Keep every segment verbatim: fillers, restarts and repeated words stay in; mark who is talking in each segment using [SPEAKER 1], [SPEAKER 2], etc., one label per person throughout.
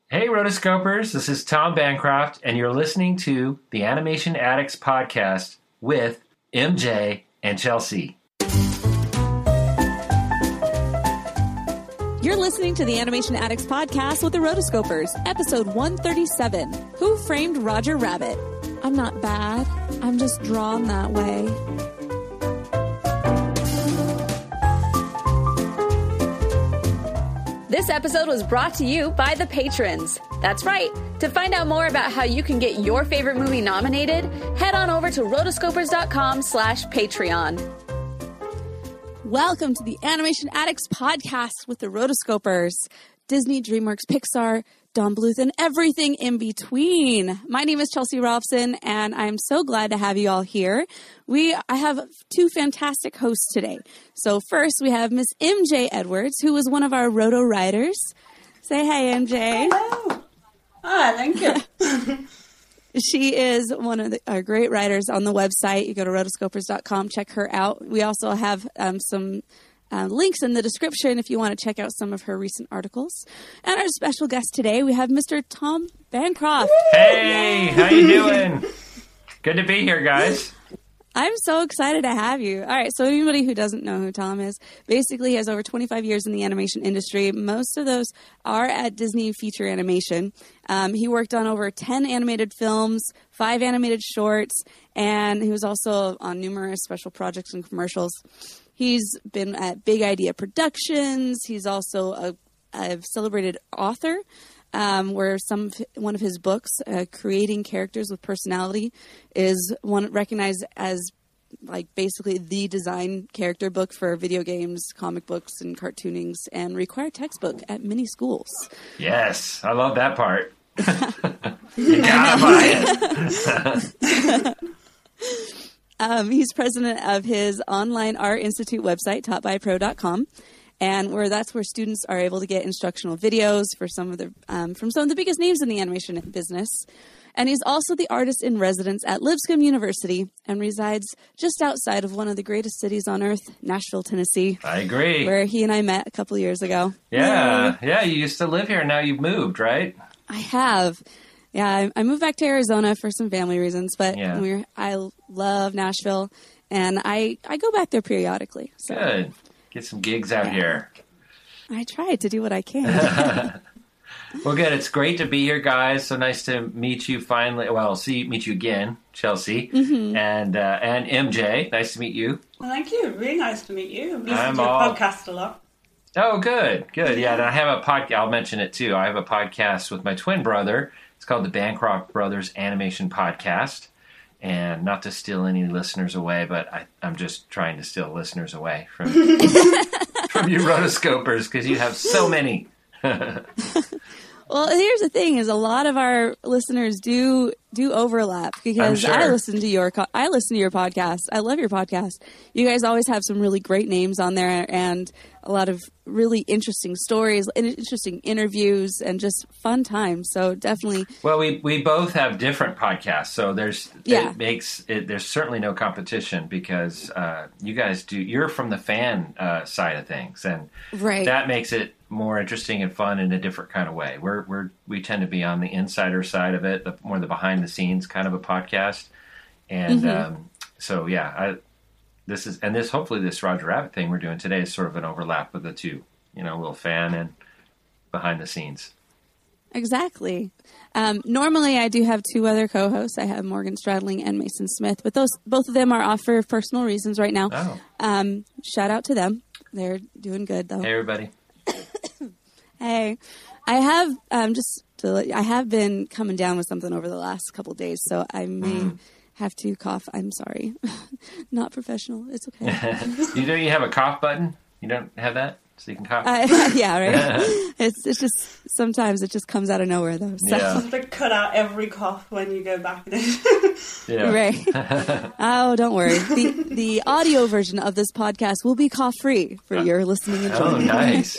[SPEAKER 1] Hey, Rotoscopers, this is Tom Bancroft, and you're listening to the Animation Addicts podcast with M J and Chelsea.
[SPEAKER 2] You're listening to the Animation Addicts podcast with the Rotoscopers, episode one thirty-seven, Who Framed Roger Rabbit? I'm not bad. I'm just drawn that way.
[SPEAKER 3] This episode was brought to you by the patrons. That's right. To find out more about how you can get your favorite movie nominated, head on over to rotoscopers.com slash Patreon.
[SPEAKER 2] Welcome to the Animation Addicts podcast with the Rotoscopers. Disney, DreamWorks, Pixar, Don Bluth, and everything in between. My name is Chelsea Robson, and I'm so glad to have you all here. We I have two fantastic hosts today. So first, we have Miss M J Edwards, who was one of our Roto writers. Say hi, M J.
[SPEAKER 4] Hello. Hi, thank you.
[SPEAKER 2] She is one of the, our great writers on the website. You go to rotoscopers dot com, check her out. We also have um, some uh, links in the description if you want to check out some of her recent articles. And our special guest today, we have Mister Tom Bancroft.
[SPEAKER 1] Hey, how you doing? Good to be here, guys.
[SPEAKER 2] I'm so excited to have you. All right, so anybody who doesn't know who Tom is, basically he has over twenty-five years in the animation industry. Most of those are at Disney Feature Animation. Um, he worked on over ten animated films, five animated shorts, and he was also on numerous special projects and commercials. He's been at Big Idea Productions. He's also a, a celebrated author. Um, where some one of his books, uh, Creating Characters with Personality, is one recognized as like basically the design character book for video games, comic books, and cartoonings, and required textbook at many schools.
[SPEAKER 1] Yes, I love that part. You gotta buy it.
[SPEAKER 2] um, he's president of his online art institute website, taught by pro dot com. And where that's where students are able to get instructional videos for some of the um, from some of the biggest names in the animation business. And he's also the artist in residence at Lipscomb University and resides just outside of one of the greatest cities on earth, Nashville, Tennessee.
[SPEAKER 1] I agree.
[SPEAKER 2] Where he and I met a couple years ago.
[SPEAKER 1] Yeah, Yay. yeah. You used to live here, now you've moved, right?
[SPEAKER 2] I have. Yeah, I, I moved back to Arizona for some family reasons, but
[SPEAKER 1] yeah.
[SPEAKER 2] we're, I love Nashville, and I I go back there periodically. So.
[SPEAKER 1] Good. Get some gigs out
[SPEAKER 2] yeah.
[SPEAKER 1] here.
[SPEAKER 2] I try to do what I can.
[SPEAKER 1] Well, good. It's great to be here, guys. So nice to meet you finally. Well, see, meet you again, Chelsea, mm-hmm. and uh, and M J. Nice to meet you.
[SPEAKER 4] Well, thank you. Really nice to meet you. I've listened
[SPEAKER 1] I'm
[SPEAKER 4] to your
[SPEAKER 1] all...
[SPEAKER 4] podcast a lot.
[SPEAKER 1] Oh, good, good. Yeah, and I have a podcast. I'll mention it too. I have a podcast with my twin brother. It's called the Bancroft Brothers Animation Podcast. And not to steal any listeners away, but I, I'm just trying to steal listeners away from from you rotoscopers because you have so many.
[SPEAKER 2] Well, here's the thing: is a lot of our listeners do do overlap because
[SPEAKER 1] sure.
[SPEAKER 2] I listen to your I listen to your podcast. I love your podcast. You guys always have some really great names on there and a lot of really interesting stories, interesting interviews, and just fun times. So definitely.
[SPEAKER 1] Well, we, we both have different podcasts, so there's
[SPEAKER 2] yeah.
[SPEAKER 1] it makes it, there's certainly no competition because uh, you guys do you're from the fan uh, side of things, and
[SPEAKER 2] right.
[SPEAKER 1] that makes it more interesting and fun in a different kind of way. We're we're we tend to be on the insider side of it, the more the behind the scenes kind of a podcast, and mm-hmm. um, so yeah, I. This is and this hopefully this Roger Rabbit thing we're doing today is sort of an overlap of the two, you know, a little fan and behind the scenes.
[SPEAKER 2] Exactly. Um, normally, I do have two other co-hosts. I have Morgan Stradling and Mason Smith, but those both of them are off for personal reasons right now.
[SPEAKER 1] Oh.
[SPEAKER 2] Um, shout out to them. They're doing good though.
[SPEAKER 1] Hey, everybody.
[SPEAKER 2] Hey, I have um, just to, I have been coming down with something over the last couple of days, so I may. Mm. Have to cough. I'm sorry. Not professional. It's okay.
[SPEAKER 1] You don't you have a cough button? You don't have that? So you can cough?
[SPEAKER 2] Uh, yeah, right? it's it's just, sometimes it just comes out of nowhere, though. So.
[SPEAKER 1] Yeah.
[SPEAKER 4] You have to cut out every cough when you go back.
[SPEAKER 1] Yeah.
[SPEAKER 2] Right. Oh, don't worry. The the audio version of this podcast will be cough-free for your listening enjoyment.
[SPEAKER 1] Oh, nice.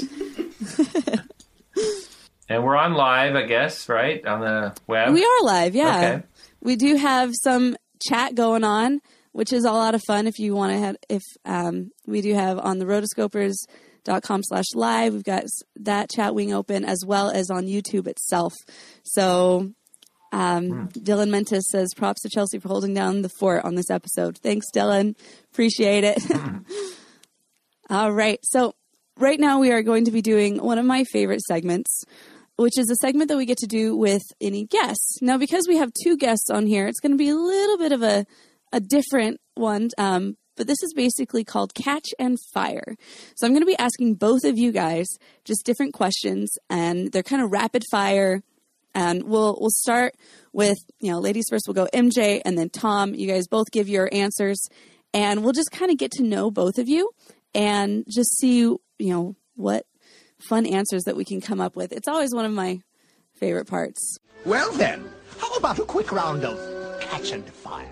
[SPEAKER 1] And we're on live, I guess, right? On the web?
[SPEAKER 2] We are live, yeah.
[SPEAKER 1] Okay.
[SPEAKER 2] We do have some chat going on, which is a lot of fun if you want to have, if um, we do have on the rotoscopers dot com slash live. We've got that chat wing open as well as on YouTube itself. So um, mm. Dylan Mentis says, props to Chelsea for holding down the fort on this episode. Thanks, Dylan. Appreciate it. Mm. All right. So right now we are going to be doing one of my favorite segments, which is a segment that we get to do with any guests. Now, because we have two guests on here, it's going to be a little bit of a, a different one. Um, but this is basically called Catch and Fire. So I'm going to be asking both of you guys just different questions, and they're kind of rapid fire. And we'll we'll start with, you know, ladies first. We'll go M J and then Tom. You guys both give your answers, and we'll just kind of get to know both of you and just see, you know, what fun answers that we can come up with. It's always one of my favorite parts.
[SPEAKER 5] Well then, how about a quick round of Catch and Fire?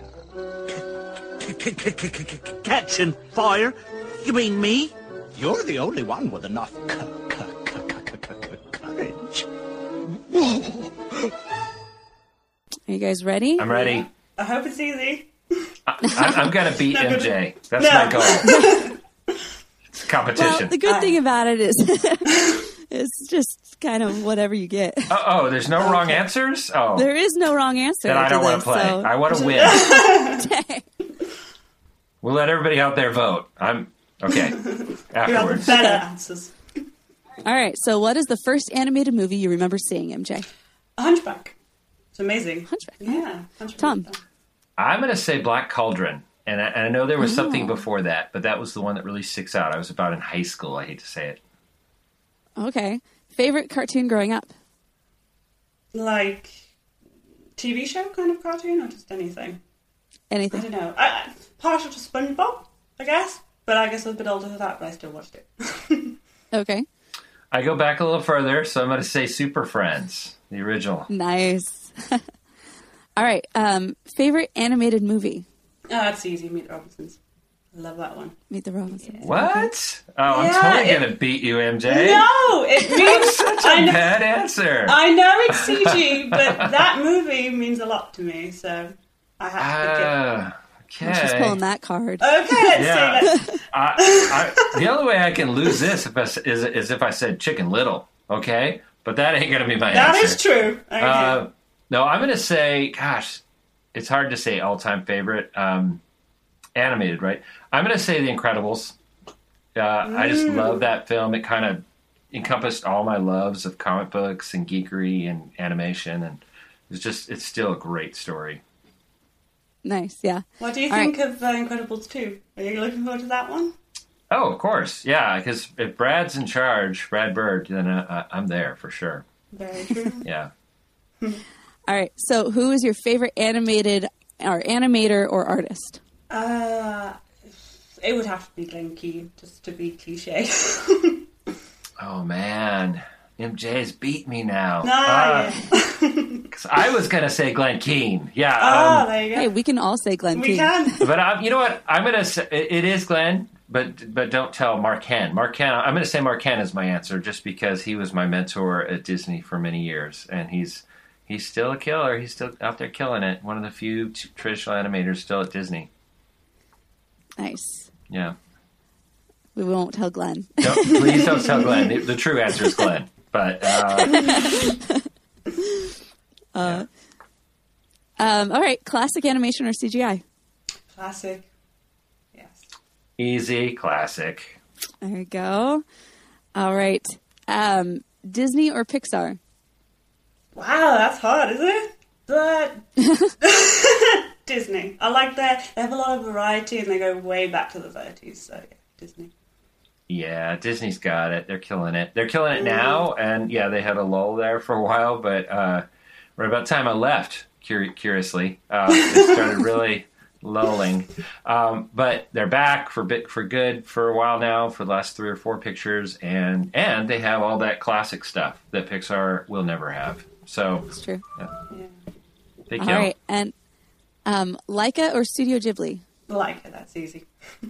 [SPEAKER 6] Catch and Fire? You mean me?
[SPEAKER 5] You're the only one with enough courage.
[SPEAKER 2] Are you guys ready?
[SPEAKER 1] I'm ready.
[SPEAKER 4] I hope it's easy.
[SPEAKER 1] I, I, I'm going to beat
[SPEAKER 4] No,
[SPEAKER 1] M J. That's
[SPEAKER 4] no.
[SPEAKER 1] my goal. It's competition.
[SPEAKER 2] Well, the good
[SPEAKER 4] Uh.
[SPEAKER 2] thing about it is it's just kind of whatever you get.
[SPEAKER 1] Oh, oh, there's no wrong answers? Oh,
[SPEAKER 2] There is no wrong answer.
[SPEAKER 1] then I don't want
[SPEAKER 2] this,
[SPEAKER 1] to play.
[SPEAKER 2] so-
[SPEAKER 1] I want to win. We'll let everybody out there vote. I'm okay.
[SPEAKER 4] You have the
[SPEAKER 1] Afterwards.
[SPEAKER 4] better answers.
[SPEAKER 2] All right. So, what is the first animated movie you remember seeing, M J?
[SPEAKER 4] A Hunchback. It's amazing.
[SPEAKER 2] Hunchback.
[SPEAKER 4] Yeah. Hunchback.
[SPEAKER 2] Tom.
[SPEAKER 1] I'm going to say Black Cauldron. And I, and I know there was something before that, but that was the one that really sticks out. I was about in high school. I hate to say it.
[SPEAKER 2] Okay. Favorite cartoon growing up?
[SPEAKER 4] Like T V show kind of cartoon or just anything? I
[SPEAKER 2] Anything?
[SPEAKER 4] don't know. I, I, partial to SpongeBob, I guess. But I guess I was a bit older for that, but I still watched it.
[SPEAKER 2] Okay.
[SPEAKER 1] I go back a little further, so I'm going to say Super Friends, the original.
[SPEAKER 2] Nice. All right. Um, favorite animated movie?
[SPEAKER 4] Oh, that's easy. Meet the Robinsons. I love that one.
[SPEAKER 2] Meet the Robinsons.
[SPEAKER 1] What? Oh, I'm
[SPEAKER 4] Yeah,
[SPEAKER 1] totally
[SPEAKER 4] it-
[SPEAKER 1] going to beat you, M J.
[SPEAKER 4] No! It means...
[SPEAKER 1] Such a
[SPEAKER 4] I know,
[SPEAKER 1] bad answer.
[SPEAKER 4] I know it's C G, but that movie means a lot to me, so I have to pick it.
[SPEAKER 1] Ah, okay.
[SPEAKER 2] She's pulling that card.
[SPEAKER 4] Okay, let's
[SPEAKER 1] Yeah.
[SPEAKER 4] see. Let's,
[SPEAKER 1] I, I, the only way I can lose this if I, s- is, is if I said Chicken Little, okay? But that ain't going to be my
[SPEAKER 4] that
[SPEAKER 1] answer.
[SPEAKER 4] is true. Okay.
[SPEAKER 1] Uh, no, I'm going to say, gosh, it's hard to say all-time favorite. Um, animated, right? I'm going to say The Incredibles. Uh, I just love that film. It kind of encompassed all my loves of comic books and geekery and animation, and it's just, it's still a great story.
[SPEAKER 2] Nice. Yeah.
[SPEAKER 4] what do you
[SPEAKER 2] All
[SPEAKER 4] think of uh, Incredibles two? Are you looking forward to that one?
[SPEAKER 1] Oh, of course. Yeah, because if Brad's in charge, Brad Bird, then uh, I'm there for sure.
[SPEAKER 4] Very true.
[SPEAKER 1] Yeah.
[SPEAKER 2] All right. So, who is your favorite animated or animator or artist?
[SPEAKER 4] uh, it would have to be Glenn Keane, just to be cliche.
[SPEAKER 1] Oh, man. M J's beat me now.
[SPEAKER 4] no,
[SPEAKER 1] Uh,
[SPEAKER 4] yeah.
[SPEAKER 1] 'cause I was going to say Glenn Keane. Yeah.
[SPEAKER 4] Oh,
[SPEAKER 1] um,
[SPEAKER 4] there you go.
[SPEAKER 2] Hey, we can all say Glenn
[SPEAKER 4] we
[SPEAKER 2] Keane.
[SPEAKER 4] can.
[SPEAKER 1] but I'm, you know what? I'm going to say it, it is Glenn, but but don't tell Mark Henn. Mark Henn, I'm going to say Mark Henn is my answer just because he was my mentor at Disney for many years. And he's he's still a killer. He's still out there killing it. One of the few t- traditional animators still at Disney.
[SPEAKER 2] Nice.
[SPEAKER 1] Yeah.
[SPEAKER 2] We won't tell Glenn.
[SPEAKER 1] Don't, please don't tell Glenn. The, the true answer is Glenn. But uh,
[SPEAKER 2] Uh, um, all right. Classic animation or C G I?
[SPEAKER 4] Classic. Yes.
[SPEAKER 1] easy, classic.
[SPEAKER 2] There you go. All right. Um, Disney or Pixar?
[SPEAKER 4] Wow, that's hard, isn't it? But Disney. I like that. They have a lot of variety and they go way back to the thirties. So yeah, Disney.
[SPEAKER 1] Yeah, Disney's got it. They're killing it. They're killing it now, and yeah, they had a lull there for a while, but uh, right about the time I left, cur- curiously, uh, it started really lulling. Um, but they're back for bit for good for a while now, for the last three or four pictures, and and they have all that classic stuff that Pixar will never have. So
[SPEAKER 2] It's true.
[SPEAKER 4] Yeah.
[SPEAKER 1] they
[SPEAKER 2] All
[SPEAKER 1] kill.
[SPEAKER 2] right. And um, Leica or Studio Ghibli?
[SPEAKER 4] Like it, that's easy.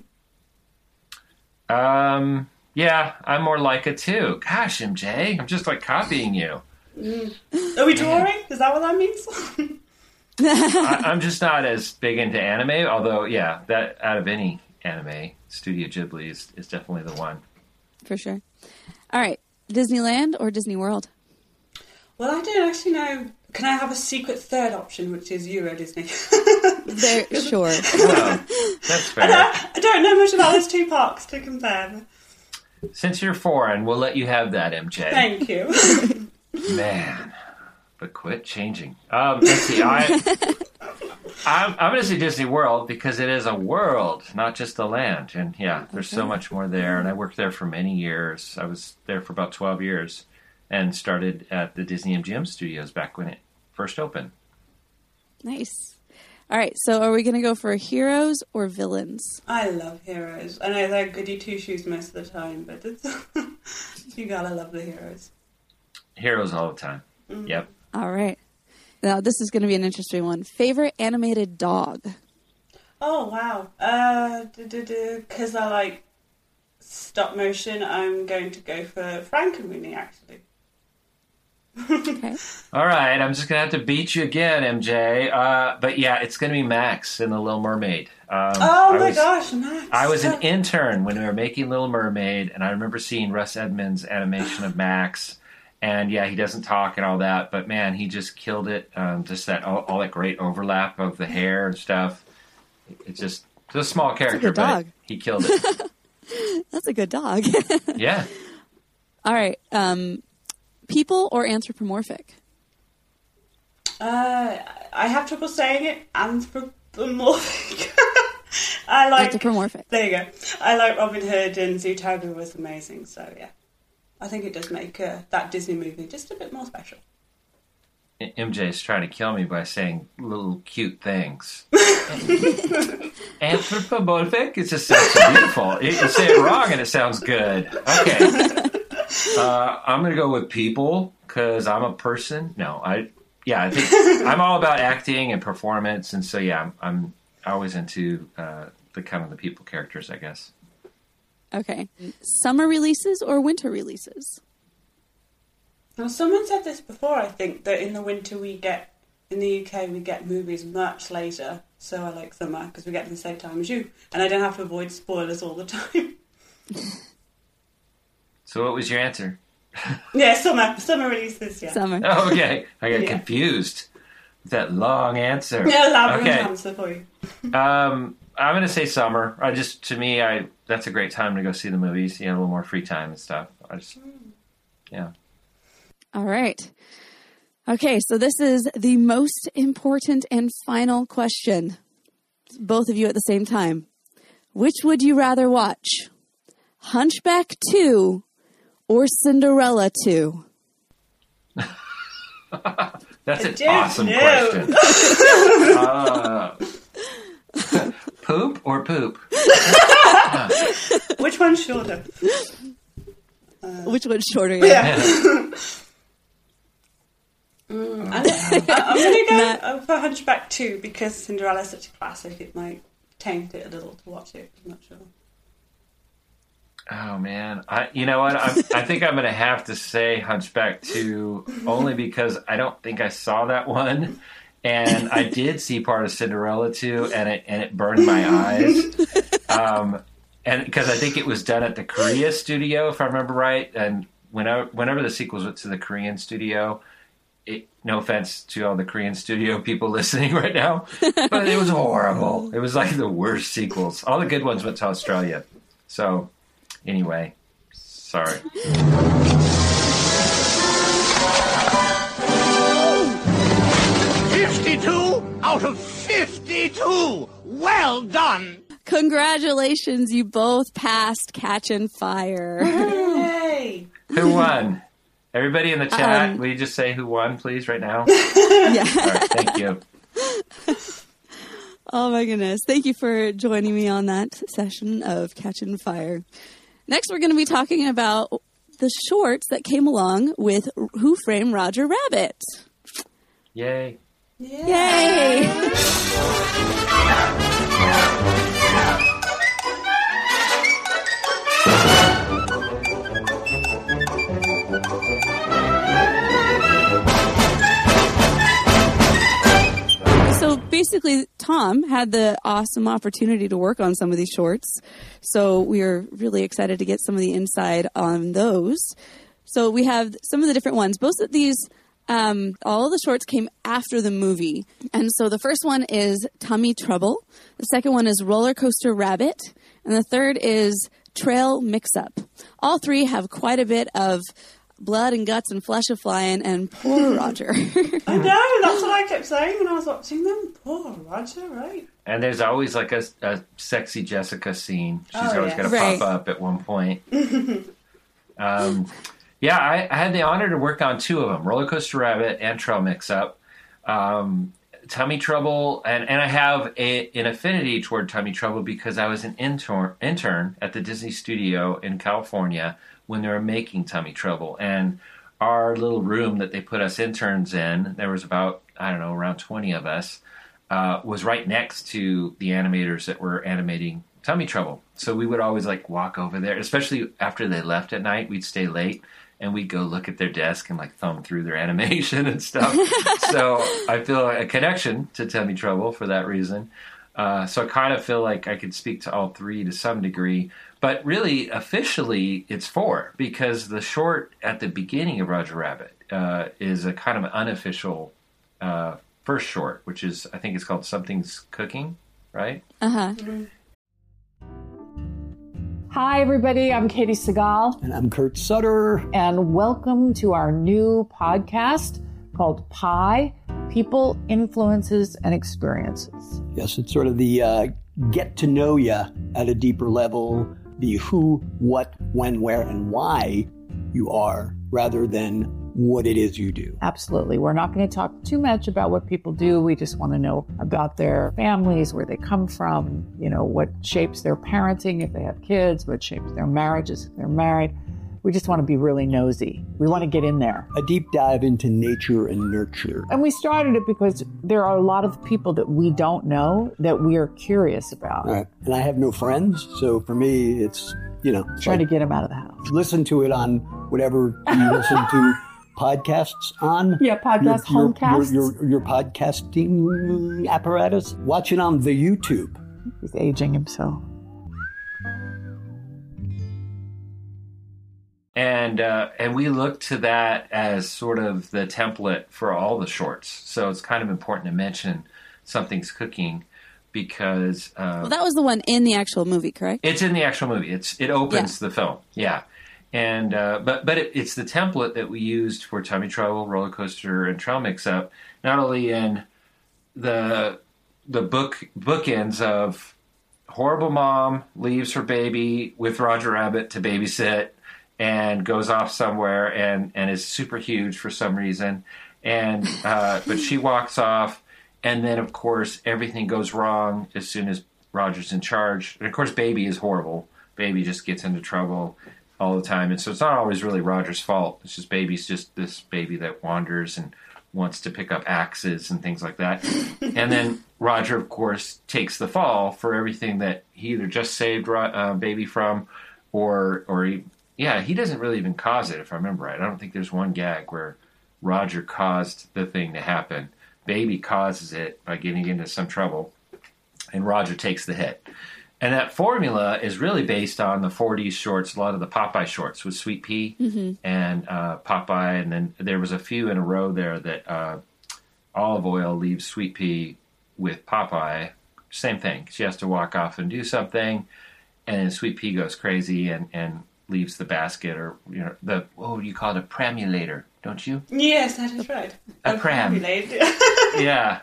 [SPEAKER 1] Um, yeah, I'm more like it too. Gosh, M J, I'm just like copying you.
[SPEAKER 4] Are we touring? Is that what that means?
[SPEAKER 1] I, I'm just not as big into anime, although, yeah, that out of any anime, Studio Ghibli is, is definitely the one.
[SPEAKER 2] For sure. All right. Disneyland or Disney World?
[SPEAKER 4] Well, I don't actually know. Can I have a secret third option, which is Euro Disney?
[SPEAKER 2] There, sure.
[SPEAKER 1] Oh, that's fair.
[SPEAKER 4] I don't know much about those two parks to compare.
[SPEAKER 1] Since you're foreign, we'll let you have that, M J.
[SPEAKER 4] Thank you.
[SPEAKER 1] Man, but quit changing. Um, let's see. I, I'm, I'm going to say Disney World because it is a world, not just a land. And yeah, there's so much more there. And I worked there for many years. I was there for about twelve years and started at the Disney M G M Studios back when it first opened.
[SPEAKER 2] Nice. All right, so are we going to go for heroes or villains?
[SPEAKER 4] I love heroes. I know they're goody two-shoes most of the time, but it's you gotta love the heroes.
[SPEAKER 1] Heroes all the time. Mm-hmm. Yep.
[SPEAKER 2] All right. Now, this is going to be an interesting one. Favorite animated dog?
[SPEAKER 4] Oh, wow. Uh, because I like stop motion, I'm going to go for Frankenweenie, actually.
[SPEAKER 2] Okay.
[SPEAKER 1] All right, I'm just going to have to beat you again, M J. Uh, but yeah, it's going to be Max in The Little Mermaid. Um,
[SPEAKER 4] oh
[SPEAKER 1] I
[SPEAKER 4] my
[SPEAKER 1] was,
[SPEAKER 4] gosh, Max.
[SPEAKER 1] I was an intern when we were making Little Mermaid, and I remember seeing Russ Edmonds' animation of Max. And yeah, he doesn't talk and all that, but man, he just killed it. Um, just that all, all that great overlap of the hair and stuff. It's just it's a small character,
[SPEAKER 2] That's a good dog.
[SPEAKER 1] But he killed it.
[SPEAKER 2] That's a good dog.
[SPEAKER 1] Yeah.
[SPEAKER 2] All right. Um, people or anthropomorphic?
[SPEAKER 4] Uh, I have trouble saying it. Anthropomorphic. I like
[SPEAKER 2] anthropomorphic.
[SPEAKER 4] There you go. I like Robin Hood, and Zootopia was amazing. So yeah, I think it does make uh, that Disney movie just a bit more special.
[SPEAKER 1] M J's trying to kill me by saying little cute things. Anthropomorphic? It just sounds so beautiful. You, you say it wrong and it sounds good. Okay. Uh, I'm going to go with people because I'm a person. No, I, yeah, I think I'm all about acting and performance. And so, yeah, I'm, I'm always into uh, the kind of the people characters, I guess.
[SPEAKER 2] Okay. Summer releases or winter releases?
[SPEAKER 4] Now, someone said this before, I think, that in the winter we get, in the U K, we get movies much later. So I like summer because we get them the same time as you. And I don't have to avoid spoilers all the time.
[SPEAKER 1] So what was your answer?
[SPEAKER 4] Yeah, summer. Summer releases, yeah.
[SPEAKER 2] Summer.
[SPEAKER 1] Oh, okay. I got
[SPEAKER 4] Yeah.
[SPEAKER 1] confused with that long answer.
[SPEAKER 4] Yeah, elaborate
[SPEAKER 1] Okay.
[SPEAKER 4] answer for you.
[SPEAKER 1] Um, I'm going to say summer. I just, to me, I that's a great time to go see the movies. You have a little more free time and stuff. I just, yeah.
[SPEAKER 2] All right. Okay, so this is the most important and final question. Both of you at the same time. Which would you rather watch? Hunchback two or Cinderella two?
[SPEAKER 1] That's an
[SPEAKER 4] don't
[SPEAKER 1] awesome
[SPEAKER 4] know.
[SPEAKER 1] question. uh, poop or poop?
[SPEAKER 4] Which one's shorter?
[SPEAKER 2] Which one's shorter?
[SPEAKER 4] Yeah. mm, I'm, I'm going to go
[SPEAKER 2] Matt.
[SPEAKER 4] uh, for Hunchback two because Cinderella's such a classic. It might taint it a little to watch it. I'm not sure.
[SPEAKER 1] Oh man, I you know what? I'm, I think I'm going to have to say Hunchback two only because I don't think I saw that one, and I did see part of Cinderella two, and it and it burned my eyes. Um, and because I think it was done at the Korea studio, if I remember right, and whenever whenever the sequels went to the Korean studio. It, no offense to all the Korean studio people listening right now, but it was horrible. It was like the worst sequels. All the good ones went to Australia. So, anyway, sorry.
[SPEAKER 6] fifty-two out of fifty-two! Well done!
[SPEAKER 2] Congratulations, you both passed Catchin' Fire.
[SPEAKER 4] Yay!
[SPEAKER 1] Who won? Everybody in the chat,
[SPEAKER 2] Um,
[SPEAKER 1] will you just say who won, please, right now?
[SPEAKER 2] Yeah.
[SPEAKER 1] All right, thank you.
[SPEAKER 2] Oh my goodness. Thank you for joining me on that session of Catchin' Fire. Next, we're going to be talking about the shorts that came along with Who Framed Roger Rabbit.
[SPEAKER 1] Yay.
[SPEAKER 2] Yay! So basically, Tom had the awesome opportunity to work on some of these shorts. So we are really excited to get some of the inside on those. So we have some of the different ones. Both of these, um, all of the shorts came after the movie. And so the first one is Tummy Trouble. The second one is Roller Coaster Rabbit. And the third is Trail Mix-Up. All three have quite a bit of blood and guts and flesh a flying, and poor Roger.
[SPEAKER 4] I know, that's what I kept saying when I was watching them. Poor Roger, right?
[SPEAKER 1] And there's always like a, a sexy Jessica scene. She's
[SPEAKER 4] Oh,
[SPEAKER 1] always
[SPEAKER 4] yes.
[SPEAKER 1] going to
[SPEAKER 2] Right.
[SPEAKER 1] pop up at one point. um, yeah, I, I had the honor to work on two of them, Roller Coaster Rabbit and Trail Mix-Up. Um, Tummy Trouble, and, and I have a, an affinity toward Tummy Trouble because I was an intern, intern at the Disney studio in California when they were making Tummy Trouble. And our little room that they put us interns in, there was about, I don't know, around twenty of us, uh, was right next to the animators that were animating Tummy Trouble. So we would always like walk over there, especially after they left at night, we'd stay late and we'd go look at their desk and like thumb through their animation and stuff. So I feel a connection to Tummy Trouble for that reason. Uh, so I kind of feel like I could speak to all three to some degree. But really, officially, it's four, because the short at the beginning of Roger Rabbit uh, is a kind of an unofficial uh, first short, which is, I think it's called Something's Cooking, right?
[SPEAKER 2] Uh-huh.
[SPEAKER 7] Hi, everybody. I'm Katie Segal,
[SPEAKER 8] And I'm Kurt Sutter.
[SPEAKER 7] and welcome to our new podcast called Pi, People, Influences, and Experiences.
[SPEAKER 8] Yes, it's sort of the uh, get to know you at a deeper level, the who, what, when, where, and why you are, rather than what it is you do.
[SPEAKER 7] Absolutely. We're not going to talk too much about what people do. We just want to know about their families, where they come from, you know, what shapes their parenting if they have kids, what shapes their marriages if they're married. We just want to be really nosy. We want to get in there.
[SPEAKER 8] A deep dive into nature and nurture.
[SPEAKER 7] And we started it because there are a lot of people that we don't know that we are curious about.
[SPEAKER 8] All right. And I have no friends, so for me, it's, you know,
[SPEAKER 7] Try
[SPEAKER 8] like,
[SPEAKER 7] to get them out of the house.
[SPEAKER 8] listen to it on whatever you listen to podcasts on.
[SPEAKER 7] Yeah, podcast,
[SPEAKER 8] your, your,
[SPEAKER 7] homecasts.
[SPEAKER 8] Your, your, your podcasting apparatus. Watch it on the YouTube.
[SPEAKER 7] He's aging himself.
[SPEAKER 1] And uh, and we look to that as sort of the template for all the shorts. So it's kind of important to mention Something's Cooking because uh,
[SPEAKER 2] Well, that was the one in the actual movie, correct?
[SPEAKER 1] it's in the actual movie. It's it opens the film, yeah. And uh, but but it, it's the template that we used for Tummy Trouble, Roller Coaster, and Trail Mix-Up. Not only in the the book bookends of horrible mom leaves her baby with Roger Rabbit to babysit and goes off somewhere and, and is super huge for some reason. And uh, but she walks off, and then, of course, everything goes wrong as soon as Roger's in charge. And, of course, Baby is horrible. Baby just gets into trouble all the time. And so it's not always really Roger's fault. It's just Baby's just this baby that wanders and wants to pick up axes and things like that. And then Roger, of course, takes the fall for everything that he either just saved uh, Baby from or or he... Yeah, he doesn't really even cause it, if I remember right. I don't think there's one gag where Roger caused the thing to happen. Baby causes it by getting into some trouble, and Roger takes the hit. And that formula is really based on the forties shorts, a lot of the Popeye shorts with Sweet Pea
[SPEAKER 2] Mm-hmm.
[SPEAKER 1] and uh, Popeye. And then there was a few in a row there that uh, Olive Oyl leaves Sweet Pea with Popeye. Same thing. She has to walk off and do something, and then Sweet Pea goes crazy and... and leaves the basket, or you know the oh you call it a pramulator, don't you?
[SPEAKER 4] Yes, that is right.
[SPEAKER 1] A pram.
[SPEAKER 4] Pramulate.
[SPEAKER 1] Yeah,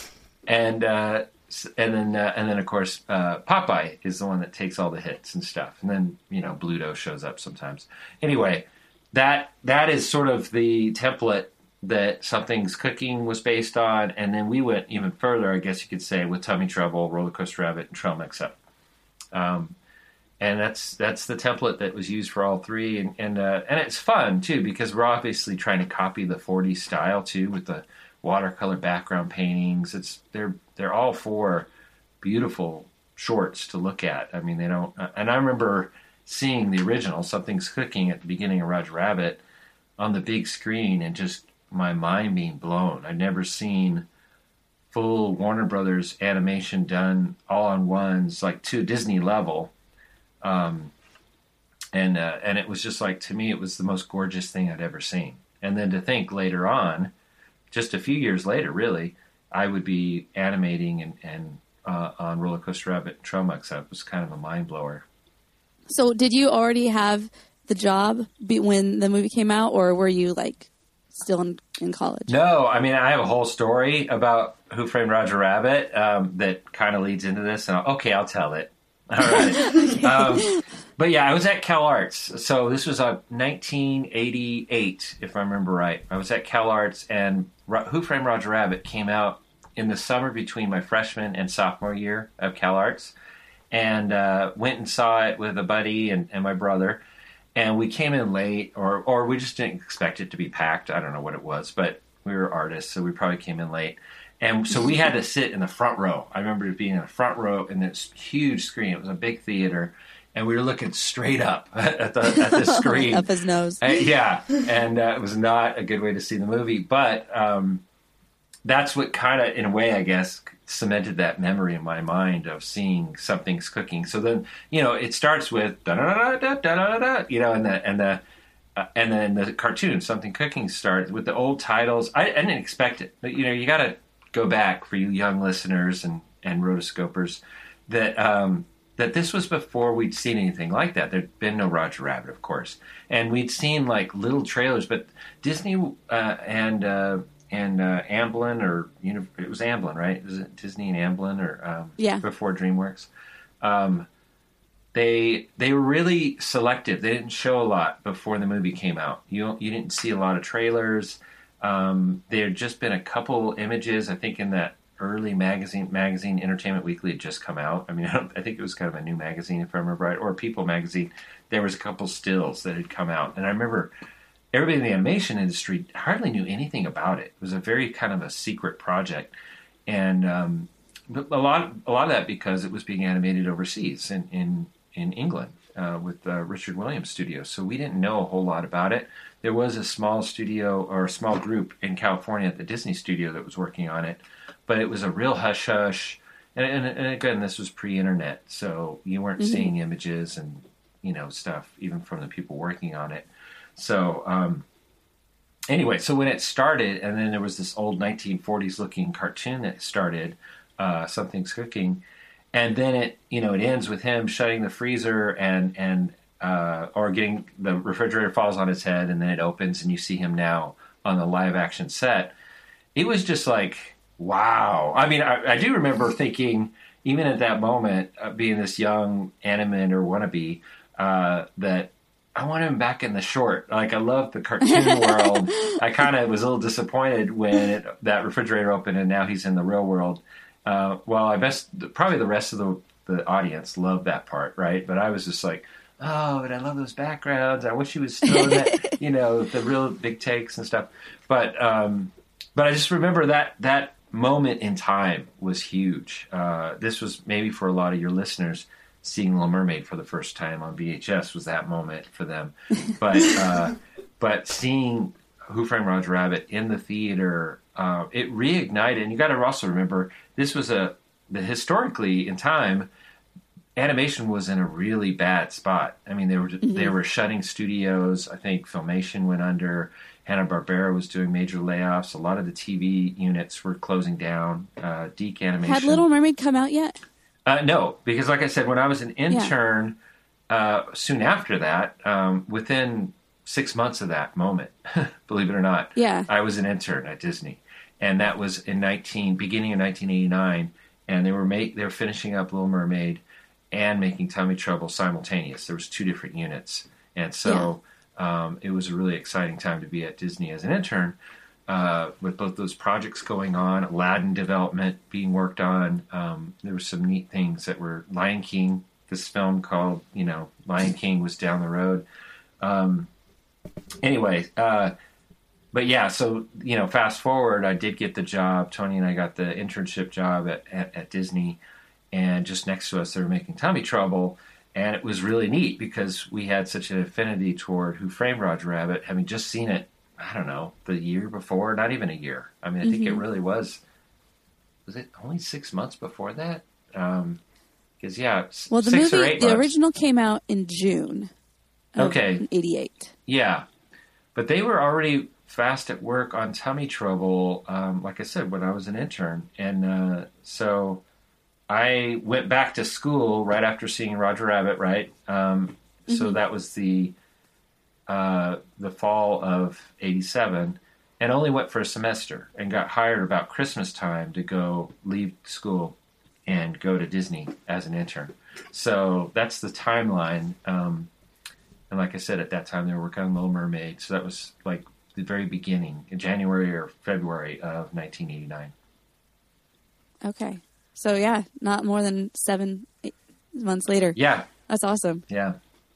[SPEAKER 1] and uh, and then uh, and then of course uh, Popeye is the one that takes all the hits and stuff, and then you know Bluto shows up sometimes. Anyway, that that is sort of the template that Something's Cooking was based on, and then we went even further, I guess you could say, with Tummy Trouble, Roller Coaster Rabbit, and Trail Mix-Up. Um, And that's that's the template that was used for all three, and and uh, and it's fun too because we're obviously trying to copy the forties style too with the watercolor background paintings. It's they're they're all four beautiful shorts to look at. I mean, they don't. And I remember seeing the original Something's Cooking at the beginning of Roger Rabbit on the big screen, and just my mind being blown. I'd never seen full Warner Brothers animation done all on ones, like to Disney level. Um, and uh, and it was just like, to me, it was the most gorgeous thing I'd ever seen. And then to think later on, just a few years later, really, I would be animating and, and uh, on Roller Coaster Rabbit and Tromux. That was kind of a mind blower.
[SPEAKER 2] So did you already have the job be- when the movie came out, or were you like still in, in college?
[SPEAKER 1] No, I mean, I have a whole story about Who Framed Roger Rabbit um, that kind of leads into this. And I'll, okay, I'll tell it. All right. okay. um, but yeah, I was at Cal Arts. So this was uh, nineteen eighty-eight, if I remember right. I was at Cal Arts, and Ro- Who Framed Roger Rabbit came out in the summer between my freshman and sophomore year of Cal Arts. And uh, went and saw it with a buddy and, and my brother. And we came in late, or or we just didn't expect it to be packed. I don't know what it was, but we were artists, so we probably came in late. And so we had to sit in the front row. I remember being in the front row in this huge screen. It was a big theater. And we were looking straight up at the, at the screen.
[SPEAKER 2] Up his nose.
[SPEAKER 1] Uh, yeah. And uh, it was not a good way to see the movie. But um, that's what kind of, in a way, I guess, cemented that memory in my mind of seeing Something's Cooking. So then, you know, it starts with da da da da da da da, you know, and the and the uh, and then the cartoon Something Cooking starts with the old titles. I, I didn't expect it, but you know, you got to go back for you young listeners and and rotoscopers that um, that this was before we'd seen anything like that. There'd been no Roger Rabbit, of course, and we'd seen like little trailers, but Disney uh, and uh, and uh, Amblin, or you know, it was Amblin, right? Was it Disney and Amblin, or um,
[SPEAKER 2] yeah,
[SPEAKER 1] before DreamWorks? Um, they they were really selective. They didn't show a lot before the movie came out. You you didn't see a lot of trailers. Um, there had just been a couple images. I think in that early magazine, magazine Entertainment Weekly had just come out. I mean, I, don't, I think it was kind of a new magazine, if I remember right, or People magazine. There was a couple stills that had come out, and I remember everybody in the animation industry hardly knew anything about it. It was a very kind of a secret project, and um, a lot, a lot of that because it was being animated overseas in in, in England uh, with uh, Richard Williams Studios. So we didn't know a whole lot about it. There was a small studio or a small group in California at the Disney studio that was working on it, but it was a real hush hush. And, and, and again, this was pre-internet, so you weren't mm-hmm. seeing images and you know stuff even from the people working on it. So um, anyway, so when it started, and then there was this old nineteen forties looking cartoon that started, uh, Something's Cooking, and then it, you know, it ends with him shutting the freezer and and uh, or getting the refrigerator falls on his head, and then it opens and you see him now on the live action set. It was just like, wow. I mean, I, I do remember thinking, even at that moment, uh, being this young animant or wannabe, uh, that I want him back in the short. Like, I love the cartoon world. I kind of was a little disappointed when it, that refrigerator opened and now he's in the real world. Uh, well, I best probably the rest of the, the audience loved that part, right? But I was just like, oh, but I love those backgrounds. I wish he was still in that, you know, the real big takes and stuff. But um, but I just remember that that moment in time was huge. Uh, this was maybe for a lot of your listeners, seeing Little Mermaid for the first time on V H S was that moment for them. But uh, but seeing Who Framed Roger Rabbit in the theater, uh, it reignited. And you got to also remember, this was a the historically in time, animation was in a really bad spot. I mean, they were mm-hmm. they were shutting studios. I think Filmation went under. Hanna-Barbera was doing major layoffs. A lot of the T V units were closing down. Uh, Deke Animation.
[SPEAKER 2] Had Little Mermaid come out yet?
[SPEAKER 1] Uh, no, because like I said, when I was an intern, yeah. uh, soon after that, um, within six months of that moment, believe it or not,
[SPEAKER 2] yeah.
[SPEAKER 1] I was an intern at Disney, and that was in nineteen beginning of nineteen eighty-nine, and they were make they were finishing up Little Mermaid and making Tommy Trouble simultaneous. There was two different units, and so yeah. um, it was a really exciting time to be at Disney as an intern. Uh, with both those projects going on, Aladdin development being worked on. Um, there were some neat things that were Lion King, this film called, you know, Lion King was down the road. Um, anyway, uh, but yeah, so, you know, fast forward, I did get the job. Tony and I got the internship job at, at, at Disney, and just next to us, they were making Tommy Trouble. And it was really neat because we had such an affinity toward Who Framed Roger Rabbit, having just seen it, I don't know, the year before, not even a year. I mean, I think mm-hmm. it really was was it only six months before that? Um, because yeah,
[SPEAKER 2] well, the
[SPEAKER 1] six
[SPEAKER 2] movie,
[SPEAKER 1] or eight
[SPEAKER 2] the
[SPEAKER 1] months.
[SPEAKER 2] original came out in June. Of
[SPEAKER 1] Okay,
[SPEAKER 2] eighty-eight.
[SPEAKER 1] Yeah, but they were already fast at work on Tummy Trouble. Um, like I said, when I was an intern, and uh, so I went back to school right after seeing Roger Rabbit. Right, um, mm-hmm. so that was the uh, the fall of eighty-seven. And only went for a semester and got hired about Christmas time to go leave school and go to Disney as an intern. So that's the timeline. Um, and like I said, at that time they were working on Little Mermaid. So that was like the very beginning in January or February of nineteen eighty-nine.
[SPEAKER 2] Okay. So yeah, not more than seven eight months later.
[SPEAKER 1] Yeah.
[SPEAKER 2] That's awesome.
[SPEAKER 1] Yeah.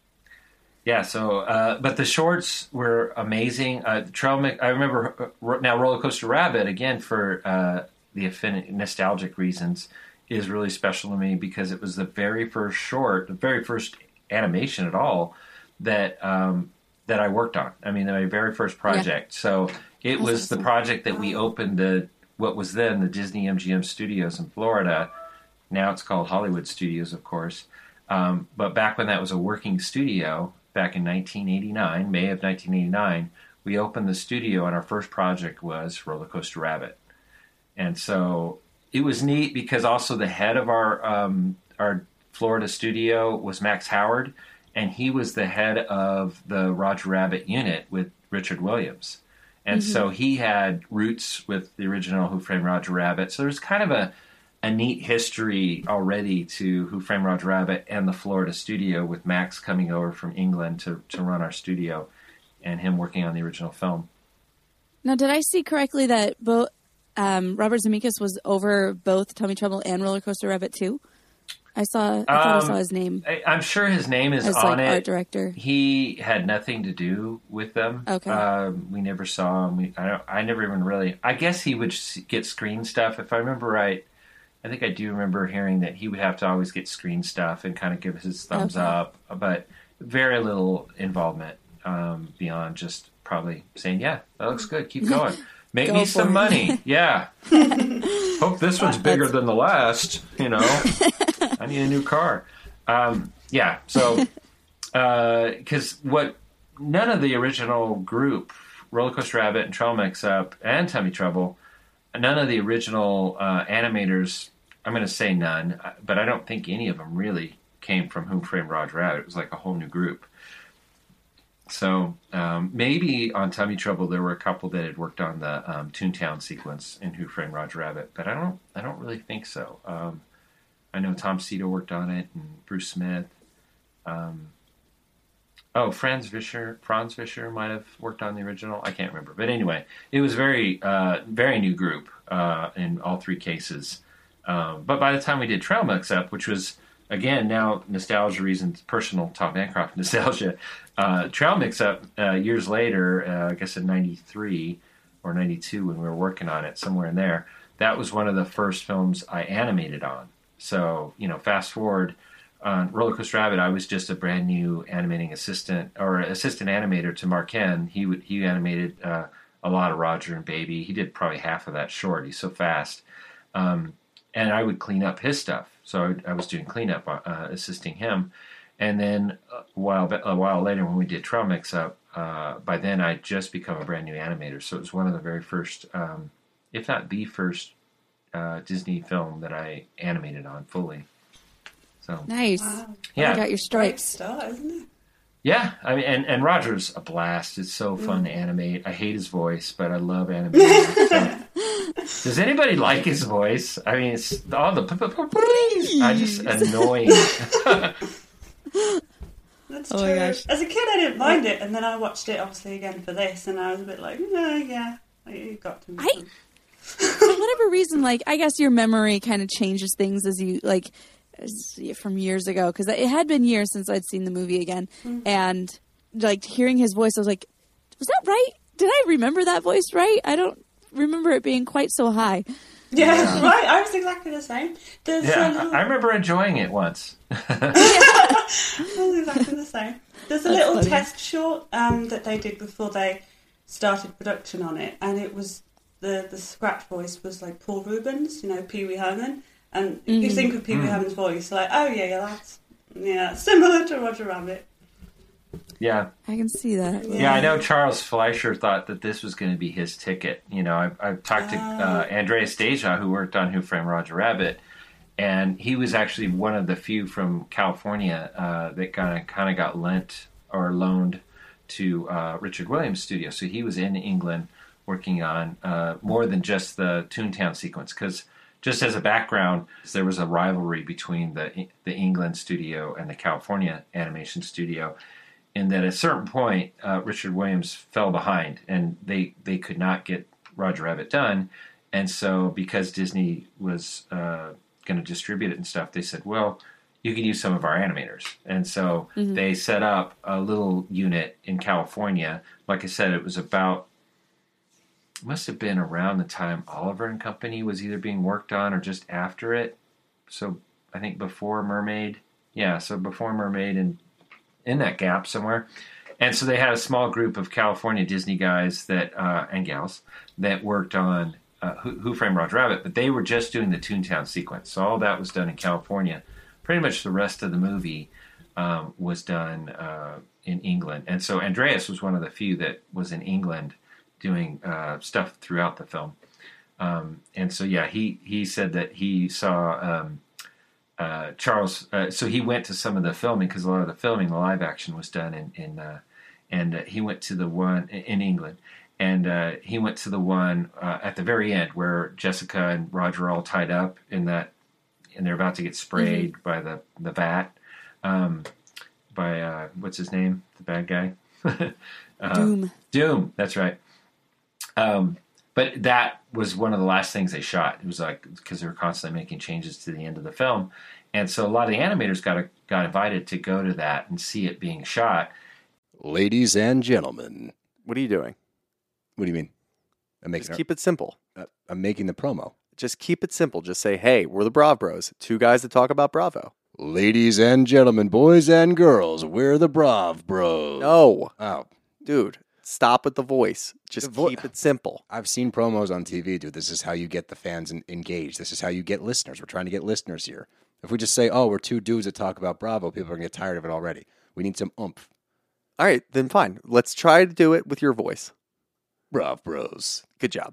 [SPEAKER 1] Yeah, so, uh, but the shorts were amazing. Uh, Trail, I remember uh, now Roller Coaster Rabbit, again, for uh, the affinity, nostalgic reasons, is really special to me because it was the very first short, the very first animation at all that um, that I worked on. I mean, my very first project. Yeah. So it That's was awesome. The project that we opened the what was then the Disney M G M Studios in Florida. Now it's called Hollywood Studios, of course. Um, but back when that was a working studio, back in nineteen eighty-nine, May of nineteen eighty-nine, we opened the studio, and our first project was Roller Coaster Rabbit. And so it was neat because also the head of our um, our Florida studio was Max Howard, and he was the head of the Roger Rabbit unit with Richard Williams. And mm-hmm. so he had roots with the original Who Framed Roger Rabbit. So there's kind of a a neat history already to Who Framed Roger Rabbit and the Florida studio, with Max coming over from England to, to run our studio and him working on the original film.
[SPEAKER 2] Now, did I see correctly that both um, Robert Zemeckis was over both Tummy Trouble and Roller Coaster Rabbit too? I saw. I thought um, I saw his name.
[SPEAKER 1] I, I'm sure his name is
[SPEAKER 2] as,
[SPEAKER 1] on
[SPEAKER 2] like,
[SPEAKER 1] it.
[SPEAKER 2] Art director.
[SPEAKER 1] He had nothing to do with them.
[SPEAKER 2] Okay.
[SPEAKER 1] Um, we never saw him. We, I, don't, I never even really. I guess he would get screen stuff, if I remember right. I think I do remember hearing that he would have to always get screen stuff and kind of give his thumbs okay. up, but very little involvement um, beyond just probably saying, yeah, that looks good. Keep going. Make Go me some it. money. Yeah. Hope this one's bigger than the last, you know. I need a new car. Um, yeah, so, because uh, what, none of the original group, Roller Coaster Rabbit and Trail Mix Up and Tummy Trouble, none of the original uh, animators, I'm going to say none, but I don't think any of them really came from Who Framed Roger Rabbit. It was like a whole new group. So um, maybe on Tummy Trouble there were a couple that had worked on the um, Toontown sequence in Who Framed Roger Rabbit, but I don't, I don't really think so. Um, I know Tom Cito worked on it and Bruce Smith. Um, oh, Franz Fischer, Franz Fischer might have worked on the original. I can't remember, but anyway, it was very, uh, very new group uh, in all three cases. Um, but by the time we did Trail Mix Up, which was, again, now nostalgia reasons, personal Tom Bancroft nostalgia, uh, Trail Mix Up uh, years later, uh, I guess in ninety-three or ninety-two when we were working on it, somewhere in there, that was one of the first films I animated on. So, you know, fast forward, on Roller Coaster Rabbit, I was just a brand new animating assistant or assistant animator to Mark Henn. He would, he animated uh, a lot of Roger and Baby. He did probably half of that short. He's so fast. Um, and I would clean up his stuff. So I, I was doing cleanup, uh, assisting him. And then a while, a while later when we did Trail Mix Up, uh, by then I'd just become a brand new animator. So it was one of the very first, um, if not the first, uh, Disney film that I animated on fully. So
[SPEAKER 2] nice.
[SPEAKER 4] Wow.
[SPEAKER 2] Yeah. You got your stripes.
[SPEAKER 4] Start, isn't it?
[SPEAKER 1] Yeah. I mean, and, and Roger's a blast. It's so fun mm. to animate. I hate his voice, but I love animating. So. Does anybody like his voice? I mean, it's all the please. I just annoying.
[SPEAKER 4] That's
[SPEAKER 2] oh
[SPEAKER 4] true.
[SPEAKER 2] My gosh.
[SPEAKER 4] As a kid, I didn't mind it, and then I watched it obviously again for this, and I was a bit like, no, yeah, you got to.
[SPEAKER 2] I, for whatever reason, like I guess your memory kind of changes things as you like as, from years ago, because it had been years since I'd seen the movie again, mm. and like hearing his voice, I was like, was that right? Did I remember that voice right? I don't remember it being quite so high.
[SPEAKER 4] Yeah, yeah. Right. I was exactly the same. There's
[SPEAKER 1] yeah,
[SPEAKER 4] little...
[SPEAKER 1] I remember enjoying it once.
[SPEAKER 4] I was exactly the same. There's a
[SPEAKER 2] That's
[SPEAKER 4] little
[SPEAKER 2] funny.
[SPEAKER 4] test short um, that they did before they started production on it, and it was the, the scratch voice was like Paul Rubens, you know, Pee Wee Herman. And
[SPEAKER 2] Mm-hmm.
[SPEAKER 4] you think of Pee Wee
[SPEAKER 1] Mm.
[SPEAKER 4] Herman's voice, like, oh yeah, yeah, that's yeah, similar to Roger Rabbit.
[SPEAKER 1] Yeah.
[SPEAKER 2] I can see that.
[SPEAKER 1] Yeah, I know Charles Fleischer thought that this was going to be his ticket. You know, I've, I've talked to uh, Andreas Deja, who worked on Who Framed Roger Rabbit, and he was actually one of the few from California uh, that kind of kind of got lent or loaned to uh, Richard Williams' studio. So he was in England working on uh, more than just the Toontown sequence. Because just as a background, there was a rivalry between the the England studio and the California animation studio. In that at a certain point, uh, Richard Williams fell behind, and they, they could not get Roger Rabbit done. And so because Disney was uh, going to distribute it and stuff, they said, well, you can use some of our animators. And so mm-hmm. they set up a little unit in California. Like I said, it was about, it must have been around the time Oliver and Company was either being worked on or just after it. So I think before Mermaid. Yeah, so before Mermaid and in that gap somewhere. And so they had a small group of California Disney guys that uh, and gals that worked on uh, Who, Who Framed Roger Rabbit, but they were just doing the Toontown sequence. So all that was done in California. Pretty much the rest of the movie um, was done uh, in England. And so Andreas was one of the few that was in England doing uh, stuff throughout the film. Um, and so, yeah, he, he said that he saw... Um, Uh, Charles, uh, so he went to some of the filming because a lot of the filming, the live action was done in, in uh, and uh, he went to the one in England, and uh, he went to the one uh, at the very end where Jessica and Roger are all tied up in that, and they're about to get sprayed mm-hmm. by the the vat, um, by uh, what's his name, the bad guy, uh,
[SPEAKER 2] Doom.
[SPEAKER 1] Doom, that's right. Um, But that was one of the last things they shot. It was like, because they were constantly making changes to the end of the film. And so a lot of the animators got a, got invited to go to that and see it being shot.
[SPEAKER 9] Ladies and gentlemen.
[SPEAKER 10] What are you doing?
[SPEAKER 9] What do you mean? I'm making
[SPEAKER 10] Just keep it simple.
[SPEAKER 9] Uh, I'm making the promo.
[SPEAKER 10] Just keep it simple. Just say, hey, we're the Brav Bros. Two guys that talk about Bravo.
[SPEAKER 9] Ladies and gentlemen, boys and girls, we're the Brav Bros.
[SPEAKER 10] No.
[SPEAKER 9] Oh.
[SPEAKER 10] Dude. Stop with the voice. Just
[SPEAKER 9] the vo-
[SPEAKER 10] keep it simple.
[SPEAKER 9] I've seen promos on T V, dude. This is how you get the fans in- engaged. This is how you get listeners. We're trying to get listeners here. If we just say, oh, we're two dudes that talk about Bravo, people are going to get tired of it already. We need some oomph.
[SPEAKER 10] All right, then fine. Let's try to do it with your voice.
[SPEAKER 9] Brav Bros.
[SPEAKER 10] Good job.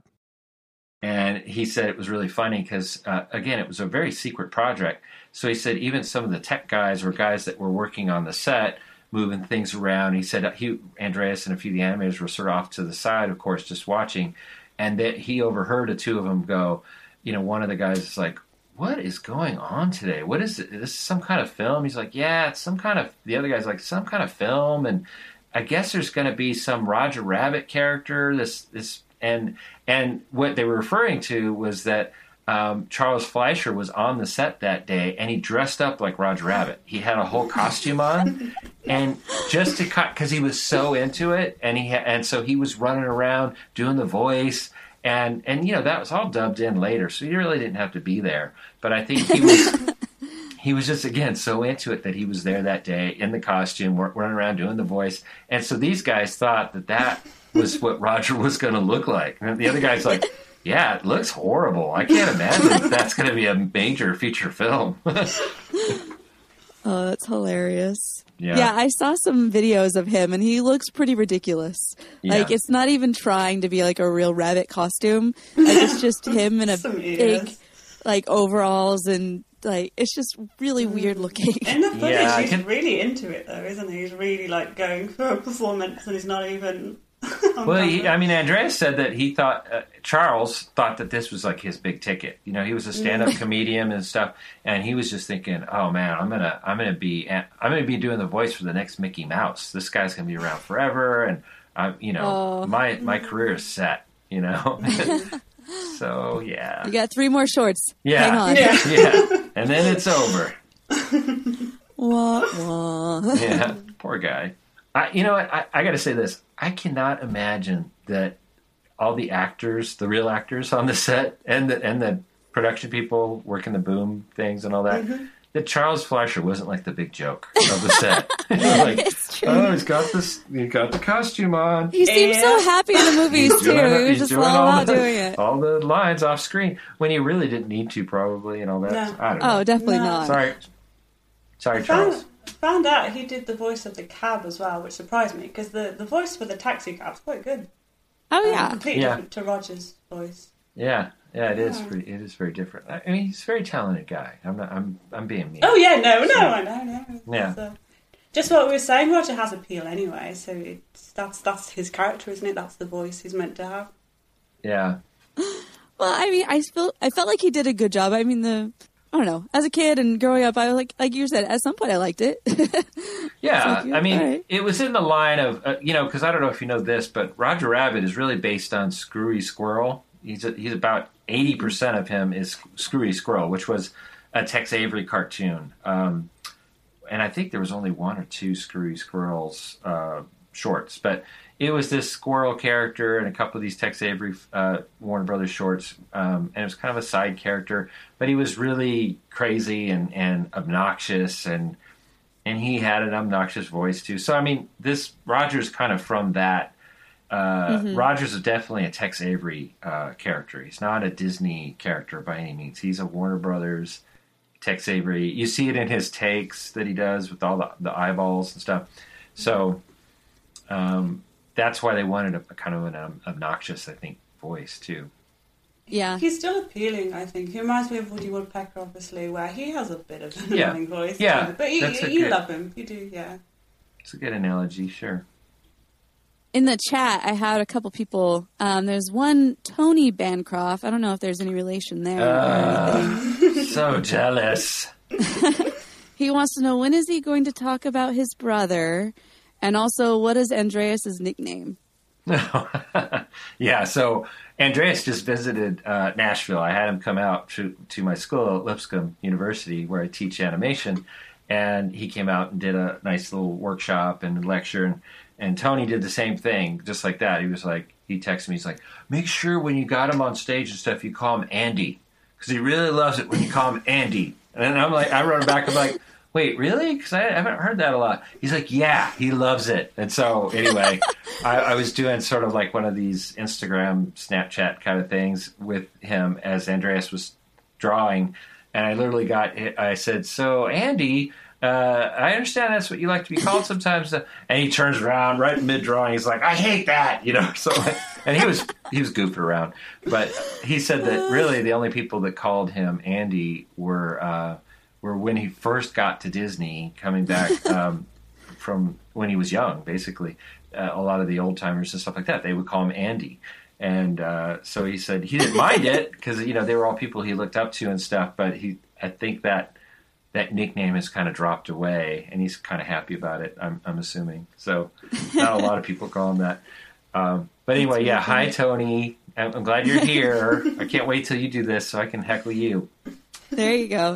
[SPEAKER 1] And he said it was really funny because, uh, again, it was a very secret project. So he said even some of the tech guys or guys that were working on the set moving things around. He said he, Andreas and a few of the animators were sort of off to the side, of course, just watching. And that he overheard the two of them go, you know, one of the guys is like, what is going on today? What is it? This is some kind of film? He's like, yeah, it's some kind of, the other guy's like, some kind of film. And I guess there's going to be some Roger Rabbit character. This, this, and, and what they were referring to was that Um, Charles Fleischer was on the set that day, and he dressed up like Roger Rabbit. He had a whole costume on, and just to cut because he was so into it, and he ha- and so he was running around doing the voice, and and you know that was all dubbed in later, so he really didn't have to be there. But I think he was he was just again so into it that he was there that day in the costume, running around doing the voice, and so these guys thought that that was what Roger was going to look like, and the other guy's like, yeah, it looks horrible. I can't imagine that that's going to be a major feature film.
[SPEAKER 2] Oh, that's hilarious.
[SPEAKER 1] Yeah.
[SPEAKER 2] yeah, I saw some videos of him, and he looks pretty ridiculous.
[SPEAKER 1] Yeah.
[SPEAKER 2] Like, it's not even trying to be like a real rabbit costume. Like, it's just him in a
[SPEAKER 4] Some
[SPEAKER 2] big,
[SPEAKER 4] ears.
[SPEAKER 2] like, overalls, and like it's just really weird looking.
[SPEAKER 4] In the footage,
[SPEAKER 1] Yeah, I
[SPEAKER 4] he's
[SPEAKER 1] can-
[SPEAKER 4] really into it, though, isn't he? He's really, like, going for a performance, and he's not even...
[SPEAKER 1] Well, he, I mean, Andreas said that he thought, uh, Charles thought that this was like his big ticket. You know, he was a stand-up comedian and stuff, and he was just thinking, oh man, I'm gonna, I'm gonna be, I'm gonna be doing the voice for the next Mickey Mouse. This guy's gonna be around forever, and I, you know,
[SPEAKER 2] Oh.
[SPEAKER 1] my my career is set. You know, so yeah,
[SPEAKER 2] You got three more shorts.
[SPEAKER 1] yeah,
[SPEAKER 2] Hang on.
[SPEAKER 1] yeah, yeah, and then it's over.
[SPEAKER 2] Wah, wah.
[SPEAKER 1] Yeah, poor guy. I, you know, I, I got to say this. I cannot imagine that all the actors, the real actors on the set, and the and the production people working the boom things and all that, that Charles Fleischer wasn't like the big joke of the set. like,
[SPEAKER 2] It's true.
[SPEAKER 1] oh, he's got this, he got the costume on.
[SPEAKER 2] He seems so happy in the movies
[SPEAKER 1] He's
[SPEAKER 2] too.
[SPEAKER 1] doing it-
[SPEAKER 2] He was
[SPEAKER 1] he's
[SPEAKER 2] just
[SPEAKER 1] doing
[SPEAKER 2] all
[SPEAKER 1] all
[SPEAKER 2] about
[SPEAKER 1] the-
[SPEAKER 2] doing it.
[SPEAKER 1] All the lines off screen when he really didn't need to, probably, and all that.
[SPEAKER 4] No.
[SPEAKER 1] I don't know.
[SPEAKER 2] Oh, definitely
[SPEAKER 4] No.
[SPEAKER 2] not.
[SPEAKER 1] Sorry, sorry,
[SPEAKER 4] I
[SPEAKER 1] Charles.
[SPEAKER 4] found, found out he did the voice of the cab as well, which surprised me because the, the voice for the taxi cab's quite good.
[SPEAKER 2] Oh
[SPEAKER 4] Um,
[SPEAKER 2] yeah.
[SPEAKER 4] completely
[SPEAKER 1] Yeah.
[SPEAKER 4] different to Roger's voice.
[SPEAKER 1] Yeah, yeah, it is.
[SPEAKER 4] Yeah.
[SPEAKER 1] Pretty, it is very different. I I mean, he's a very talented guy. I'm not. I'm. I'm being mean.
[SPEAKER 4] Oh yeah, no, no, I know, no.
[SPEAKER 1] Yeah.
[SPEAKER 4] So, just what we were saying, Roger has appeal anyway, so it's, that's that's his character, isn't it? That's the voice he's meant to have.
[SPEAKER 1] Yeah.
[SPEAKER 2] Well, I mean, I felt I felt like he did a good job. I mean, the I don't know. As a kid and growing up, I was like, like you said, at some point I liked it.
[SPEAKER 1] Yeah,
[SPEAKER 2] It's like,
[SPEAKER 1] I mean,
[SPEAKER 2] all right.
[SPEAKER 1] it was in the line of, uh, you know, because I don't know if you know this, but Roger Rabbit is really based on Screwy Squirrel. He's a, he's about eighty percent of him is Screwy Squirrel, which was a Tex Avery cartoon. Um, and I think there was only one or two Screwy Squirrels uh, shorts, but it was this squirrel character in a couple of these Tex Avery uh, Warner Brothers shorts, um, and it was kind of a side character, but he was really crazy and, and obnoxious, and and he had an obnoxious voice too. So I mean, this Roger's kind of from that. Uh,
[SPEAKER 2] Mhm.
[SPEAKER 1] Rogers is definitely a Tex Avery uh, character. He's not a Disney character by any means. He's a Warner Brothers Tex Avery. You see it in his takes that he does with all the, the eyeballs and stuff. So um, that's why they wanted a, a kind of an um, obnoxious, I think, voice too.
[SPEAKER 2] Yeah.
[SPEAKER 4] He's still appealing, I think. He reminds me of Woody Woodpecker, obviously, where he has a bit of an
[SPEAKER 1] Yeah.
[SPEAKER 4] annoying voice.
[SPEAKER 1] Yeah,
[SPEAKER 4] too. But you,
[SPEAKER 1] that's a
[SPEAKER 4] you
[SPEAKER 1] good-
[SPEAKER 4] love him. You do, yeah.
[SPEAKER 1] It's a good analogy, sure.
[SPEAKER 2] In the chat, I had a couple people. Um, there's one Tony Bancroft. I don't know if there's any relation there. or anything.
[SPEAKER 1] So jealous.
[SPEAKER 2] He wants to know, when is he going to talk about his brother, and also what is Andreas's nickname?
[SPEAKER 1] Yeah, so Andreas just visited uh, Nashville. I had him come out to, to my school at Lipscomb University where I teach animation, and he came out and did a nice little workshop and lecture, and, and Tony did the same thing, just like that. He was like, he texted me, he's like, make sure when you got him on stage and stuff, you call him Andy, because he really loves it when you call him Andy. And then I'm like, I wrote back, I'm like, wait, really? Because I haven't heard that a lot. He's like, yeah, he loves it. And so anyway, I, I was doing sort of like one of these Instagram, Snapchat kind of things with him as Andreas was drawing. And I literally got, I said, so Andy, uh, I understand that's what you like to be called sometimes. And he turns around right in mid-drawing. He's like, I hate that, you know. So, and he was he was goofing around. But he said that really the only people that called him Andy were uh, were when he first got to Disney, coming back um, from when he was young, basically. Uh, a lot of the old-timers and stuff like that, they would call him Andy. And uh, so he said he didn't mind it because, you know, they were all people he looked up to and stuff. But he, I think that that nickname has kind of dropped away, and he's kind of happy about it, I'm, I'm assuming. So not a lot of people call him that. Um, but anyway, yeah, hi, Tony. I'm, I'm glad you're here. I can't wait till you do this so I can heckle you.
[SPEAKER 2] There you go.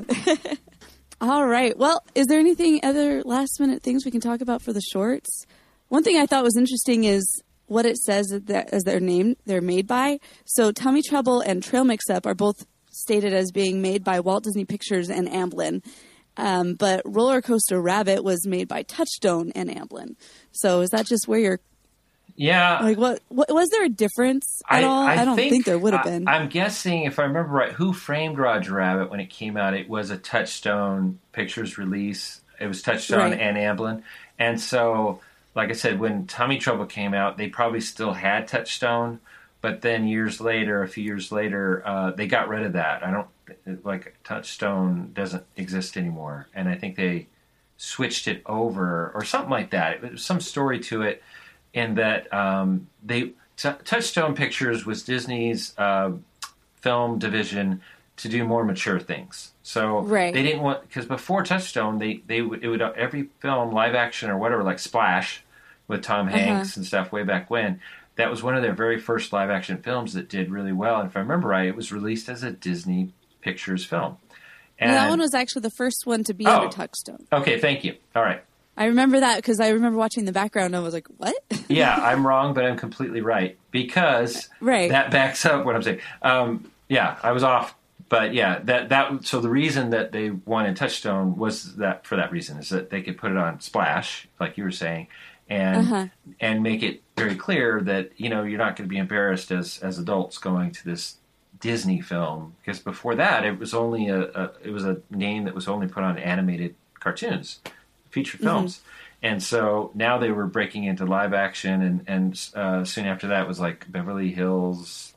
[SPEAKER 2] All right. Well, is there anything other last minute things we can talk about for the shorts? One thing I thought was interesting is what it says that as their name they're made by. So Tummy Trouble and Trail Mix-Up are both stated as being made by Walt Disney Pictures and Amblin. Um, but Roller Coaster Rabbit was made by Touchstone and Amblin. So is that just where you're
[SPEAKER 1] Yeah.
[SPEAKER 2] like what, what was there a difference at all? I, don't think, there would have
[SPEAKER 1] I-
[SPEAKER 2] been.
[SPEAKER 1] I'm guessing, if I remember right, Who Framed Roger Rabbit when it came out, it was a Touchstone Pictures release. It was Touchstone
[SPEAKER 2] Right.
[SPEAKER 1] and Amblin. And so, like I said, when Tummy Trouble came out, they probably still had Touchstone. But then years later, a few years later, uh, they got rid of that. I don't, like, Touchstone doesn't exist anymore. And I think they switched it over or something like that. It was some story to it. In that um, they T- Touchstone Pictures was Disney's uh, film division to do more mature things. So
[SPEAKER 2] Right.
[SPEAKER 1] they didn't want, because before Touchstone, they they would it would every film live action or whatever, like Splash with Tom Hanks
[SPEAKER 2] Uh-huh.
[SPEAKER 1] and stuff way back when. That was one of their very first live action films that did really well. And if I remember right, it was released as a Disney Pictures film.
[SPEAKER 2] And that
[SPEAKER 1] And-
[SPEAKER 2] one was actually the first one to be
[SPEAKER 1] Oh.
[SPEAKER 2] under Touchstone.
[SPEAKER 1] Okay, thank you. All right.
[SPEAKER 2] I remember that because I remember watching the background and I was like, what?
[SPEAKER 1] Yeah, I'm wrong, but I'm completely right because
[SPEAKER 2] Right.
[SPEAKER 1] that backs up what I'm saying. Um, yeah, I was off but yeah, that that so the reason that they wanted Touchstone was that for that reason is that they could put it on Splash, like you were saying, and
[SPEAKER 2] Uh-huh.
[SPEAKER 1] and make it very clear that you know you're not going to be embarrassed as as adults going to this Disney film, because before that it was only a, a it was a name that was only put on animated cartoons, feature films. And so now they were breaking into live action, and, and uh, soon after that was like Beverly Hills.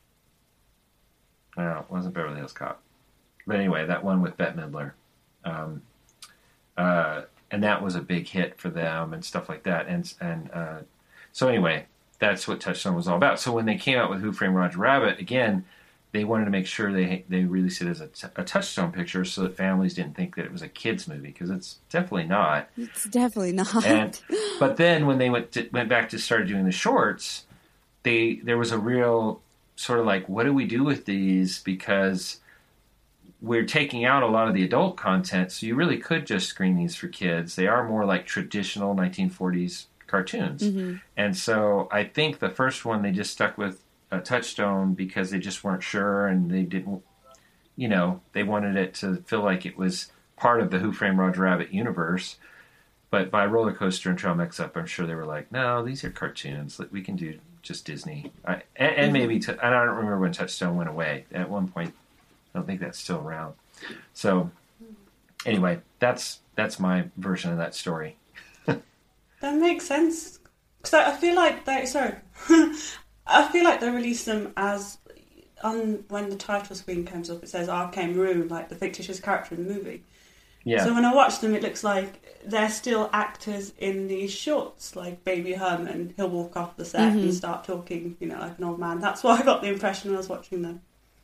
[SPEAKER 1] No, it wasn't Beverly Hills Cop. But anyway, that one with Bette Midler. Um, uh, and that was a big hit for them and stuff like that. And and uh, so anyway, that's what Touchstone was all about. So when they came out with Who Framed Roger Rabbit, again, they wanted to make sure they they released it as a, t- a Touchstone picture so that families didn't think that it was a kid's movie, because it's definitely not.
[SPEAKER 2] It's definitely not.
[SPEAKER 1] And, but then when they went to, went back to start doing the shorts, they there was a real sort of like, what do we do with these? Because we're taking out a lot of the adult content, so you really could just screen these for kids. They are more like traditional nineteen forties cartoons.
[SPEAKER 2] Mm-hmm.
[SPEAKER 1] And so I think the first one they just stuck with a Touchstone because they just weren't sure, and they didn't, you know, they wanted it to feel like it was part of the Who Framed Roger Rabbit universe. But by Roller Coaster and Trail Mix-Up, I'm sure they were like, no, these are cartoons. We can do just Disney. I, and, and
[SPEAKER 2] Mm-hmm.
[SPEAKER 1] maybe, t- I don't remember when Touchstone went away. At one point, I don't think that's still around. So anyway, that's that's my version of that story.
[SPEAKER 4] That makes sense. Because I, I feel like they, sorry, I feel like they release them as, on when the title screen comes up, it says Arcane Maroon, like the fictitious character in the movie.
[SPEAKER 1] Yeah.
[SPEAKER 4] So when I watch them, it looks like they're still actors in these shorts, like Baby Herman. He'll walk off the set
[SPEAKER 2] Mm-hmm.
[SPEAKER 4] and start talking, you know, like an old man. That's what I got the impression when I was watching them.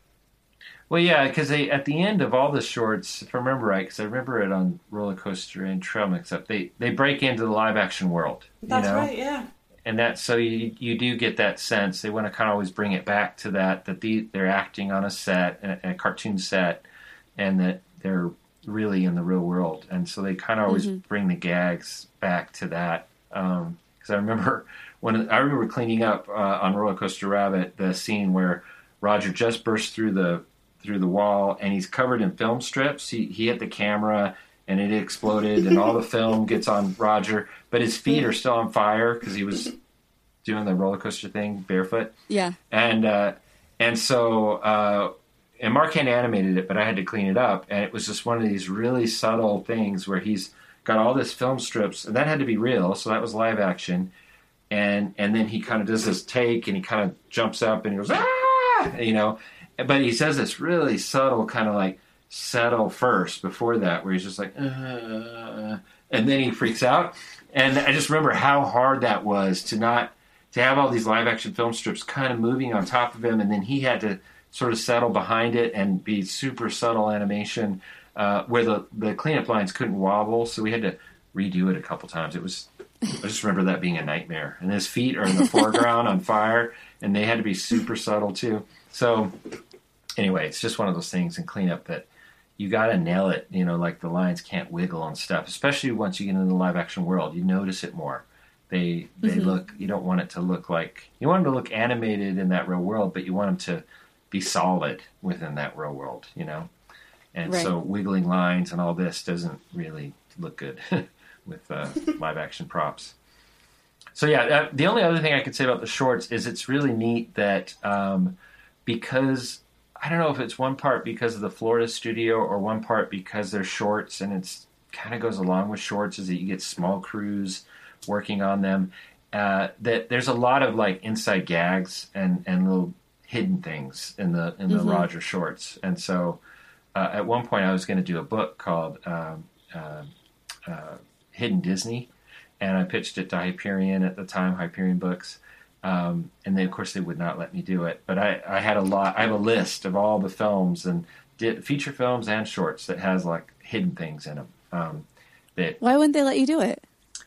[SPEAKER 1] Well, yeah, because they at the end of all the shorts, if I remember right, because I remember it on Roller Coaster and Trail Mix-Up, they, they break into the live action world.
[SPEAKER 4] That's
[SPEAKER 1] you know?
[SPEAKER 4] right, yeah.
[SPEAKER 1] And that, so you you do get that sense. They want to kind of always bring it back to that, that the, they're acting on a set, a, a cartoon set, and that they're really in the real world. And so they kind of always
[SPEAKER 2] Mm-hmm.
[SPEAKER 1] bring the gags back to that. Because I remember when I remember cleaning up uh, on Roller Coaster Rabbit, the scene where Roger just burst through the through the wall, and he's covered in film strips. He he hit the camera, and it exploded, and all the film gets on Roger, but his feet are still on fire because he was doing the roller coaster thing barefoot.
[SPEAKER 2] Yeah.
[SPEAKER 1] And uh, and so uh, and Mark had animated it, but I had to clean it up, and it was just one of these really subtle things where he's got all this film strips, and that had to be real, so that was live action. And and then he kind of does this take, and he kind of jumps up, and he goes, ah, you know. But he says this really subtle kind of like settle first before that, where he's just like, uh, and then he freaks out. And I just remember how hard that was to not to have all these live action film strips kind of moving on top of him, and then he had to sort of settle behind it and be super subtle animation uh, where the the cleanup lines couldn't wobble, so we had to redo it a couple times. It was I just remember that being a nightmare. And his feet are in the foreground on fire, and they had to be super subtle too. So anyway, it's just one of those things in cleanup that you got to nail it. You know, like the lines can't wiggle and stuff, especially once you get into the live action world. You notice it more. They they
[SPEAKER 2] Mm-hmm.
[SPEAKER 1] look, you don't want it to look like, you want them to look animated in that real world, but you want them to be solid within that real world, you know? And
[SPEAKER 2] Right.
[SPEAKER 1] so wiggling lines and all this doesn't really look good with uh, live action props. So yeah, uh, the only other thing I could say about the shorts is it's really neat that um, because I don't know if it's one part because of the Florida studio or one part because they're shorts, and it's kind of goes along with shorts is that you get small crews working on them. Uh, that there's a lot of like inside gags and, and little hidden things in the in the
[SPEAKER 2] Mm-hmm.
[SPEAKER 1] Roger shorts, and so uh, at one point I was going to do a book called um, uh, uh, Hidden Disney. And I pitched it to Hyperion at the time, Hyperion Books. Um, and then, of course, they would not let me do it. But I, I had a lot. I have a list of all the films and did feature films and shorts that has like hidden things in them. Um, that
[SPEAKER 2] Why wouldn't they let you do it?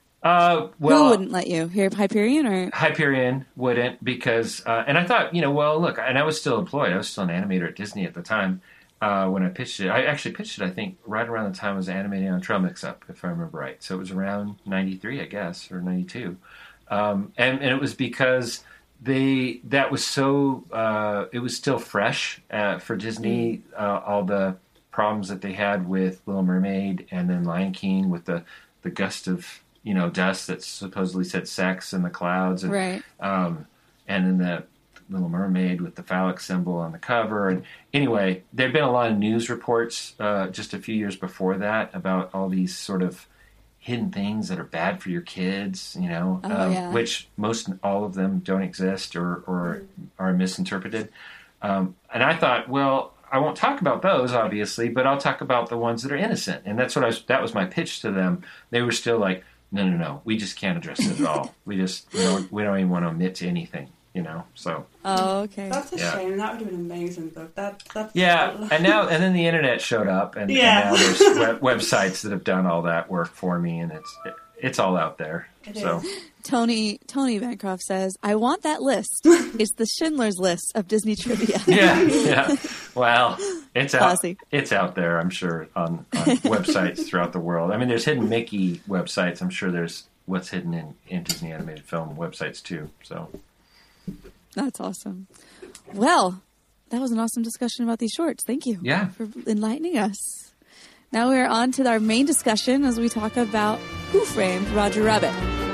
[SPEAKER 1] uh, well,
[SPEAKER 2] Who wouldn't let you? Here, Hyperion or?
[SPEAKER 1] Hyperion wouldn't because, uh, and I thought, you know, well, look, and I was still employed. I was still an animator at Disney at the time uh, when I pitched it. I actually pitched it, I think, right around the time I was animating on Trail Mix-Up, if I remember right. So it was around ninety-three, I guess, or ninety-two. Um, and, and it was because they that was so uh, it was still fresh uh, for Disney. Uh, all the problems that they had with Little Mermaid and then Lion King with the the gust of you know dust that supposedly said sex in the clouds, and,
[SPEAKER 2] right?
[SPEAKER 1] Um, and then the Little Mermaid with the phallic symbol on the cover. And anyway, there'd been a lot of news reports uh, just a few years before that about all these sort of hidden things that are bad for your kids, you know,
[SPEAKER 2] oh,
[SPEAKER 1] um,
[SPEAKER 2] yeah.
[SPEAKER 1] which most all of them don't exist or, or are misinterpreted. Um, and I thought, well, I won't talk about those, obviously, but I'll talk about the ones that are innocent. And that's what I was, that was my pitch to them. They were still like, no, no, no, we just can't address it at all. We just, we don't, we don't even want to admit to anything, you know, so.
[SPEAKER 2] Oh, okay.
[SPEAKER 4] That's a
[SPEAKER 1] yeah.
[SPEAKER 4] shame. That would have been an amazing book. That, that's
[SPEAKER 1] Yeah, and now, and then the internet showed up, and,
[SPEAKER 4] Yeah.
[SPEAKER 1] and now there's web, websites that have done all that work for me, and it's, it, it's all out there.
[SPEAKER 4] It
[SPEAKER 1] so.
[SPEAKER 4] is.
[SPEAKER 2] Tony Tony Bancroft says, "I want that list. It's the Schindler's List of Disney trivia."
[SPEAKER 1] Yeah, yeah. Well, it's out.
[SPEAKER 2] Classy.
[SPEAKER 1] It's out there, I'm sure, on, on websites throughout the world. I mean, there's hidden Mickey websites. I'm sure there's what's hidden in, in Disney animated film websites too. So
[SPEAKER 2] That's awesome. Well, that was an awesome discussion about these shorts. Thank you.
[SPEAKER 1] Yeah.
[SPEAKER 2] For enlightening us. Now we're on to our main discussion as we talk about Who Framed Roger Rabbit.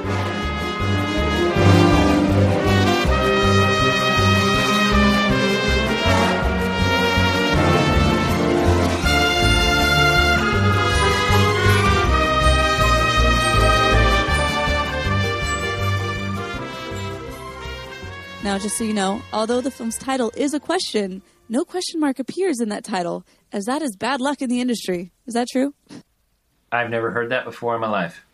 [SPEAKER 2] Now, just so you know, although the film's title is a question, no question mark appears in that title, as that is bad luck in the industry. Is that true?
[SPEAKER 1] I've never heard that before in my life.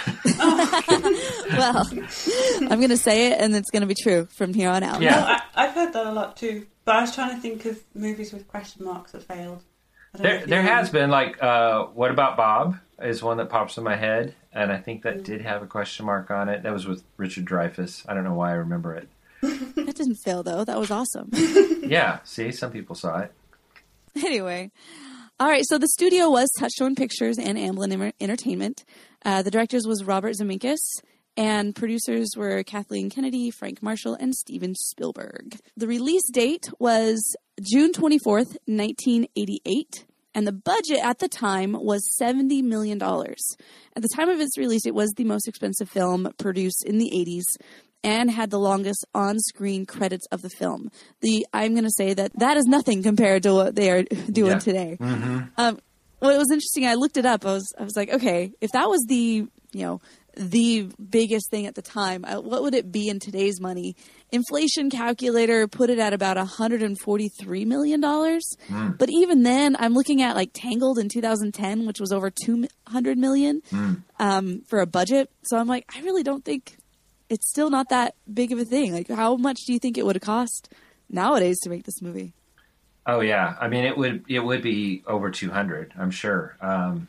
[SPEAKER 2] Well, I'm going to say it, and it's going to be true from here on out.
[SPEAKER 1] Yeah.
[SPEAKER 4] No, I, I've heard that a lot too. But I was trying to think of movies with question marks that failed. I don't know
[SPEAKER 1] There,
[SPEAKER 4] if you
[SPEAKER 1] there
[SPEAKER 4] know.
[SPEAKER 1] has been, like, uh, What About Bob is one that pops in my head, and I think that did have a question mark on it. That was with Richard Dreyfuss. I don't know why I remember it.
[SPEAKER 2] That didn't fail, though. That was awesome.
[SPEAKER 1] Yeah, see, some people saw it.
[SPEAKER 2] Anyway. All right, so the studio was Touchstone Pictures and Amblin Emer- Entertainment. Uh, the directors was Robert Zemeckis, and producers were Kathleen Kennedy, Frank Marshall, and Steven Spielberg. The release date was June twenty-fourth, nineteen eighty-eight, and the budget at the time was seventy million dollars. At the time of its release, it was the most expensive film produced in the eighties, and had the longest on-screen credits of the film. The I'm going to say that that is nothing compared to what they are doing
[SPEAKER 1] Yeah.
[SPEAKER 2] today.
[SPEAKER 1] Mm-hmm.
[SPEAKER 2] Um, well, it was interesting. I looked it up. I was I was like, okay, if that was the you know the biggest thing at the time, uh, what would it be in today's money? Inflation calculator put it at about one hundred forty-three million dollars.
[SPEAKER 1] Mm.
[SPEAKER 2] But even then, I'm looking at like Tangled in two thousand ten, which was over two hundred million
[SPEAKER 1] Mm.
[SPEAKER 2] um, for a budget. So I'm like, I really don't think. It's still not that big of a thing. Like, how much do you think it would have cost nowadays to make this movie?
[SPEAKER 1] Oh yeah, I mean it would it would be over two hundred, I'm sure. Um,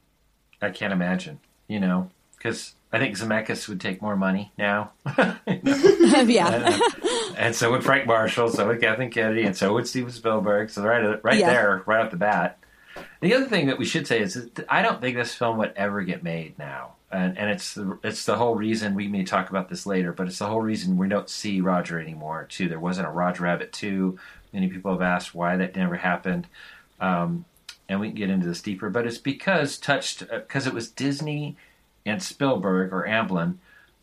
[SPEAKER 1] I can't imagine, you know, because I think Zemeckis would take more money now. You know?
[SPEAKER 2] Yeah,
[SPEAKER 1] and, and so would Frank Marshall, so would Kathleen Kennedy, and so would Steven Spielberg. So right, right
[SPEAKER 2] Yeah.
[SPEAKER 1] there, right off the bat. The other thing that we should say is that I don't think this film would ever get made now. And, and it's the, it's the whole reason, we may talk about this later, but it's the whole reason we don't see Roger anymore, too. There wasn't a Roger Rabbit two. Many people have asked why that never happened. Um, and we can get into this deeper, but it's because touched, because uh, it was Disney and Spielberg, or Amblin,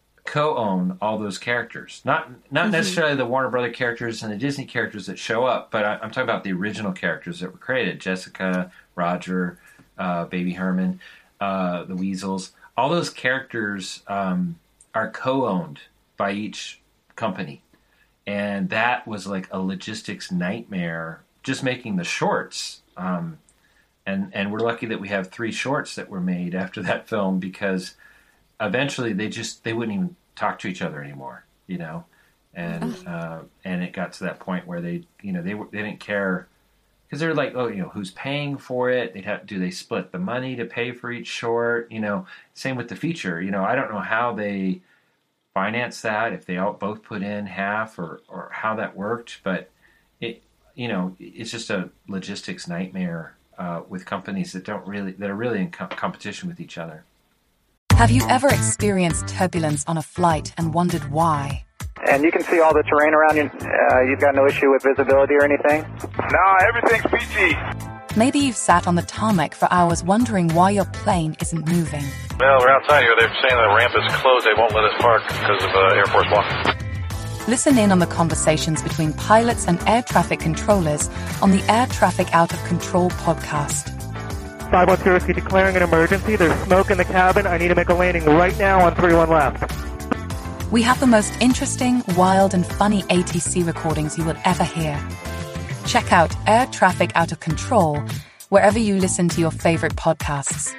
[SPEAKER 1] co-own all those characters. Not not
[SPEAKER 2] Mm-hmm.
[SPEAKER 1] necessarily the Warner Brother characters and the Disney characters that show up, but I, I'm talking about the original characters that were created. Jessica, Roger, uh, Baby Herman, uh, the Weasels. All those characters um, are co-owned by each company. And that was like a logistics nightmare, just making the shorts. Um, and, and we're lucky that we have three shorts that were made after that film, because eventually they just, they wouldn't even talk to each other anymore, you know? And, uh, and it got to that point where they, you know, they were, they didn't care. Because they're like, oh, you know, who's paying for it? They'd have, do they split the money to pay for each short? You know, same with the feature. You know, I don't know how they finance that, if they all both put in half, or, or how that worked. But it, you know, it's just a logistics nightmare uh, with companies that don't really, that are really in co- competition with each other.
[SPEAKER 11] Have you ever experienced turbulence on a flight and wondered why? And you can see all the terrain around you. Uh, you've got no issue with visibility or anything?
[SPEAKER 12] No, everything's P G.
[SPEAKER 13] Maybe you've sat on the tarmac for hours wondering why your plane isn't moving.
[SPEAKER 12] Well, we're outside here. They're saying the ramp is closed. They won't let us park because of uh, Air Force One.
[SPEAKER 13] Listen in on the conversations between pilots and air traffic controllers on the Air Traffic Out of Control podcast.
[SPEAKER 14] five one zero, declaring an emergency. There's smoke in the cabin. I need to make a landing right now on three one left.
[SPEAKER 13] We have the most interesting, wild, and funny A T C recordings you will ever hear. Check out Air Traffic Out of Control wherever you listen to your favorite podcasts.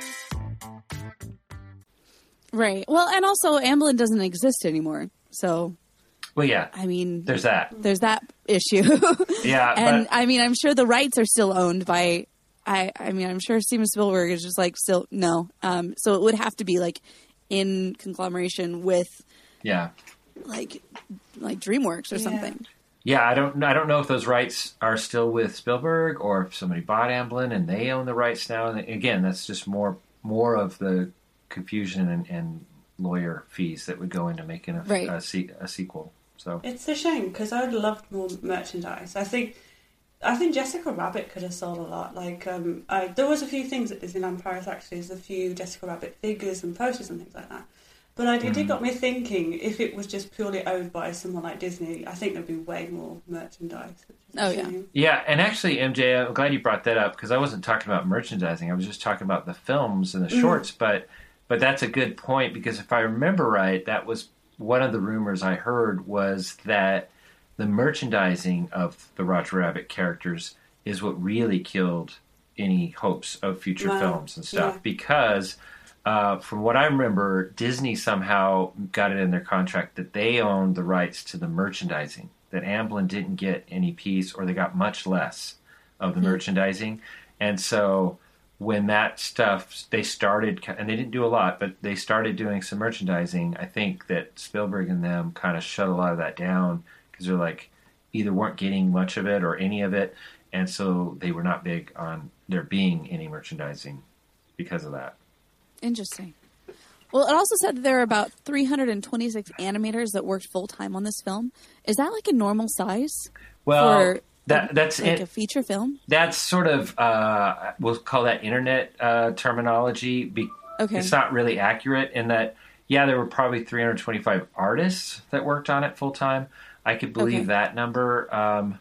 [SPEAKER 2] Right. Well, and also Amblin doesn't exist anymore. So,
[SPEAKER 1] well, yeah.
[SPEAKER 2] I mean,
[SPEAKER 1] there's that.
[SPEAKER 2] There's that issue.
[SPEAKER 1] Yeah.
[SPEAKER 2] And
[SPEAKER 1] but,
[SPEAKER 2] I mean, I'm sure the rights are still owned by, I, I mean, I'm sure Steven Spielberg is just like, still, no. Um, so it would have to be like in conglomeration with,
[SPEAKER 1] yeah,
[SPEAKER 2] like, like DreamWorks or
[SPEAKER 4] Yeah.
[SPEAKER 2] something.
[SPEAKER 1] Yeah, I don't. I don't know if those rights are still with Spielberg or if somebody bought Amblin and they own the rights now. And again, that's just more more of the confusion and, and lawyer fees that would go into making a,
[SPEAKER 2] Right.
[SPEAKER 1] a, se- a sequel. So
[SPEAKER 4] It's a shame because I would have loved more merchandise. I think, I think Jessica Rabbit could have sold a lot. Like, um, I, there was a few things at Disneyland Paris actually. There's a few Jessica Rabbit figures and posters and things like that. But I, it did got me thinking, if it was just purely owned by someone like Disney, I think there'd be way more merchandise.
[SPEAKER 2] Oh, yeah.
[SPEAKER 1] yeah, and actually, M J, I'm glad you brought that up because I wasn't talking about merchandising. I was just talking about the films and the
[SPEAKER 4] Mhm.
[SPEAKER 1] shorts. But but that's a good point because if I remember right, that was one of the rumors I heard was that the merchandising of the Roger Rabbit characters is what really killed any hopes of future
[SPEAKER 4] Wow.
[SPEAKER 1] films and stuff
[SPEAKER 4] Yeah.
[SPEAKER 1] because. Uh, from what I remember, Disney somehow got it in their contract that they owned the rights to the merchandising, that Amblin didn't get any piece or they got much less of the
[SPEAKER 2] Hmm.
[SPEAKER 1] merchandising. And so when that stuff, they started, and they didn't do a lot, but they started doing some merchandising, I think that Spielberg and them kind of shut a lot of that down because they're like, either weren't getting much of it or any of it. And so they were not big on there being any merchandising because of that.
[SPEAKER 2] Interesting. Well, it also said that there are about three hundred twenty-six animators that worked full-time on this film. Is that like a normal size?
[SPEAKER 1] Well,
[SPEAKER 2] for
[SPEAKER 1] that that's
[SPEAKER 2] like
[SPEAKER 1] it.
[SPEAKER 2] a feature film?
[SPEAKER 1] That's sort of, uh, we'll call that internet uh, terminology. Be-
[SPEAKER 2] Okay.
[SPEAKER 1] It's not really accurate in that, yeah, there were probably three hundred twenty-five artists that worked on it full time. I could believe
[SPEAKER 2] Okay.
[SPEAKER 1] that number. Um,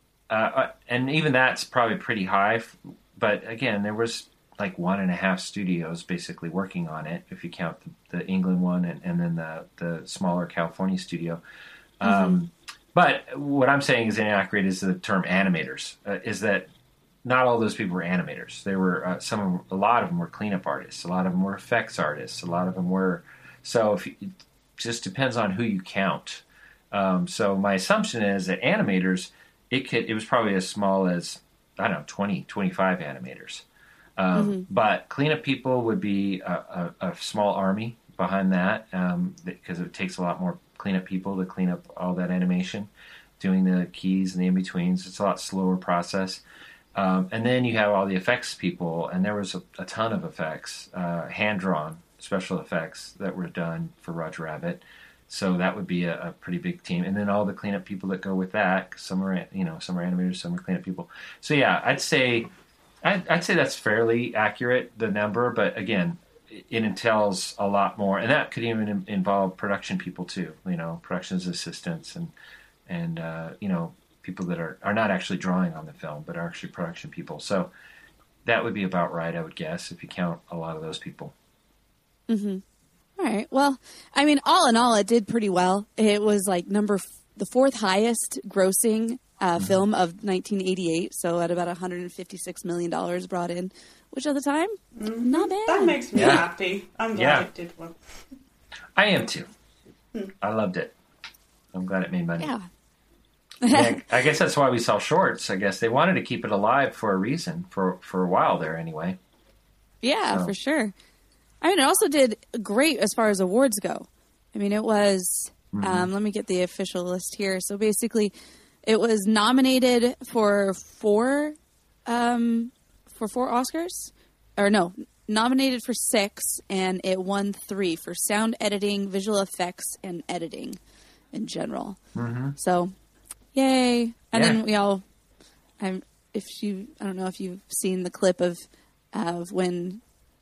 [SPEAKER 1] uh, and even that's probably pretty high. But again, there was like one and a half studios basically working on it, if you count the, the England one and, and then the, the smaller California studio. Um,
[SPEAKER 2] Mm-hmm.
[SPEAKER 1] But what I'm saying is inaccurate is the term animators, uh, is that not all those people were animators. There were uh, some, of them, a lot of them were cleanup artists. A lot of them were effects artists. A lot of them were. So if you, it just depends on who you count. Um, so my assumption is that animators, it could, it was probably as small as, I don't know, twenty, twenty-five animators. Um,
[SPEAKER 2] Mhm.
[SPEAKER 1] But cleanup people would be a, a, a small army behind that um, because it takes a lot more cleanup people to clean up all that animation, doing the keys and the in-betweens. It's a lot slower process. Um, and then you have all the effects people, and there was a, a ton of effects, uh, hand-drawn special effects that were done for Roger Rabbit. So that would be a, a pretty big team. And then all the cleanup people that go with that. Some are, you know, some are animators, some are cleanup people. So yeah, I'd say, I'd, I'd say that's fairly accurate, the number. But again, it entails a lot more, and that could even in- involve production people too. You know, productions assistants and and uh, you know, people that are, are not actually drawing on the film, but are actually production people. So that would be about right, I would guess, if you count a lot of those people.
[SPEAKER 2] Mm-hmm. All right. Well, I mean, all in all, it did pretty well. It was like number f- the fourth highest grossing uh,
[SPEAKER 1] Mm-hmm.
[SPEAKER 2] film of nineteen eighty-eight. So at about one hundred fifty-six million dollars brought in, which at the time, not bad.
[SPEAKER 4] That makes me
[SPEAKER 1] Yeah.
[SPEAKER 4] happy. I'm glad
[SPEAKER 1] Yeah.
[SPEAKER 4] it did well.
[SPEAKER 1] I am too.
[SPEAKER 4] Hmm.
[SPEAKER 1] I loved it. I'm glad it made money.
[SPEAKER 2] Yeah.
[SPEAKER 1] Yeah, I guess that's why we saw shorts. I guess they wanted to keep it alive for a reason, for for a while there anyway.
[SPEAKER 2] Yeah,
[SPEAKER 1] So.
[SPEAKER 2] for sure. I mean, it also did great as far as awards go. I mean, it was,
[SPEAKER 1] Mhm.
[SPEAKER 2] um, let me get the official list here. So basically, it was nominated for four, um, for four Oscars, or no, nominated for six, and it won three for sound editing, visual effects, and editing. in general.
[SPEAKER 1] Mm-hmm.
[SPEAKER 2] So, yay! And
[SPEAKER 1] Yeah.
[SPEAKER 2] then we all, I'm if you, I don't know if you've seen the clip of of when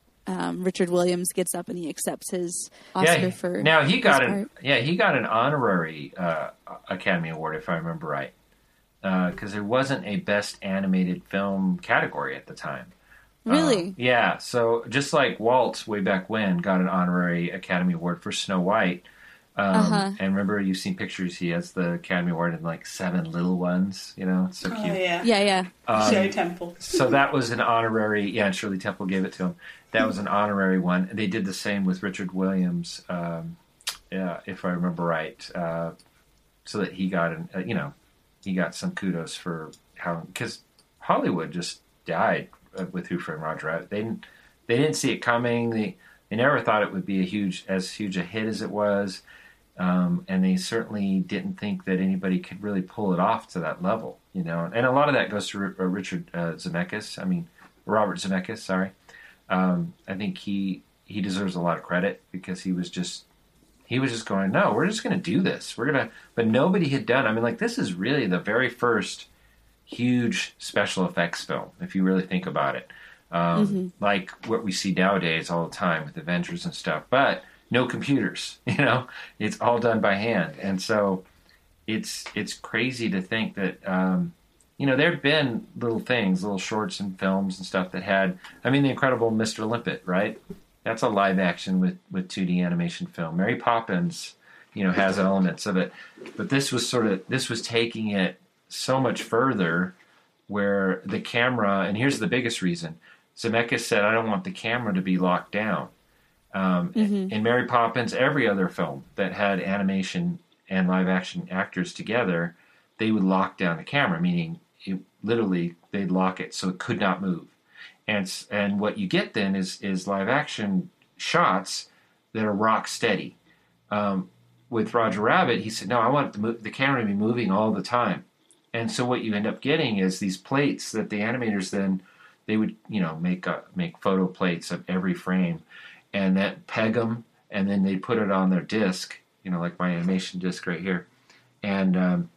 [SPEAKER 2] um, Richard Williams gets up and he accepts his Oscar
[SPEAKER 1] yeah,
[SPEAKER 2] for
[SPEAKER 1] now he got
[SPEAKER 2] his
[SPEAKER 1] an
[SPEAKER 2] part.
[SPEAKER 1] yeah he got an honorary uh, Academy Award if I remember right, because uh, there wasn't a Best Animated Film category at the time.
[SPEAKER 2] Really?
[SPEAKER 1] Uh, yeah. So just like Walt way back when got an honorary Academy Award for Snow White. Um,
[SPEAKER 2] Uh-huh.
[SPEAKER 1] And remember, you've seen pictures. He has the Academy Award in like seven little ones. You know, it's so
[SPEAKER 4] Oh,
[SPEAKER 1] cute.
[SPEAKER 4] yeah.
[SPEAKER 2] Yeah, yeah.
[SPEAKER 1] Um,
[SPEAKER 4] Shirley Temple.
[SPEAKER 1] So that was an honorary. Yeah, and Shirley Temple gave it to him. That was an honorary one. They did the same with Richard Williams, um, yeah, if I remember right. Uh, so that he got an, uh, you know, he got some kudos for how, because Hollywood just died uh, with Who Framed Roger Rabbit. They didn't, they didn't see it coming. They they never thought it would be a huge as huge a hit as it was. Um, and they certainly didn't think that anybody could really pull it off to that level, you know. And a lot of that goes to R- uh, Richard uh, Zemeckis. I mean, Robert Zemeckis. Sorry. Um, I think he he deserves a lot of credit because he was just he was just going, no, we're just going to do this. We're gonna, but nobody had done. I mean, like this is really the very first huge special effects film, if you really think about it. Um,
[SPEAKER 2] Mm-hmm.
[SPEAKER 1] Like what we see nowadays all the time with Avengers and stuff, but no computers, you know, it's all done by hand. And so it's, it's crazy to think that, um, you know, there've been little things, little shorts and films and stuff that had, I mean, the incredible Mister Limpet, right? That's a live action with, with two D animation film. Mary Poppins, you know, has elements of it, but this was sort of, this was taking it so much further where the camera, and here's the biggest reason, Zemeckis said, I don't want the camera to be locked down. Um,
[SPEAKER 2] Mm-hmm.
[SPEAKER 1] in Mary Poppins, every other film that had animation and live action actors together, they would lock down the camera, meaning it, literally they'd lock it so it could not move. And and what you get then is is live action shots that are rock steady. Um, with Roger Rabbit, he said, no, I want the, the camera to be moving all the time. And so what you end up getting is these plates that the animators then, they would, you know, make a, make photo plates of every frame and that peg them, and then they'd put it on their disc, you know, like my animation disc right here. And, um,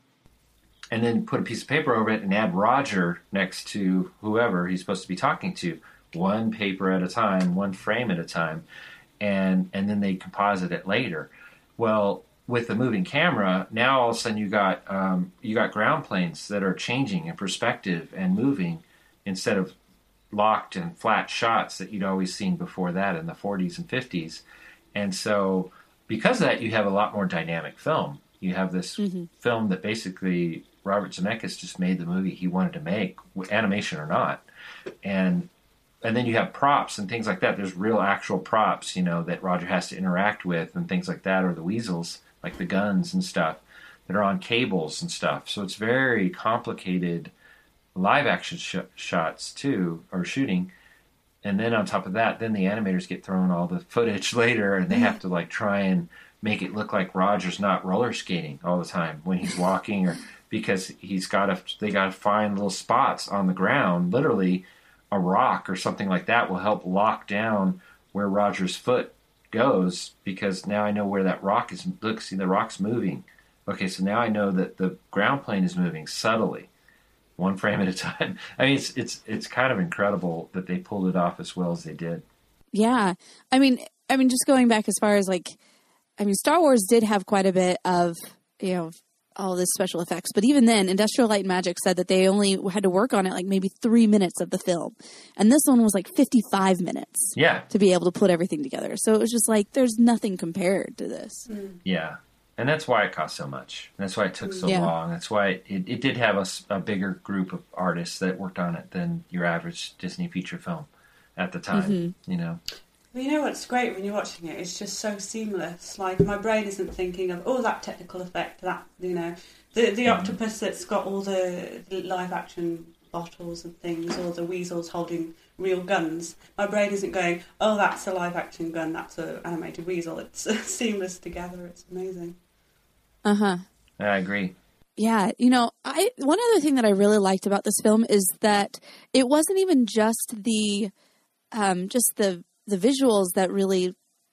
[SPEAKER 1] and then put a piece of paper over it and add Roger next to whoever he's supposed to be talking to, one paper at a time, one frame at a time, and and then they composite it later. Well, with the moving camera, now all of a sudden you got um, you got ground planes that are changing in perspective and moving instead of locked and flat shots that you'd always seen before that in the forties and fifties. And so because of that, you have a lot more dynamic film. You have this mm-hmm. film that basically Robert Zemeckis just made the movie he wanted to make, animation or not. And and then you have props and things like that. There's real actual props, you know, that Roger has to interact with and things like that, or the weasels, like the guns and stuff that are on cables and stuff. So it's very complicated live action sh- shots too, or shooting. And then on top of that, then the animators get thrown all the footage later and they have to like try and make it look like Roger's not roller skating all the time when he's walking, or because he's got to, they got to find little spots on the ground, literally a rock or something like that will help lock down where Roger's foot goes, because now I know where that rock is. Look, see, the rock's moving. Okay, so now I know that the ground plane is moving subtly, one frame at a time. I mean, it's it's it's kind of incredible that they pulled it off as well as they did.
[SPEAKER 2] Yeah, I mean, I mean, just going back as far as like, I mean, Star Wars did have quite a bit of, you know, all this special effects, but even then, Industrial Light and Magic said that they only had to work on it like maybe three minutes of the film, and this one was like fifty-five minutes.
[SPEAKER 1] Yeah,
[SPEAKER 2] to be able to put everything together. So it was just like there's nothing compared to this.
[SPEAKER 4] Mm.
[SPEAKER 1] Yeah. And that's why it cost so much. And that's why it took so
[SPEAKER 2] Yeah. long.
[SPEAKER 1] That's why it, it, it did have a, s- a bigger group of artists that worked on it than your average Disney feature film at the time,
[SPEAKER 2] Mm-hmm.
[SPEAKER 1] you know.
[SPEAKER 4] Well, you know what's great when you're watching it? It's just so seamless. Like, my brain isn't thinking of, oh, that technical effect, that, you know, the the
[SPEAKER 1] Mm-hmm.
[SPEAKER 4] octopus that's got all the, the live-action bottles and things, or the weasels holding real guns. My brain isn't going, oh, that's a live-action gun, that's an animated weasel. It's seamless together. It's amazing.
[SPEAKER 2] Uh-huh.
[SPEAKER 1] I agree.
[SPEAKER 2] Yeah, you know, I one other thing that I really liked about this film is that it wasn't even just the um, just the the visuals that really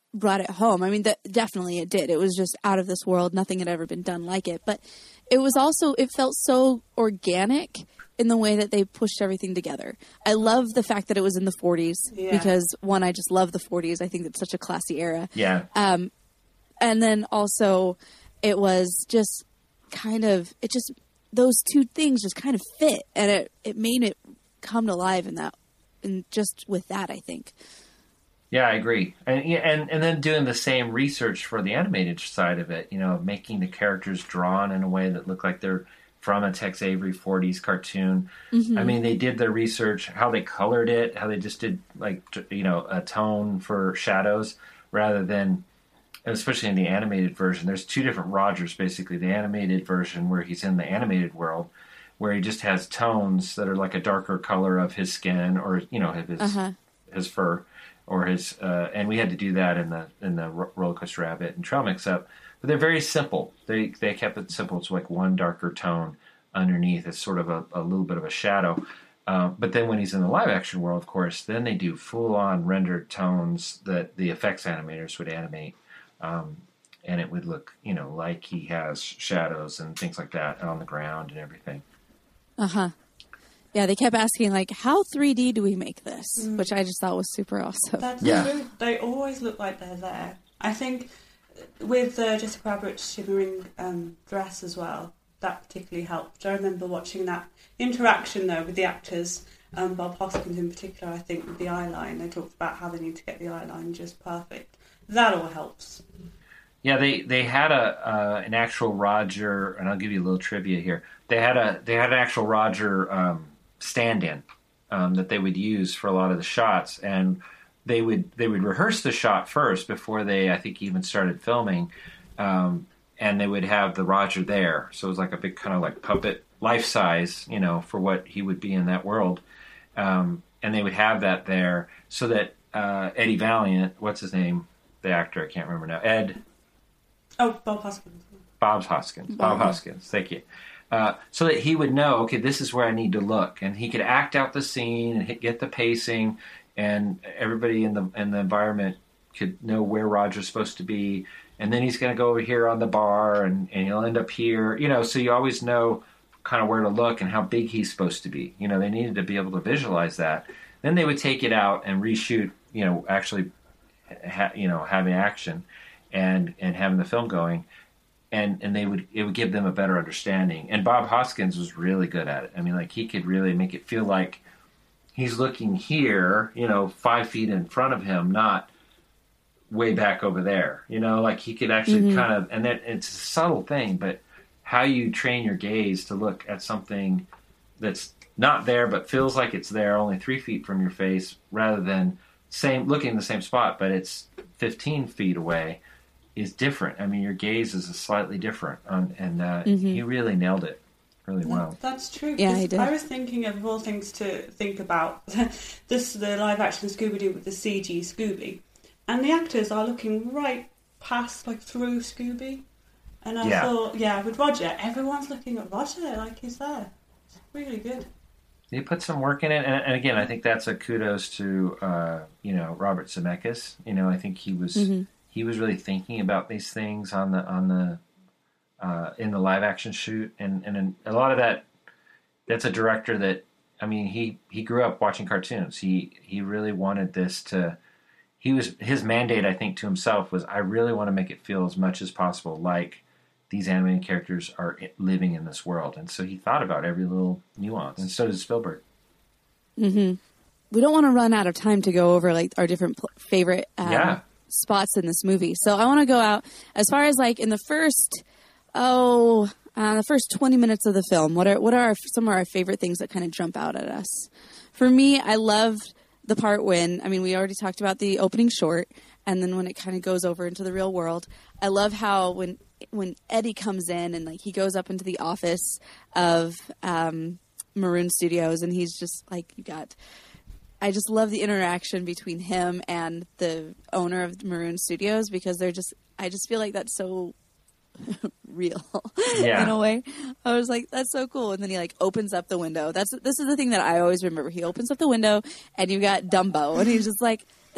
[SPEAKER 2] brought it home. I mean, that definitely it did. It was just out of this world. Nothing had ever been done like it. But it was also, it felt so organic in the way that they pushed everything together. I love the fact that it was in the forties
[SPEAKER 4] Yeah.
[SPEAKER 2] because, one, I just love the forties. I think it's such a classy era.
[SPEAKER 1] Yeah.
[SPEAKER 2] Um, and then also it was just kind of, it just, those two things just kind of fit, and it, it made it come to life in that, and just with that, I think.
[SPEAKER 1] Yeah, I agree. And, yeah, and and then doing the same research for the animated side of it, you know, making the characters drawn in a way that look like they're from a Tex Avery forties cartoon.
[SPEAKER 2] Mm-hmm.
[SPEAKER 1] I mean, they did their research, how they colored it, how they just did, like, you know, a tone for shadows rather than, especially in the animated version, there's two different Rogers, basically. The animated version where he's in the animated world, where he just has tones that are like a darker color of his skin or, you know, his
[SPEAKER 2] Uh-huh.
[SPEAKER 1] his fur. Or his, uh, and we had to do that in the in the Roller Coaster Rabbit and Trail Mix Up. But they're very simple. They they kept it simple. It's like one darker tone underneath. It's sort of a, a little bit of a shadow. Uh, but then when he's in the live action world, of course, then they do full on rendered tones that the effects animators would animate, um, and it would look, you know, like he has shadows and things like that on the ground and everything.
[SPEAKER 2] Uh huh. Yeah, they kept asking, like, how three D do we make this?
[SPEAKER 4] Mm.
[SPEAKER 2] Which I just thought was super awesome.
[SPEAKER 4] That's
[SPEAKER 1] Yeah.
[SPEAKER 4] true. They always look like they're there. I think with uh, Jessica Rabbit's shimmering um, dress as well, that particularly helped. I remember watching that interaction, though, with the actors, um, Bob Hoskins in particular, I think, with the eyeline. They talked about how they need to get the eyeline just perfect. That all helps.
[SPEAKER 1] Yeah, they, they had a uh, an actual Roger, and I'll give you a little trivia here. They had a they had an actual Roger um, stand-in um, that they would use for a lot of the shots, and they would they would rehearse the shot first before they, I think, even started filming, um, and they would have the Roger there. So it was like a big kind of like puppet, life size, you know, for what he would be in that world, um, and they would have that there so that uh, Eddie Valiant, what's his name, the actor, I can't remember now, Ed.
[SPEAKER 4] Oh, Bob Hoskins.
[SPEAKER 1] Bob Hoskins. Bob
[SPEAKER 4] Bob.
[SPEAKER 1] Hoskins. Thank you. Uh, so that he would know, okay, this is where I need to look, and he could act out the scene and hit, get the pacing, and everybody in the in the environment could know where Roger's supposed to be, and then he's going to go over here on the bar, and, and he'll end up here, you know. So you always know kind of where to look and how big he's supposed to be. You know, they needed to be able to visualize that. Then they would take it out and reshoot. You know, actually, ha, you know, having action and and having the film going. And and they would it would give them a better understanding. And Bob Hoskins was really good at it. I mean, like, he could really make it feel like he's looking here, you know, five feet in front of him, not way back over there. You know, like he could actually
[SPEAKER 2] Mhm.
[SPEAKER 1] kind of, and that it's a subtle thing, but how you train your gaze to look at something that's not there but feels like it's there, only three feet from your face, rather than same looking in the same spot, but it's fifteen feet away. Is different. I mean, your gaze is slightly different, um, and uh,
[SPEAKER 2] Mhm.
[SPEAKER 1] he really nailed it really well.
[SPEAKER 4] That's true.
[SPEAKER 2] Yeah,
[SPEAKER 4] 'cause
[SPEAKER 2] he did.
[SPEAKER 4] I was thinking of all things to think about. This the live action Scooby-Doo with the C G Scooby, and the actors are looking right past, like, through Scooby. And I
[SPEAKER 1] Yeah.
[SPEAKER 4] thought, yeah, with Roger, everyone's looking at Roger like he's there. It's really good.
[SPEAKER 1] They put some work in it, and, and again, I think that's a kudos to uh, you know, Robert Zemeckis. You know, I think he was
[SPEAKER 2] Mhm.
[SPEAKER 1] he was really thinking about these things on the on the uh, in the live action shoot, and and a lot of that. That's a director that, I mean, he he grew up watching cartoons. He he really wanted this to. He was his mandate, I think, to himself was, I really want to make it feel as much as possible like these animated characters are living in this world, and so he thought about every little nuance, and so did Spielberg.
[SPEAKER 2] hmm We don't want to run out of time to go over, like, our different pl- favorite um,
[SPEAKER 1] Yeah.
[SPEAKER 2] spots in this movie. So I want to go out as far as, like, in the first, oh, uh, the first twenty minutes of the film. What are what are our, some of our favorite things that kind of jump out at us? For me, I loved the part when, I mean, we already talked about the opening short, and then when it kind of goes over into the real world. I love how when when Eddie comes in and, like, he goes up into the office of um, Maroon Studios, and he's just like, you got. I just love the interaction between him and the owner of Maroon Studios, because they're just, I just feel like that's so real
[SPEAKER 1] Yeah.
[SPEAKER 2] in a way. I was like, that's so cool. And then he, like, opens up the window. That's, this is the thing that I always remember. He opens up the window and you got Dumbo, and he's just like,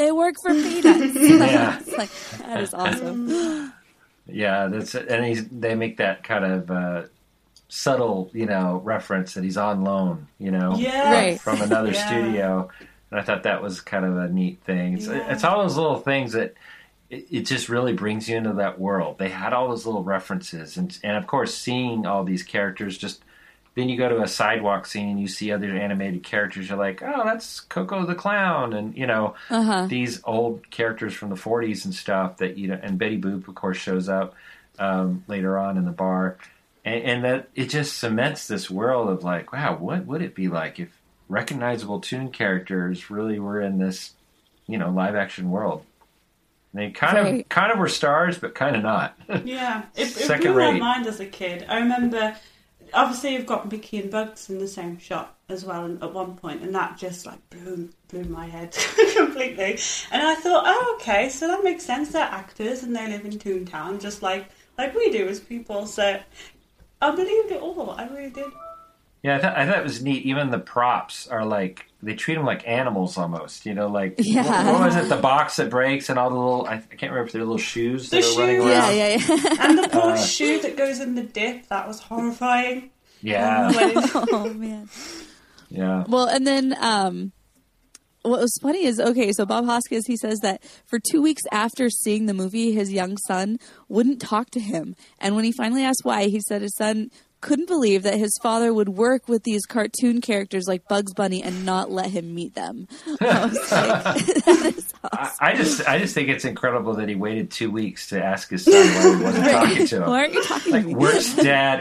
[SPEAKER 2] they work for peanuts.
[SPEAKER 1] Yeah.
[SPEAKER 2] It's like, that is awesome.
[SPEAKER 1] Yeah, that's and he's they make that kind of uh, subtle, you know, reference that he's on loan, you know,
[SPEAKER 4] Yes.
[SPEAKER 2] Right.
[SPEAKER 1] from another
[SPEAKER 4] Yeah.
[SPEAKER 1] studio, and I thought that was kind of a neat thing. It's,
[SPEAKER 4] Yeah.
[SPEAKER 1] it's all those little things that it, it just really brings you into that world. They had all those little references, and and of course, seeing all these characters just. Then you go to a sidewalk scene and you see other animated characters. You're like, oh, that's Coco the Clown, and you know
[SPEAKER 2] Uh-huh.
[SPEAKER 1] these old characters from the forties and stuff. That you know, and Betty Boop, of course, shows up um, later on in the bar, and, and that it just cements this world of like, wow, what would it be like if recognizable toon characters really were in this, you know, live action world? And they kind
[SPEAKER 2] Right.
[SPEAKER 1] of kind of were stars, but kind of not.
[SPEAKER 4] Yeah, it, it
[SPEAKER 1] Second
[SPEAKER 4] blew
[SPEAKER 1] rate.
[SPEAKER 4] my mind as a kid. I remember, obviously, you've got Mickey and Bugs in the same shot as well at one point, and that just like blew blew my head completely. And I thought, oh, okay, so that makes sense. They're actors and they live in Toontown, just like like we do as people. So I believed it all. I really did.
[SPEAKER 1] Yeah, I, th- I thought it was neat. Even the props are like, they treat them like animals almost. You know, like,
[SPEAKER 2] Yeah.
[SPEAKER 1] what, what was it? The box that breaks and all the little, I, I can't remember if they're little shoes
[SPEAKER 4] The
[SPEAKER 1] that are running
[SPEAKER 4] shoes.
[SPEAKER 1] around.
[SPEAKER 2] Yeah, yeah, yeah.
[SPEAKER 4] And the poor
[SPEAKER 1] Uh,
[SPEAKER 4] shoe that goes in the dip, that was horrifying.
[SPEAKER 1] Yeah,
[SPEAKER 4] When it-
[SPEAKER 2] Oh, man.
[SPEAKER 1] yeah.
[SPEAKER 2] Well, and then um, what was funny is, okay, so Bob Hoskins, he says that for two weeks after seeing the movie, his young son wouldn't talk to him. And when he finally asked why, he said his son couldn't believe that his father would work with these cartoon characters like Bugs Bunny and not let him meet them. I was like, that is awesome.
[SPEAKER 1] I, I just, I just think it's incredible that he waited two weeks to ask his son why he wasn't talking to him.
[SPEAKER 2] Why aren't you talking
[SPEAKER 1] Like,
[SPEAKER 2] to me?
[SPEAKER 1] worst dad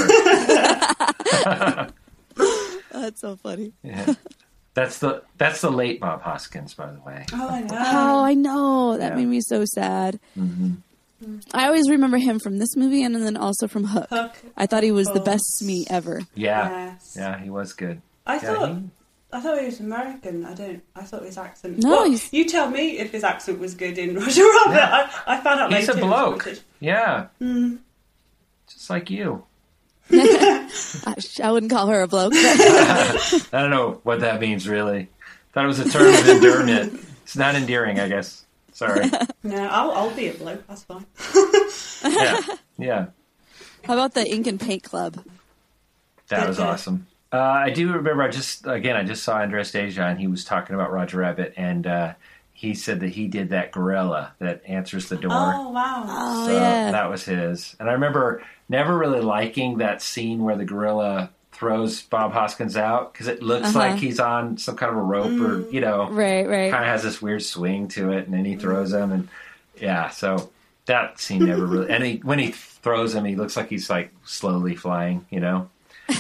[SPEAKER 1] ever.
[SPEAKER 2] That's so funny.
[SPEAKER 1] Yeah. That's the that's the late Bob Hoskins, by the way.
[SPEAKER 4] Oh, I know.
[SPEAKER 2] Oh, I know. That
[SPEAKER 1] Yeah.
[SPEAKER 2] made me so sad.
[SPEAKER 1] Mm-hmm.
[SPEAKER 2] I always remember him from this movie and then also from Hook.
[SPEAKER 4] Hook,
[SPEAKER 2] I thought he was
[SPEAKER 4] of
[SPEAKER 2] the
[SPEAKER 4] course.
[SPEAKER 2] best Smee ever.
[SPEAKER 1] Yeah,
[SPEAKER 4] Yes.
[SPEAKER 1] yeah, he was good.
[SPEAKER 4] I
[SPEAKER 1] Yeah,
[SPEAKER 4] thought
[SPEAKER 1] he-
[SPEAKER 4] I thought he was American. I don't. I thought his accent.
[SPEAKER 2] No,
[SPEAKER 4] Well,
[SPEAKER 2] he's-
[SPEAKER 4] you tell me if his accent was good in Roger Rabbit.
[SPEAKER 1] Yeah.
[SPEAKER 4] I, I found out
[SPEAKER 1] He's
[SPEAKER 4] later.
[SPEAKER 1] a
[SPEAKER 4] he was
[SPEAKER 1] bloke.
[SPEAKER 4] British.
[SPEAKER 1] Yeah,
[SPEAKER 4] Mm.
[SPEAKER 1] just like you.
[SPEAKER 2] I, sh- I wouldn't call her a bloke. but-
[SPEAKER 1] I don't know what that means, really. Thought it was a term of endearment. It's not endearing, I guess. Sorry.
[SPEAKER 4] No, I'll, I'll be a bloke. That's fine.
[SPEAKER 1] Yeah, yeah,
[SPEAKER 2] How about the Ink and Paint Club?
[SPEAKER 1] that
[SPEAKER 4] Good
[SPEAKER 1] was
[SPEAKER 4] job.
[SPEAKER 1] awesome. Uh, I do remember. I just again, I just saw Andres Deja, and he was talking about Roger Rabbit, and uh, he said that he did that gorilla that answers the door.
[SPEAKER 4] Oh wow.
[SPEAKER 2] Oh,
[SPEAKER 1] So
[SPEAKER 2] yeah.
[SPEAKER 1] that was his. And I remember never really liking that scene where the gorilla throws Bob Hoskins out because it looks
[SPEAKER 2] Uh-huh.
[SPEAKER 1] like he's on some kind of a rope or, you know,
[SPEAKER 2] Right, right.
[SPEAKER 1] kind of has this weird swing to it. And then he throws him. And yeah, so that scene never really. And he, when he throws him, he looks like he's like slowly flying, you know.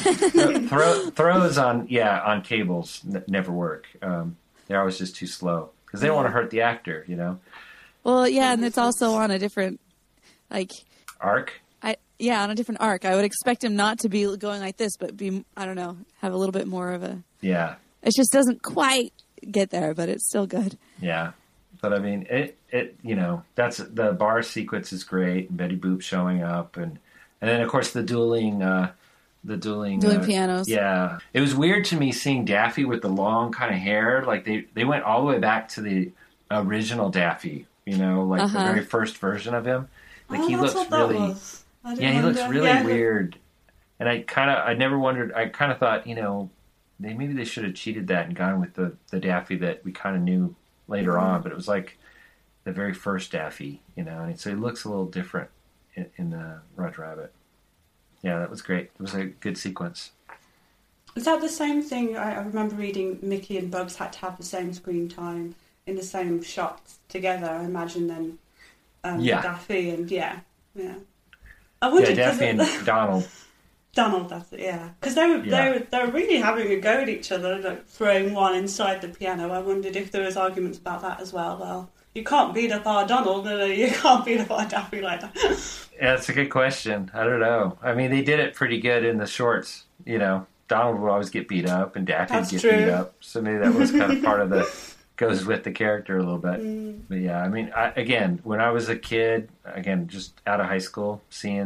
[SPEAKER 1] Throw, throws on, yeah, on cables n- never work. Um, they're always just too slow because they don't want to hurt the actor, you know.
[SPEAKER 2] Well, yeah, and it's also on a different, like,
[SPEAKER 1] Arc.
[SPEAKER 2] I yeah, on a different arc. I would expect him not to be going like this, but be, I don't know, have a little bit more of a.
[SPEAKER 1] Yeah.
[SPEAKER 2] It just doesn't quite get there, but it's still good.
[SPEAKER 1] Yeah, but I mean, it, it, you know, that's the bar sequence is great, and Betty Boop showing up, and and then of course the dueling, uh, the dueling,
[SPEAKER 2] Dueling
[SPEAKER 1] uh,
[SPEAKER 2] pianos.
[SPEAKER 1] Yeah, it was weird to me seeing Daffy with the long kind of hair. Like they they went all the way back to the original Daffy, you know, like
[SPEAKER 2] Uh-huh.
[SPEAKER 1] the very first version of him. Like
[SPEAKER 4] Oh,
[SPEAKER 1] he
[SPEAKER 4] that's
[SPEAKER 1] looks
[SPEAKER 4] what that
[SPEAKER 1] really,
[SPEAKER 4] was. I didn't
[SPEAKER 1] yeah, he looks
[SPEAKER 4] wonder.
[SPEAKER 1] really
[SPEAKER 4] Yeah.
[SPEAKER 1] weird. And I kind of, I never wondered. I kind of thought, you know, they maybe they should have cheated that and gone with the the Daffy that we kind of knew later
[SPEAKER 4] Mhm.
[SPEAKER 1] on. But it was like the very first Daffy, you know. And so he looks a little different in, in uh, Roger Rabbit. Yeah, that was great. It was a good sequence.
[SPEAKER 4] Is that the same thing? I, I remember reading Mickey and Bugs had to have the same screen time in the same shots together. I imagine then um,
[SPEAKER 1] Yeah.
[SPEAKER 4] Daffy and yeah, yeah. I wondered
[SPEAKER 1] Yeah,
[SPEAKER 4] 'cause
[SPEAKER 1] Daffy and
[SPEAKER 4] it-
[SPEAKER 1] Donald.
[SPEAKER 4] Donald, that's it, yeah. Because they were,
[SPEAKER 1] Yeah.
[SPEAKER 4] they, were, they were really having a go at each other, like throwing one inside the piano. I wondered if there was arguments about that as well. Well, you can't beat up our Donald, no, no, you can't beat up our Daffy like that.
[SPEAKER 1] Yeah, that's a good question. I don't know. I mean, they did it pretty good in the shorts. You know, Donald would always get beat up, and Daffy would
[SPEAKER 4] That's
[SPEAKER 1] get
[SPEAKER 4] true.
[SPEAKER 1] beat up. So maybe that was kind of part of the goes with the character a little bit.
[SPEAKER 4] Mm.
[SPEAKER 1] But yeah, I mean, I, again, when I was a kid, again, just out of high school, seeing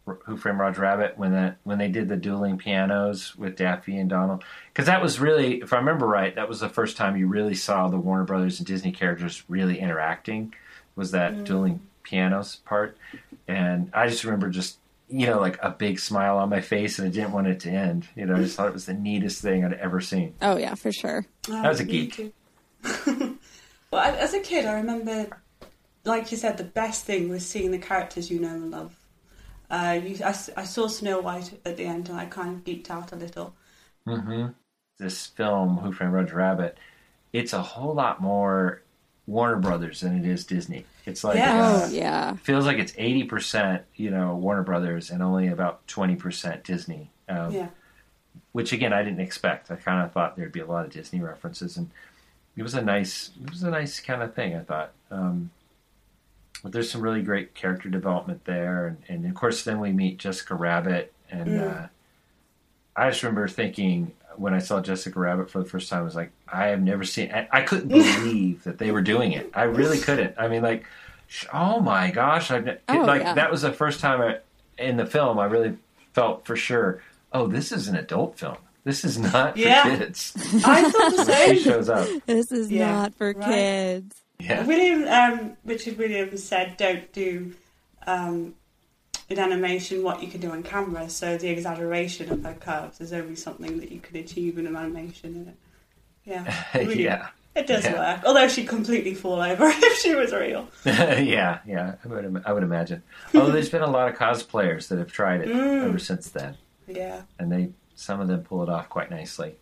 [SPEAKER 1] Who Framed Roger Rabbit when that when they did the dueling pianos with Daffy and Donald, because that was really, if I remember right, that was the first time you really saw the Warner Brothers and Disney characters really interacting. Was that mm. dueling pianos part? And I just remember just you know like a big smile on my face, and I didn't want it to end. You know, I just thought it was the neatest thing I'd ever seen.
[SPEAKER 2] Oh yeah, for sure.
[SPEAKER 1] I was a geek.
[SPEAKER 4] Well, as a kid, I remember, like you said, the best thing was seeing the characters you know and love. Uh, you, I, I saw Snow White at the end, and I kind of geeked out a little.
[SPEAKER 1] Mm-hmm. This film, Who Framed Roger Rabbit, it's a whole lot more Warner Brothers than it is Disney. It's like,
[SPEAKER 2] yeah.
[SPEAKER 1] uh,
[SPEAKER 2] oh, yeah.
[SPEAKER 1] feels like it's eighty percent, you know, Warner Brothers and only about twenty percent Disney. Um,
[SPEAKER 4] yeah.
[SPEAKER 1] Which again, I didn't expect. I kind of thought there'd be a lot of Disney references, and it was a nice, it was a nice kind of thing. I thought. Um, But there's some really great character development there. And, and of course, then we meet Jessica Rabbit. And mm. uh, I just remember thinking when I saw Jessica Rabbit for the first time, I was like, I have never seen I, I couldn't believe that they were doing it. I really couldn't. I mean, like, oh my gosh. I've,
[SPEAKER 2] oh,
[SPEAKER 1] like
[SPEAKER 2] yeah.
[SPEAKER 1] That was the first time I, in the film I really felt for sure, oh, this is an adult film. This is not
[SPEAKER 4] yeah.
[SPEAKER 1] for kids.
[SPEAKER 4] I thought the same.
[SPEAKER 1] She shows up.
[SPEAKER 2] This is
[SPEAKER 4] yeah,
[SPEAKER 2] not for
[SPEAKER 4] right.
[SPEAKER 2] kids.
[SPEAKER 1] Yeah.
[SPEAKER 4] William um, Richard Williams said, "Don't do um, in animation what you can do on camera." So the exaggeration of her curves is only something that you can achieve in an animation. In it, yeah, really,
[SPEAKER 1] yeah,
[SPEAKER 4] it does
[SPEAKER 1] yeah.
[SPEAKER 4] work. Although she'd completely fall over if she was real.
[SPEAKER 1] yeah, yeah, I would, I would imagine. Although there's been a lot of cosplayers that have tried it
[SPEAKER 4] mm.
[SPEAKER 1] ever since then.
[SPEAKER 4] Yeah,
[SPEAKER 1] and they some of them pull it off quite nicely.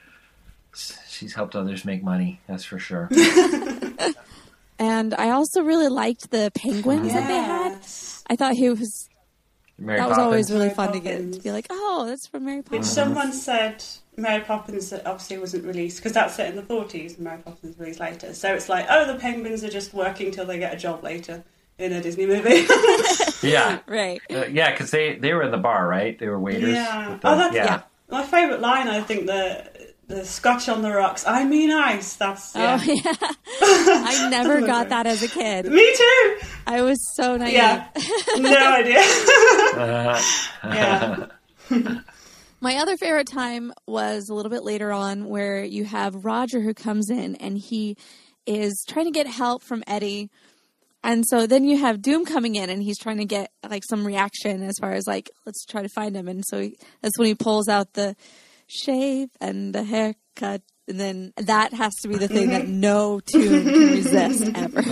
[SPEAKER 1] She's helped others make money, that's for sure.
[SPEAKER 2] And I also really liked the penguins
[SPEAKER 4] yes.
[SPEAKER 2] that they had. I thought he was.
[SPEAKER 1] Mary
[SPEAKER 2] that
[SPEAKER 1] Poppins.
[SPEAKER 2] was always really
[SPEAKER 4] Mary
[SPEAKER 2] fun
[SPEAKER 4] Poppins.
[SPEAKER 2] to get to be like, oh, that's from Mary Poppins.
[SPEAKER 4] Which someone said Mary Poppins that obviously wasn't released because that's set in the forties, and Mary Poppins was released later. So it's like, oh, the penguins are just working till they get a job later in a Disney movie.
[SPEAKER 1] yeah,
[SPEAKER 2] right.
[SPEAKER 1] Uh, yeah, because they they were in the bar, right? They were waiters.
[SPEAKER 4] Yeah.
[SPEAKER 1] The,
[SPEAKER 4] oh, that's
[SPEAKER 1] yeah.
[SPEAKER 4] yeah. My favourite line, I think, the the Scotch on the rocks. I mean ice. That's yeah.
[SPEAKER 2] Oh yeah. I never got that as a kid.
[SPEAKER 4] Me too.
[SPEAKER 2] I was so naive.
[SPEAKER 4] Yeah. No idea.
[SPEAKER 1] uh,
[SPEAKER 4] yeah.
[SPEAKER 2] My other favorite time was a little bit later on where you have Roger who comes in and he is trying to get help from Eddie. And so then you have Doom coming in and he's trying to get like some reaction as far as like, let's try to find him. And so he, that's when he pulls out the shave and the haircut. And then that has to be the thing that no tune can resist ever.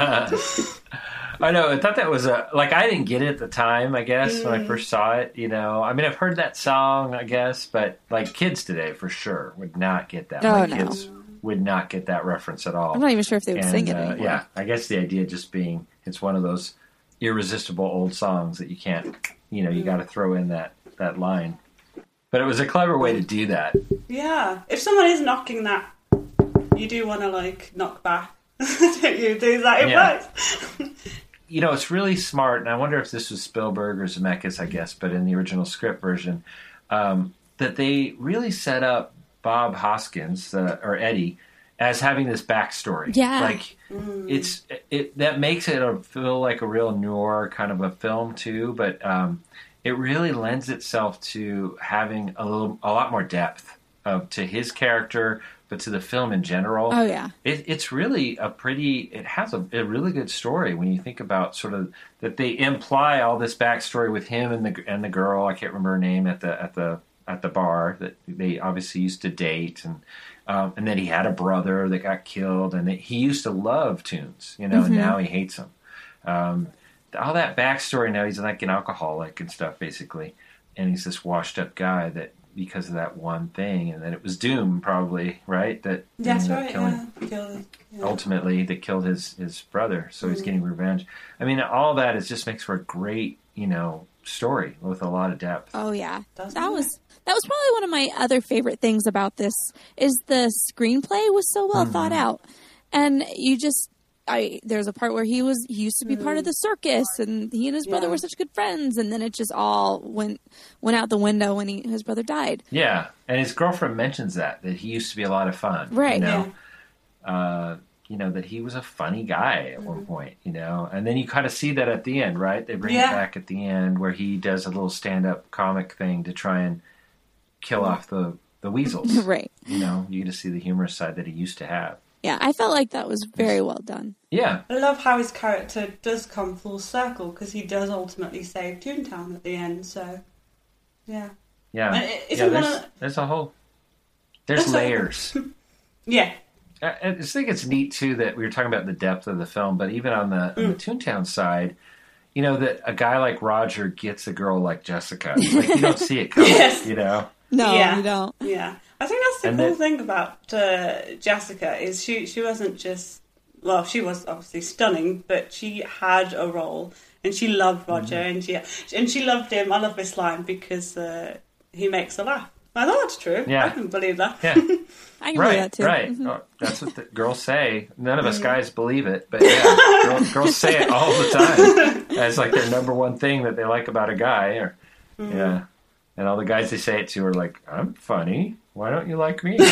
[SPEAKER 1] I know. I thought that was a, like, I didn't get it at the time, I guess, mm. when I first saw it, you know. I mean, I've heard that song, I guess, but like kids today for sure would not get that.
[SPEAKER 2] Oh,
[SPEAKER 1] My
[SPEAKER 2] no.
[SPEAKER 1] kids would not get that reference at all.
[SPEAKER 2] I'm not even sure if they would
[SPEAKER 1] and,
[SPEAKER 2] sing it
[SPEAKER 1] uh,
[SPEAKER 2] anymore.
[SPEAKER 1] Yeah, I guess the idea just being it's one of those irresistible old songs that you can't, you know, you got to throw in that, that line. But it was a clever way to do that.
[SPEAKER 4] Yeah. If someone is knocking that, you do want to, like, knock back. Don't you? Do that in
[SPEAKER 1] Yeah.
[SPEAKER 4] words.
[SPEAKER 1] You know, it's really smart, and I wonder if this was Spielberg or Zemeckis, I guess, but in the original script version, um, that they really set up Bob Hoskins, uh, or Eddie, as having this backstory.
[SPEAKER 2] Yeah.
[SPEAKER 1] Like,
[SPEAKER 4] Mm.
[SPEAKER 1] it's it that makes it a, feel like a real noir kind of a film, too, but um, it really lends itself to having a little, a lot more depth of, to his character, but to the film in general.
[SPEAKER 2] Oh, yeah.
[SPEAKER 1] It, it's really a pretty, it has a, a really good story when you think about sort of, that they imply all this backstory with him and the and the girl, I can't remember her name, at the at the, at the bar, that they obviously used to date, and um, and then he had a brother that got killed, and that he used to love Toons, you know,
[SPEAKER 2] Mm-hmm.
[SPEAKER 1] and now he hates him. Um, all that backstory, now he's like an alcoholic and stuff, basically, and he's this washed up guy that, because of that one thing, and then it was Doom, probably, right? That
[SPEAKER 4] That's
[SPEAKER 1] ended up
[SPEAKER 4] right,
[SPEAKER 1] killing,
[SPEAKER 4] yeah. Killed, yeah.
[SPEAKER 1] ultimately, that killed his, his brother, so he's
[SPEAKER 4] Mhm.
[SPEAKER 1] getting revenge. I mean, all that is just makes for a great, you know, story with a lot of depth.
[SPEAKER 2] Oh yeah,
[SPEAKER 4] Doesn't
[SPEAKER 2] that
[SPEAKER 4] it?
[SPEAKER 2] was that was probably one of my other favorite things about this. Is the screenplay was so well
[SPEAKER 1] Mhm.
[SPEAKER 2] thought out, and you just. I there's a part where he was he used to be part of the circus, and he and his brother
[SPEAKER 4] Yeah.
[SPEAKER 2] were such good friends, and then it just all went went out the window when he his brother died.
[SPEAKER 1] Yeah, and his girlfriend mentions that, that he used to be a lot of fun.
[SPEAKER 2] Right.
[SPEAKER 1] You know? Uh, you know, that he was a funny guy at mm-hmm. one point, you know, and then you kind of see that at the end, right? They bring yeah. it back at the end where he does a little stand-up comic thing to try and kill mm-hmm. off the, the weasels.
[SPEAKER 2] Right.
[SPEAKER 1] You know, you get to see the humorous side that he used to have.
[SPEAKER 2] Yeah, I felt like that was very well done.
[SPEAKER 1] Yeah.
[SPEAKER 4] I love how his character does come full circle because he does ultimately save Toontown at the end, so, yeah.
[SPEAKER 1] Yeah,
[SPEAKER 4] yeah
[SPEAKER 1] there's,
[SPEAKER 4] of...
[SPEAKER 1] there's a whole, there's layers.
[SPEAKER 4] yeah.
[SPEAKER 1] I, I just think it's neat, too, that we were talking about the depth of the film, but even on the, mm. on the Toontown side, you know, that a guy like Roger gets a girl like Jessica. Like, you don't see it coming, yes. you know?
[SPEAKER 2] No,
[SPEAKER 4] yeah.
[SPEAKER 2] you don't.
[SPEAKER 4] Yeah. I think that's the and cool that, thing about uh, Jessica is she, she wasn't just, well, she was obviously stunning, but she had a role, and she loved Roger, mm-hmm. and she and she loved him. I love this line because uh, he makes her laugh. I thought that's true. Yeah. I can believe that.
[SPEAKER 1] Yeah.
[SPEAKER 2] I can
[SPEAKER 1] right,
[SPEAKER 2] believe that too.
[SPEAKER 1] Right,
[SPEAKER 2] mm-hmm.
[SPEAKER 1] oh, that's what the girls say. None of us guys believe it, but yeah, girls, girls say it all the time as like their number one thing that they like about a guy. Or mm-hmm. yeah, and all the guys they say it to are like, "I'm funny. Why don't you like me?"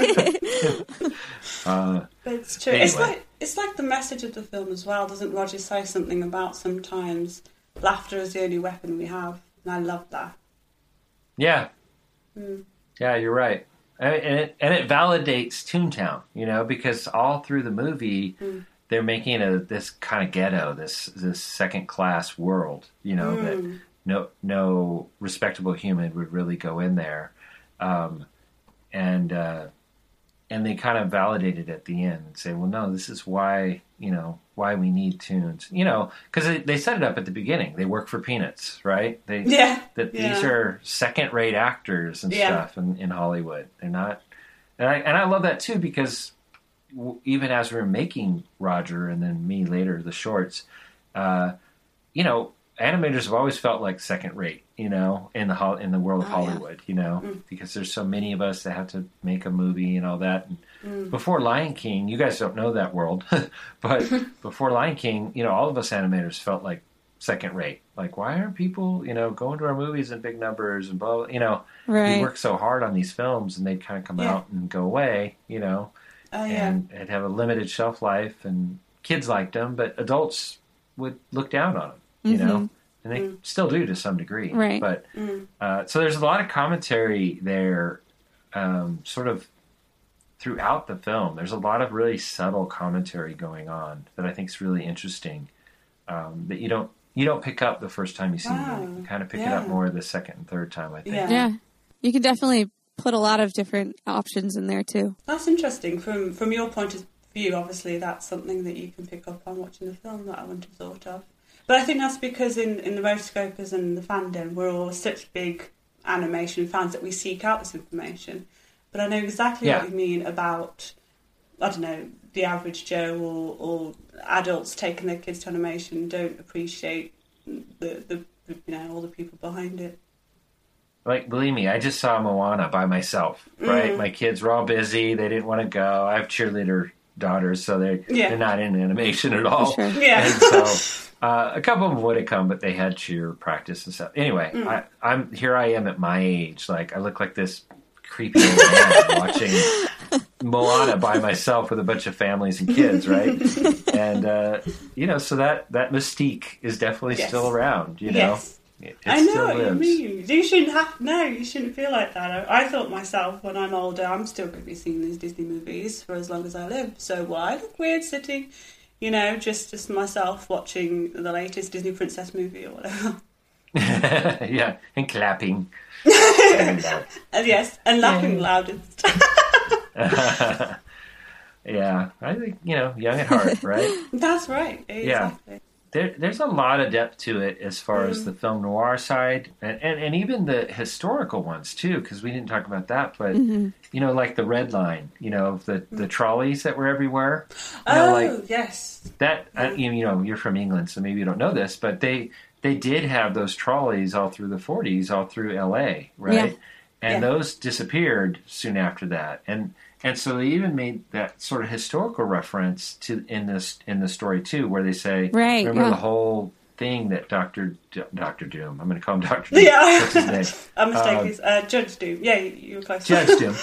[SPEAKER 1] uh,
[SPEAKER 4] but it's true. Anyway. It's like it's like the message of the film as well. Doesn't Roger say something about sometimes laughter is the only weapon we have? And I love that.
[SPEAKER 1] Yeah.
[SPEAKER 4] Mm.
[SPEAKER 1] Yeah, you're right. And it, and it validates Toontown, you know, because all through the movie, mm. they're making a this kind of ghetto, this this second class world, you know, mm. that no no respectable human would really go in there, um, and uh, and they kind of validate it at the end and say, well, no, this is why, you know, why we need tunes, you know, because they, they set it up at the beginning. They work for peanuts, right? They
[SPEAKER 4] yeah.
[SPEAKER 1] That
[SPEAKER 4] yeah.
[SPEAKER 1] these are second-rate actors and
[SPEAKER 4] yeah.
[SPEAKER 1] stuff in, in Hollywood. They're not, and I and I love that too because w- even as we were making Roger and then me later the shorts, uh, you know, animators have always felt like second-rate, you know, in the ho- in the world of oh, Hollywood, yeah. you know, mm. because there's so many of us that have to make a movie and all that. And mm. before Lion King, you guys don't know that world, but before Lion King, you know, all of us animators felt like second-rate. Like, why aren't people, you know, going to our movies in big numbers and blah, blah, you know,
[SPEAKER 2] right.
[SPEAKER 1] we work so hard on these films and they'd kind of come
[SPEAKER 4] yeah.
[SPEAKER 1] out and go away, you know,
[SPEAKER 4] oh, yeah.
[SPEAKER 1] and it'd have a limited shelf life and kids liked them, but adults would look down on them, you
[SPEAKER 2] mm-hmm.
[SPEAKER 1] know. And they
[SPEAKER 4] mm.
[SPEAKER 1] still do to some degree.
[SPEAKER 2] Right.
[SPEAKER 1] But
[SPEAKER 4] mm.
[SPEAKER 1] uh, so there's a lot of commentary there, um, sort of throughout the film. There's a lot of really subtle commentary going on that I think is really interesting. Um, that you don't you don't pick up the first time you see
[SPEAKER 4] wow.
[SPEAKER 1] it. You kind of pick
[SPEAKER 4] yeah.
[SPEAKER 1] it up more the second and third time, I think.
[SPEAKER 4] Yeah.
[SPEAKER 2] yeah. You can definitely put a lot of different options in there too.
[SPEAKER 4] That's interesting. From from your point of view, obviously that's something that you can pick up on watching the film that I wouldn't have thought of. But I think that's because in, in the Rotoscopers and the fandom, we're all such big animation fans that we seek out this information. But I know exactly
[SPEAKER 1] yeah.
[SPEAKER 4] what you mean about, I don't know, the average Joe or, or adults taking their kids to animation don't appreciate the, the, the you know, all the people behind it.
[SPEAKER 1] Like, believe me, I just saw Moana by myself, right? Mm. My kids were all busy. They didn't want to go. I have cheerleader daughters, so they're,
[SPEAKER 4] yeah.
[SPEAKER 1] they're not in animation at all.
[SPEAKER 2] Sure.
[SPEAKER 4] Yeah.
[SPEAKER 1] And so uh, a couple of them would have come, but they had cheer practice and stuff. Anyway, mm. I, I'm here I am at my age. Like, I look like this creepy old man watching Moana by myself with a bunch of families and kids, right? And, uh, you know, so that, that mystique is definitely
[SPEAKER 4] yes.
[SPEAKER 1] still around, you know?
[SPEAKER 4] Yes.
[SPEAKER 1] It, it
[SPEAKER 4] I know
[SPEAKER 1] still
[SPEAKER 4] what
[SPEAKER 1] lives.
[SPEAKER 4] you mean. You shouldn't have, no, you shouldn't feel like that. I, I thought myself, when I'm older, I'm still going to be seeing these Disney movies for as long as I live. So why look weird sitting, you know, just, just myself watching the latest Disney princess movie or whatever.
[SPEAKER 1] Yeah, and clapping.
[SPEAKER 4] and, uh, and yes, and laughing yeah. loudest.
[SPEAKER 1] Yeah, I think, you know, young at heart, right?
[SPEAKER 4] That's right. Exactly.
[SPEAKER 1] Yeah. There, there's a lot of depth to it as far mm. as the film noir side, and, and, and even the historical ones, too, because we didn't talk about that, but,
[SPEAKER 2] mm-hmm.
[SPEAKER 1] you know, like the Red Line, you know, the, the trolleys that were everywhere. You
[SPEAKER 4] oh,
[SPEAKER 1] know, like
[SPEAKER 4] yes.
[SPEAKER 1] That,
[SPEAKER 4] mm.
[SPEAKER 1] uh, you, you know, you're from England, so maybe you don't know this, but they, they did have those trolleys all through the forties, all through L A, right?
[SPEAKER 2] Yeah.
[SPEAKER 1] And
[SPEAKER 4] yeah.
[SPEAKER 1] those disappeared soon after that. And And so they even made that sort of historical reference to in this in the story too, where they say,
[SPEAKER 2] right,
[SPEAKER 1] "Remember
[SPEAKER 2] yeah.
[SPEAKER 1] the whole thing that Doctor D- Doctor Doom." I'm going to call him Doctor Doom.
[SPEAKER 4] Yeah,
[SPEAKER 1] what's his name?
[SPEAKER 4] I'm mistaken.
[SPEAKER 1] Um,
[SPEAKER 4] uh, Judge Doom. Yeah, you, you were close.
[SPEAKER 1] Judge Doom.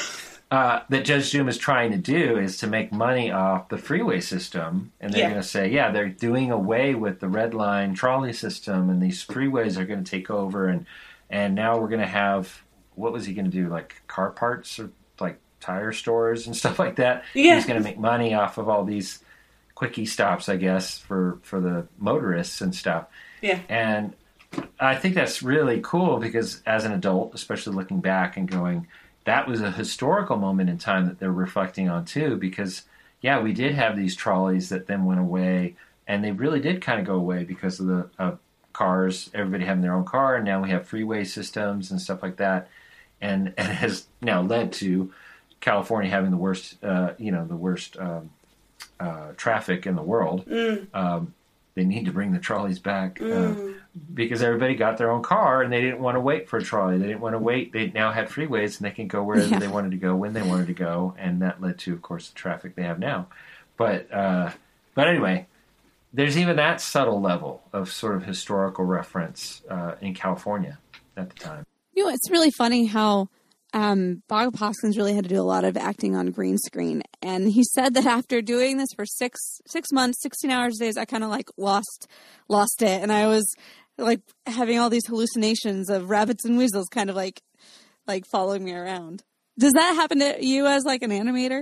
[SPEAKER 1] uh, that Judge Doom is trying to do is to make money off the freeway system. And they're
[SPEAKER 4] Yeah.
[SPEAKER 1] going to say, yeah, they're doing away with the red line trolley system, and these freeways are going to take over. And, and now we're going to have, what was he going to do? Like car parts or like tire stores and stuff like that.
[SPEAKER 4] Yeah.
[SPEAKER 1] He's going to make money off of all these quickie stops, I guess, for, for the motorists and stuff.
[SPEAKER 4] Yeah.
[SPEAKER 1] And I think that's really cool because as an adult, especially looking back and going, that was a historical moment in time that they're reflecting on too, because yeah, we did have these trolleys that then went away, and they really did kind of go away because of the uh, cars, everybody having their own car, and now we have freeway systems and stuff like that, and, and it has now led to California having the worst, uh, you know, the worst um, uh, traffic in the world.
[SPEAKER 4] Mm.
[SPEAKER 1] Um, they need to bring the trolleys back uh,
[SPEAKER 4] Mm.
[SPEAKER 1] because everybody got their own car and they didn't want to wait for a trolley. They didn't want to wait. They now had freeways and they can go wherever
[SPEAKER 2] Yeah.
[SPEAKER 1] they wanted to go when they wanted to go, and that led to, of course, the traffic they have now. But uh, but anyway, there's even that subtle level of sort of historical reference uh, in California at the time.
[SPEAKER 2] You know, it's really funny how um, Bob Hoskins really had to do a lot of acting on green screen. And he said that after doing this for six six months, sixteen hours a day, I kind of like lost lost it. And I was like having all these hallucinations of rabbits and weasels kind of like like following me around. Does that happen to you as like an animator?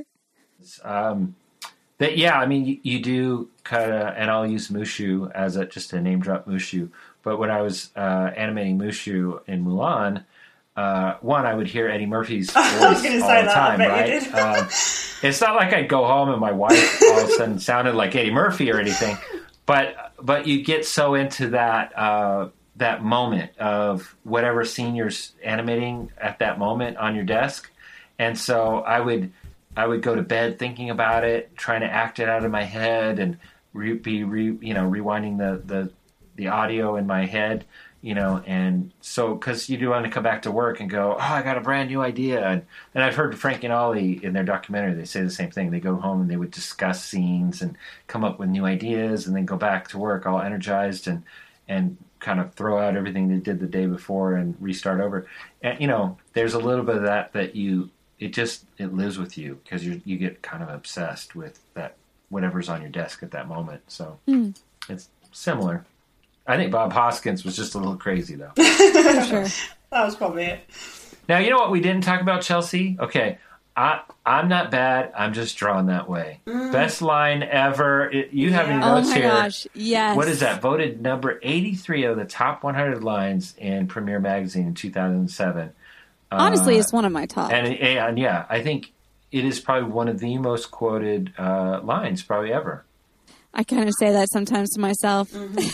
[SPEAKER 1] Um, that yeah, I mean, you, you do kind of, and I'll use Mushu as a just a name drop Mushu. But when I was uh, animating Mushu in Mulan, uh, one I would hear Eddie Murphy's voice
[SPEAKER 4] I was gonna
[SPEAKER 1] all
[SPEAKER 4] say
[SPEAKER 1] the
[SPEAKER 4] that, I
[SPEAKER 1] time,
[SPEAKER 4] bet you
[SPEAKER 1] right?
[SPEAKER 4] did.
[SPEAKER 1] um, it's not like I'd go home and my wife all of a sudden sounded like Eddie Murphy or anything, but but you get so into that uh, that moment of whatever scene you're animating at that moment on your desk, and so I would. I would go to bed thinking about it, trying to act it out of my head, and re- be re- you know rewinding the, the the audio in my head, you know, and so because you do want to come back to work and go, oh, I got a brand new idea, and, and I've heard Frank and Ollie in their documentary, they say the same thing. They go home and they would discuss scenes and come up with new ideas, and then go back to work all energized and and kind of throw out everything they did the day before and restart over. And you know, there's a little bit of that that you. It just, it lives with you because you you get kind of obsessed with that, whatever's on your desk at that moment. So
[SPEAKER 2] Mm.
[SPEAKER 1] it's similar. I think Bob Hoskins was just a little crazy though.
[SPEAKER 2] Sure.
[SPEAKER 4] That was probably it.
[SPEAKER 1] Now, you know what we didn't talk about, Chelsea? Okay. I, I'm not bad. I'm just drawn that way.
[SPEAKER 2] Mm.
[SPEAKER 1] Best line ever. It, you have any
[SPEAKER 2] Oh
[SPEAKER 1] notes
[SPEAKER 2] my
[SPEAKER 1] here.
[SPEAKER 2] gosh, yes.
[SPEAKER 1] What is that? Voted number eighty-three of the top one hundred lines in Premiere Magazine in two thousand seven.
[SPEAKER 2] Honestly,
[SPEAKER 1] Uh,
[SPEAKER 2] it's one of my top.
[SPEAKER 1] And, and yeah, I think it is probably one of the most quoted uh, lines probably ever.
[SPEAKER 2] I kind of say that sometimes to myself.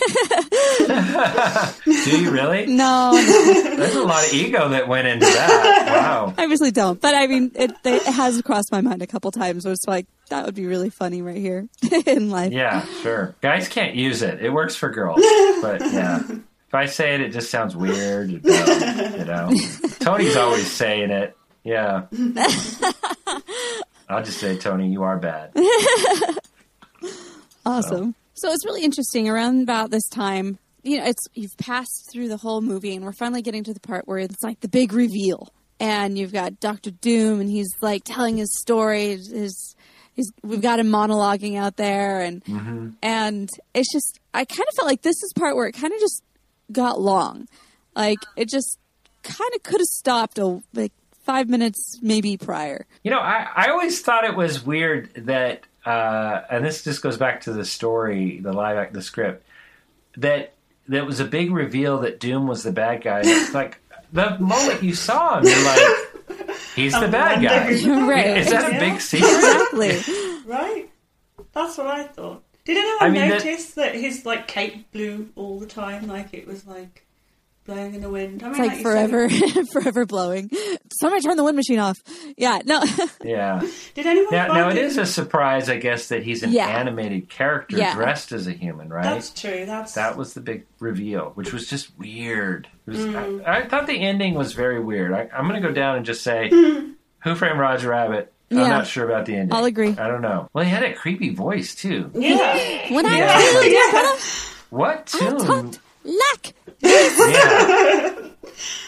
[SPEAKER 1] Do you really?
[SPEAKER 2] No.
[SPEAKER 1] There's a lot of ego that went into that. Wow.
[SPEAKER 2] I obviously don't. But I mean, it, it has crossed my mind a couple times where it's like, that would be really funny right here in life.
[SPEAKER 1] Yeah, sure. Guys can't use it. It works for girls. But yeah. If I say it, it just sounds weird. You know. You know. Tony's always saying it. Yeah. I'll just say, Tony, you are bad.
[SPEAKER 2] Awesome. So. so it's really interesting. Around about this time, you know, it's you've passed through the whole movie, and we're finally getting to the part where it's like the big reveal. And you've got Doctor Doom, and he's like telling his story. His, his we've got him monologuing out there, and
[SPEAKER 1] mm-hmm.
[SPEAKER 2] and it's just I kind of felt like this is the part where it kind of just got long. Like it just kind of could have stopped a like five minutes maybe prior.
[SPEAKER 1] You know, I, I always thought it was weird that, uh, and this just goes back to the story, the live act, the script, that that was a big reveal that Doom was the bad guy. It's like the moment you saw him, you're like, he's the bad guy.
[SPEAKER 2] Right.
[SPEAKER 1] Is that a
[SPEAKER 4] Yeah.
[SPEAKER 1] big secret?
[SPEAKER 2] Exactly.
[SPEAKER 4] Right. That's what I thought. Did anyone
[SPEAKER 1] I mean,
[SPEAKER 4] notice that... that his like cape blew all the time? Like it was like blowing in the wind. I mean,
[SPEAKER 2] It's like
[SPEAKER 4] you
[SPEAKER 2] forever,
[SPEAKER 4] said-
[SPEAKER 2] forever blowing. Somebody turn the wind machine off. Yeah, no.
[SPEAKER 1] Yeah.
[SPEAKER 4] Did anyone?
[SPEAKER 1] Now,
[SPEAKER 4] find
[SPEAKER 1] now it is a surprise, I guess, that he's an
[SPEAKER 2] Yeah.
[SPEAKER 1] animated character
[SPEAKER 2] Yeah.
[SPEAKER 1] dressed as a human, right?
[SPEAKER 4] That's true. That's
[SPEAKER 1] That was the big reveal, which was just weird. It was,
[SPEAKER 4] Mm.
[SPEAKER 1] I, I thought the ending was very weird. I, I'm going to go down and just say, Who Framed Roger Rabbit? I'm
[SPEAKER 2] Yeah.
[SPEAKER 1] not sure about the ending.
[SPEAKER 2] I'll agree.
[SPEAKER 1] I don't know. Well, he had a creepy voice, too.
[SPEAKER 4] yeah.
[SPEAKER 2] When I
[SPEAKER 1] Yeah.
[SPEAKER 2] killed your
[SPEAKER 4] Yeah.
[SPEAKER 2] brother,
[SPEAKER 1] What
[SPEAKER 2] I
[SPEAKER 1] tune?
[SPEAKER 2] talked like
[SPEAKER 1] Yeah.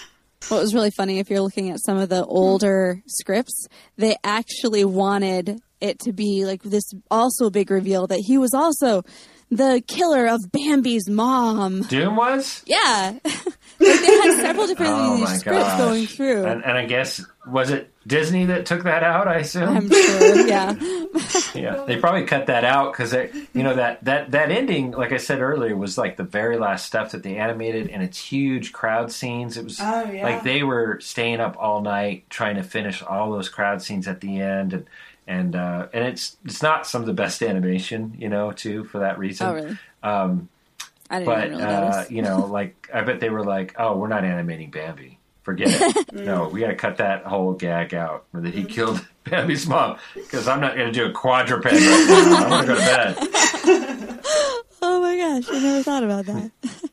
[SPEAKER 2] What was really funny, if you're looking at some of the older scripts, they actually wanted it to be like this also big reveal that he was also the killer of Bambi's mom.
[SPEAKER 1] Doom was?
[SPEAKER 2] Yeah. Like they had several different
[SPEAKER 1] Oh my
[SPEAKER 2] scripts
[SPEAKER 1] gosh.
[SPEAKER 2] going through.
[SPEAKER 1] And, and I guess, was it Disney that took that out, I assume?
[SPEAKER 2] I'm sure, yeah.
[SPEAKER 1] Yeah, they probably cut that out because, you know, that, that, that ending, like I said earlier, was like the very last stuff that they animated, and it's huge crowd scenes. It was
[SPEAKER 4] Oh, yeah.
[SPEAKER 1] like they were staying up all night trying to finish all those crowd scenes at the end, and and uh, and it's it's not some of the best animation, you know, too, for that reason.
[SPEAKER 2] Oh, really?
[SPEAKER 1] Um,
[SPEAKER 2] I didn't
[SPEAKER 1] but
[SPEAKER 2] even really
[SPEAKER 1] uh,
[SPEAKER 2] notice.
[SPEAKER 1] you know, like I bet they were like, oh, we're not animating Bambi. Forget it. No, we got to cut that whole gag out where that he killed Bambi's mom because I'm not going to do a quadruped right now. I want to go to bed.
[SPEAKER 2] Oh my gosh, I never thought about that.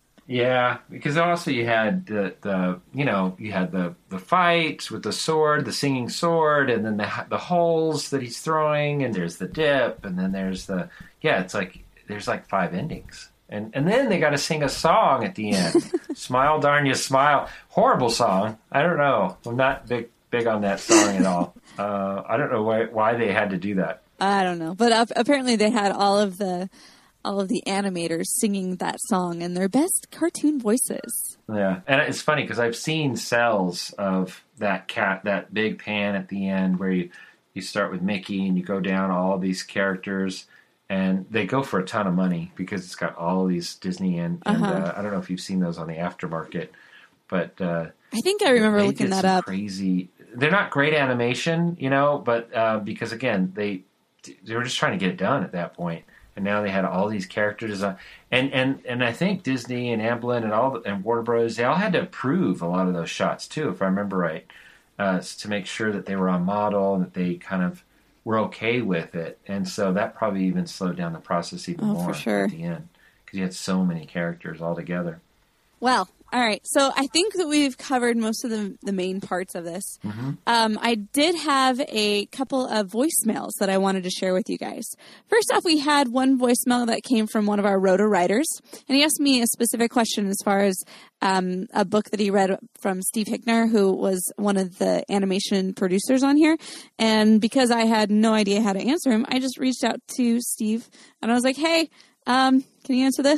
[SPEAKER 1] Yeah, because also you had the, the you know you had the, the fights with the sword, the singing sword, and then the the holes that he's throwing, and there's the dip, and then there's the yeah. It's like there's like five endings. And and then they got to sing a song at the end. Smile, darn you, smile. Horrible song. I don't know. I'm not big big on that song at all. Uh, I don't know why why they had to do that.
[SPEAKER 2] I don't know, but uh, apparently they had all of the all of the animators singing that song in their best cartoon voices.
[SPEAKER 1] Yeah, and it's funny because I've seen cells of that cat, that big pan at the end where you you start with Mickey and you go down all these characters. And they go for a ton of money because it's got all these Disney and, and
[SPEAKER 2] Uh-huh.
[SPEAKER 1] uh, I don't know if you've seen those on the aftermarket, but uh,
[SPEAKER 2] I think I remember
[SPEAKER 1] they
[SPEAKER 2] looking
[SPEAKER 1] did
[SPEAKER 2] that
[SPEAKER 1] some
[SPEAKER 2] up.
[SPEAKER 1] Crazy. They're not great animation, you know, but uh, because again they they were just trying to get it done at that point, and now they had all these characters on, and and and I think Disney and Amblin and all the, and Warner Bros. They all had to approve a lot of those shots too, if I remember right, uh, to make sure that they were on model and that they kind of were okay with it, and so that probably even slowed down the process even
[SPEAKER 2] Oh,
[SPEAKER 1] more
[SPEAKER 2] for sure.
[SPEAKER 1] at the end because you had so many characters all together.
[SPEAKER 2] Well, all right. So I think that we've covered most of the, the main parts of this.
[SPEAKER 1] Mm-hmm.
[SPEAKER 2] Um, I did have a couple of voicemails that I wanted to share with you guys. First off, we had one voicemail that came from one of our Roto writers, and he asked me a specific question as far as um, a book that he read from Steve Hickner, who was one of the animation producers on here. And because I had no idea how to answer him, I just reached out to Steve, and I was like, hey, um, can you answer this?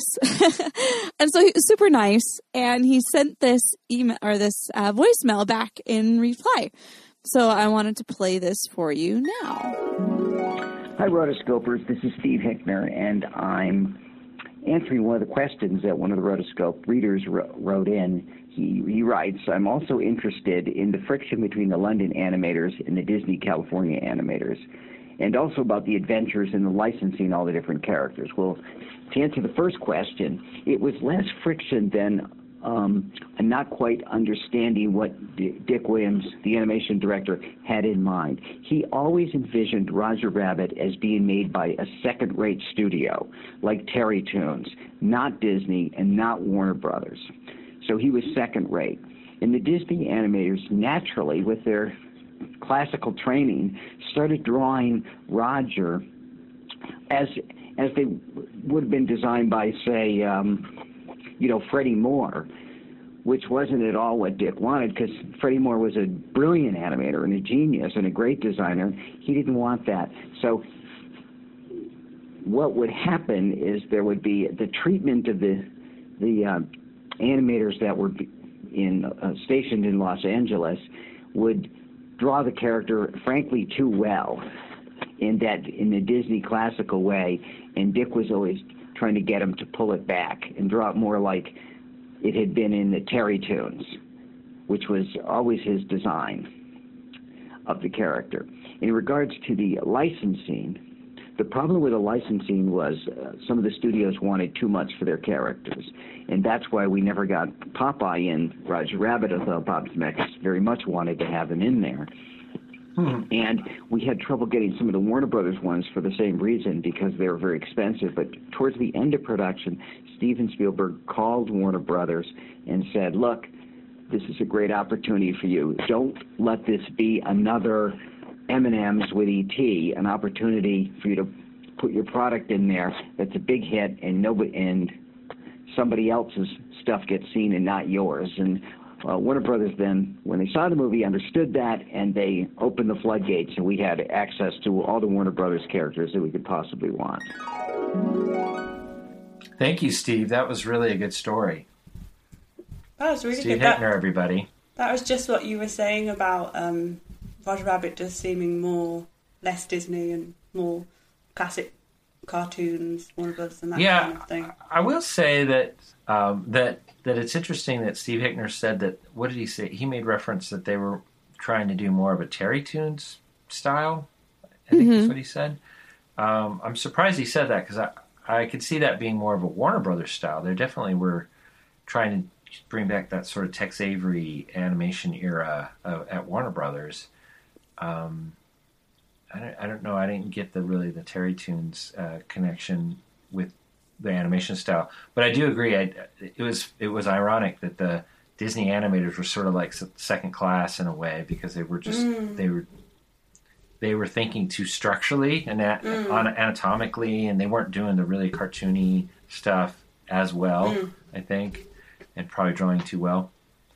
[SPEAKER 2] And so he was super nice, and he sent this email or this uh, voicemail back in reply. So I wanted to play this for you now.
[SPEAKER 15] Hi, Rotoscopers. This is Steve Hickner, and I'm answering one of the questions that one of the Rotoscope readers wrote, wrote in. He, he writes, I'm also interested in the friction between the London animators and the Disney California animators, and also about the adventures and the licensing all the different characters. Well, to answer the first question, it was less friction than um, a not quite understanding what D- Dick Williams, the animation director, had in mind. He always envisioned Roger Rabbit as being made by a second-rate studio, like Terry Toons, not Disney and not Warner Brothers. So he was second-rate. And the Disney animators, naturally, with their classical training, started drawing Roger as as they would have been designed by, say, um, you know, Freddie Moore, which wasn't at all what Dick wanted, because Freddie Moore was a brilliant animator and a genius and a great designer. He didn't want that. So what would happen is there would be the treatment of the the uh, animators that were in uh, stationed in Los Angeles would draw the character, frankly, too well in that in the Disney classical way, and Dick was always trying to get him to pull it back and draw it more like it had been in the Terry Toons, which was always his design of the character. In regards to the licensing, the problem with the licensing was uh, some of the studios wanted too much for their characters, and that's why we never got Popeye in Roger Rabbit, although Bob Zemeckis very much wanted to have him in there. Hmm. And we had trouble getting some of the Warner Brothers ones for the same reason, because they were very expensive. But towards the end of production, Steven Spielberg called Warner Brothers and said, look, this is a great opportunity for you. Don't let this be another M and M's with E T, an opportunity for you to put your product in there that's a big hit, and nobody and somebody else's stuff gets seen and not yours. And uh, Warner Brothers then, when they saw the movie, understood that, and they opened the floodgates, and we had access to all the Warner Brothers characters that we could possibly want.
[SPEAKER 1] Thank you, Steve. That was really a good story.
[SPEAKER 4] That was really
[SPEAKER 1] Steve
[SPEAKER 4] good.
[SPEAKER 1] Hickner,
[SPEAKER 4] That,
[SPEAKER 1] everybody.
[SPEAKER 4] that was just what you were saying about um, Roger Rabbit just seeming more less Disney and more classic cartoons, Warner Brothers, and that
[SPEAKER 1] Yeah,
[SPEAKER 4] kind of thing.
[SPEAKER 1] I will say that um, that that it's interesting that Steve Hickner said that. What did he say? He made reference that they were trying to do more of a Terry Toons style. I think
[SPEAKER 2] Mm-hmm.
[SPEAKER 1] that's what he said. Um, I'm surprised he said that because I I could see that being more of a Warner Brothers style. They definitely were trying to bring back that sort of Tex Avery animation era of, at Warner Brothers. Um, I don't, I don't know. I didn't get the really the Terry Toons uh, connection with the animation style, but I do agree. I, it was it was ironic that the Disney animators were sort of like second class in a way because they were just
[SPEAKER 4] Mm.
[SPEAKER 1] they were they were thinking too structurally and at,
[SPEAKER 4] Mm.
[SPEAKER 1] on, anatomically, and they weren't doing the really cartoony stuff as well.
[SPEAKER 4] Mm.
[SPEAKER 1] I think, and probably drawing too well.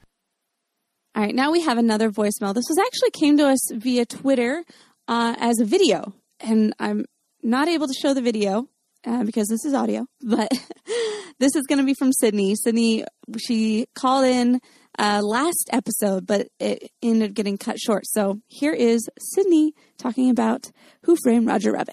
[SPEAKER 2] All right, now we have another voicemail. This was actually came to us via Twitter uh, as a video, and I'm not able to show the video uh, because this is audio, but this is going to be from Sydney. Sydney, she called in uh, last episode, but it ended up getting cut short. So here is Sydney talking about Who Framed Roger Rabbit.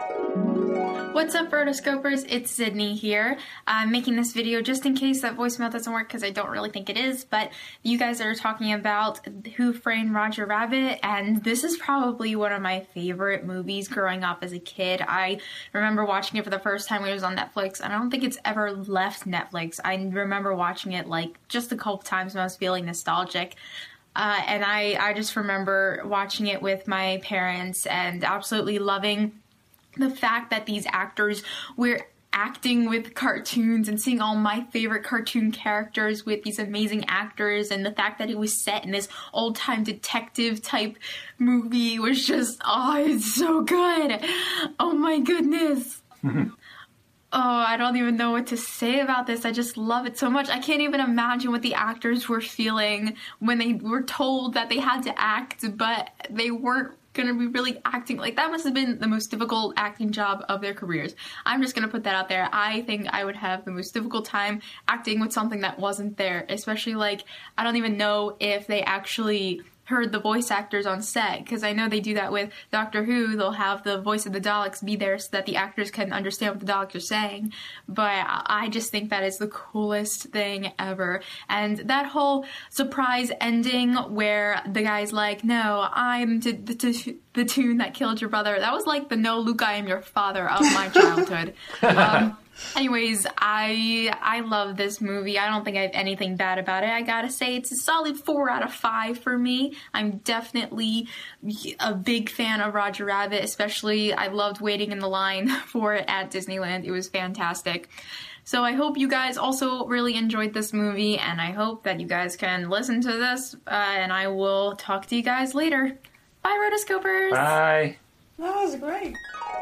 [SPEAKER 16] What's up, rotoscopers? It's Sydney here. I'm making this video just in case that voicemail doesn't work because I don't really think it is, but you guys are talking about Who Framed Roger Rabbit, and this is probably one of my favorite movies growing up as a kid. I remember watching it for the first time when it was on Netflix, and I don't think it's ever left Netflix. I remember watching it like just a couple times when I was feeling nostalgic. Uh, and I, I just remember watching it with my parents and absolutely loving the fact that these actors were acting with cartoons and seeing all my favorite cartoon characters with these amazing actors, and the fact that it was set in this old-time detective type movie was just, oh, it's so good. Oh my goodness. Oh, I don't even know what to say about this. I just love it so much. I can't even imagine what the actors were feeling when they were told that they had to act, but they weren't gonna be really acting. Like, that must have been the most difficult acting job of their careers. I'm just gonna put that out there. I think I would have the most difficult time acting with something that wasn't there, especially, like, I don't even know if they actually heard the voice actors on set, because I know they do that with Doctor Who. They'll have the voice of the Daleks be there so that the actors can understand what the Daleks are saying. But I just think that is the coolest thing ever. And that whole surprise ending where the guy's like, no, I'm t- the, t- the tune that killed your brother, that was like the no, Luke, I am your father of my childhood. um, Anyways, I I love this movie. I don't think I have anything bad about it. I gotta say, it's a solid four out of five for me. I'm definitely a big fan of Roger Rabbit, especially I loved waiting in the line for it at Disneyland. It was fantastic. So I hope you guys also really enjoyed this movie, and I hope that you guys can listen to this, uh, and I will talk to you guys later. Bye, Rotoscopers!
[SPEAKER 1] Bye!
[SPEAKER 4] That was great.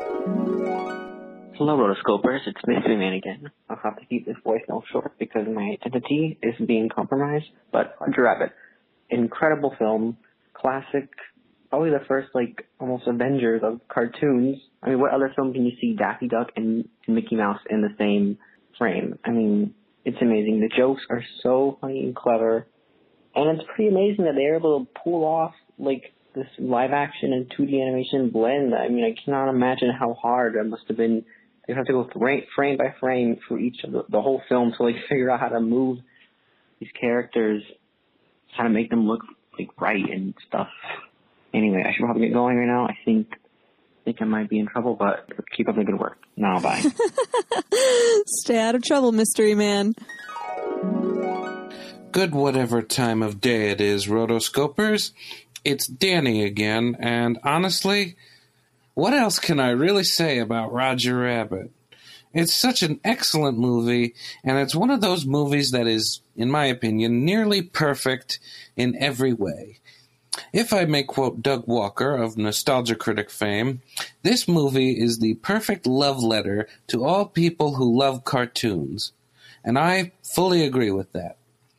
[SPEAKER 17] Hello, Rotoscopers. It's Mystery Man again. I'll have to keep this voicemail short because my identity is being compromised. But Roger Rabbit, incredible film, classic, probably the first, like, almost Avengers of cartoons. I mean, what other film can you see Daffy Duck and, and Mickey Mouse in the same frame? I mean, it's amazing. The jokes are so funny and clever. And it's pretty amazing that they're able to pull off, like, this live action and two D animation blend. I mean, I cannot imagine how hard it must have been. You have to go frame by frame for each of the, the whole film to, like, figure out how to move these characters, how to make them look, like, right and stuff. Anyway, I should probably get going right now. I think I think I might be in trouble, but keep up the good work. Now, bye.
[SPEAKER 2] Stay out of trouble, Mystery Man.
[SPEAKER 18] Good whatever time of day it is, Rotoscopers. It's Danny again, and honestly, what else can I really say about Roger Rabbit? It's such an excellent movie, and it's one of those movies that is, in my opinion, nearly perfect in every way. If I may quote Doug Walker of Nostalgia Critic fame, this movie is the perfect love letter to all people who love cartoons, and I fully agree with that.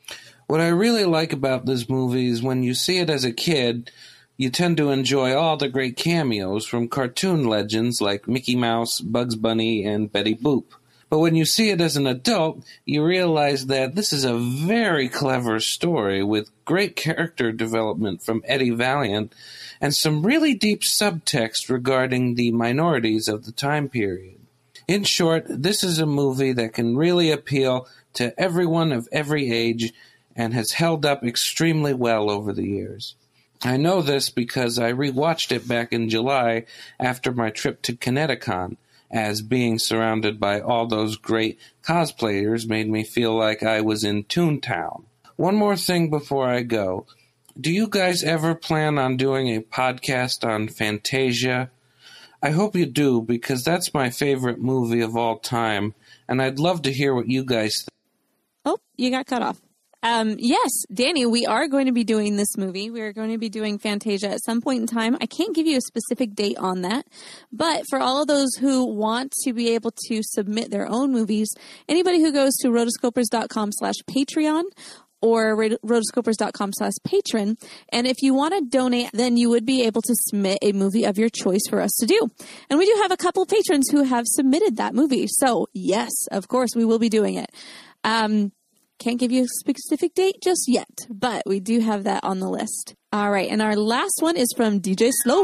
[SPEAKER 18] What I really like about this movie is when you see it as a kid, you tend to enjoy all the great cameos from cartoon legends like Mickey Mouse, Bugs Bunny, and Betty Boop. But when you see it as an adult, you realize that this is a very clever story with great character development from Eddie Valiant and some really deep subtext regarding the minorities of the time period. In short, this is a movie that can really appeal to everyone of every age and has held up extremely well over the years. I know this because I rewatched it back in July after my trip to Kineticon, as being surrounded by all those great cosplayers made me feel like I was in Toontown. One more thing before I go. Do you guys ever plan on doing a podcast on Fantasia? I hope you do, because that's my favorite movie of all time, and I'd love to hear what you guys think.
[SPEAKER 2] Oh, you got cut off. Um, yes, Danny, we are going to be doing this movie. We are going to be doing Fantasia at some point in time. I can't give you a specific date on that, but for all of those who want to be able to submit their own movies, anybody who goes to rotoscopers.com slash Patreon or rotoscopers.com slash patron, and if you want to donate, then you would be able to submit a movie of your choice for us to do. And we do have a couple patrons who have submitted that movie. So yes, of course, we will be doing it. Um, Can't give you a specific date just yet, but we do have that on the list. All right, and our last one is from D J Slope.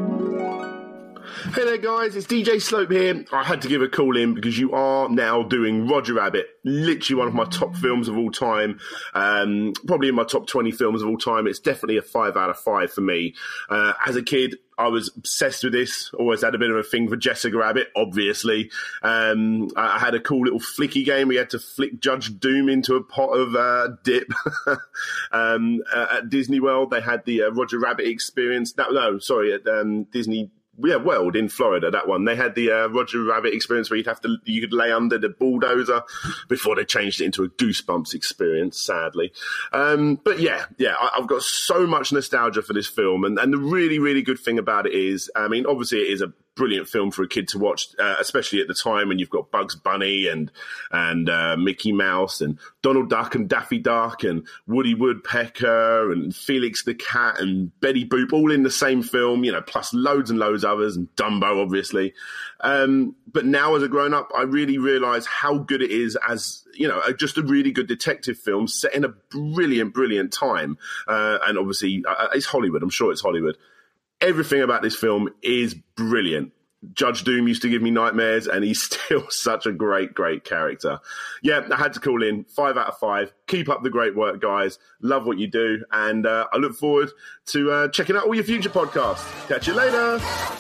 [SPEAKER 19] Hey there guys, it's D J Slope here. I had to give a call in because you are now doing Roger Rabbit, literally one of my top films of all time, um, probably in my top twenty films of all time. It's definitely a five out of five for me. Uh, as a kid, I was obsessed with this, always had a bit of a thing for Jessica Rabbit, obviously. Um, I had a cool little flicky game. We had to flick Judge Doom into a pot of uh, dip. um, uh, at Disney World, they had the uh, Roger Rabbit experience. No, no sorry, at um, Disney Yeah, World in Florida, that one. They had the uh, Roger Rabbit experience where you'd have to, you could lay under the bulldozer before they changed it into a Goosebumps experience, sadly. Um, but yeah, yeah, I, I've got so much nostalgia for this film. And, and the really, really good thing about it is, I mean, obviously it is a brilliant film for a kid to watch, uh, especially at the time when you've got Bugs Bunny and and uh, Mickey Mouse and Donald Duck and Daffy Duck and Woody Woodpecker and Felix the Cat and Betty Boop all in the same film, you know, plus loads and loads of others and Dumbo, obviously. Um, but now as a grown-up, I really realise how good it is as, you know, just a really good detective film set in a brilliant, brilliant time. Uh, and obviously, uh, it's Hollywood. I'm sure it's Hollywood. Everything about this film is brilliant. Judge Doom used to give me nightmares, and he's still such a great, great character. Yeah, I had to call in. Five out of five. Keep up the great work, guys. Love what you do, and uh, I look forward to uh, checking out all your future podcasts. Catch you later.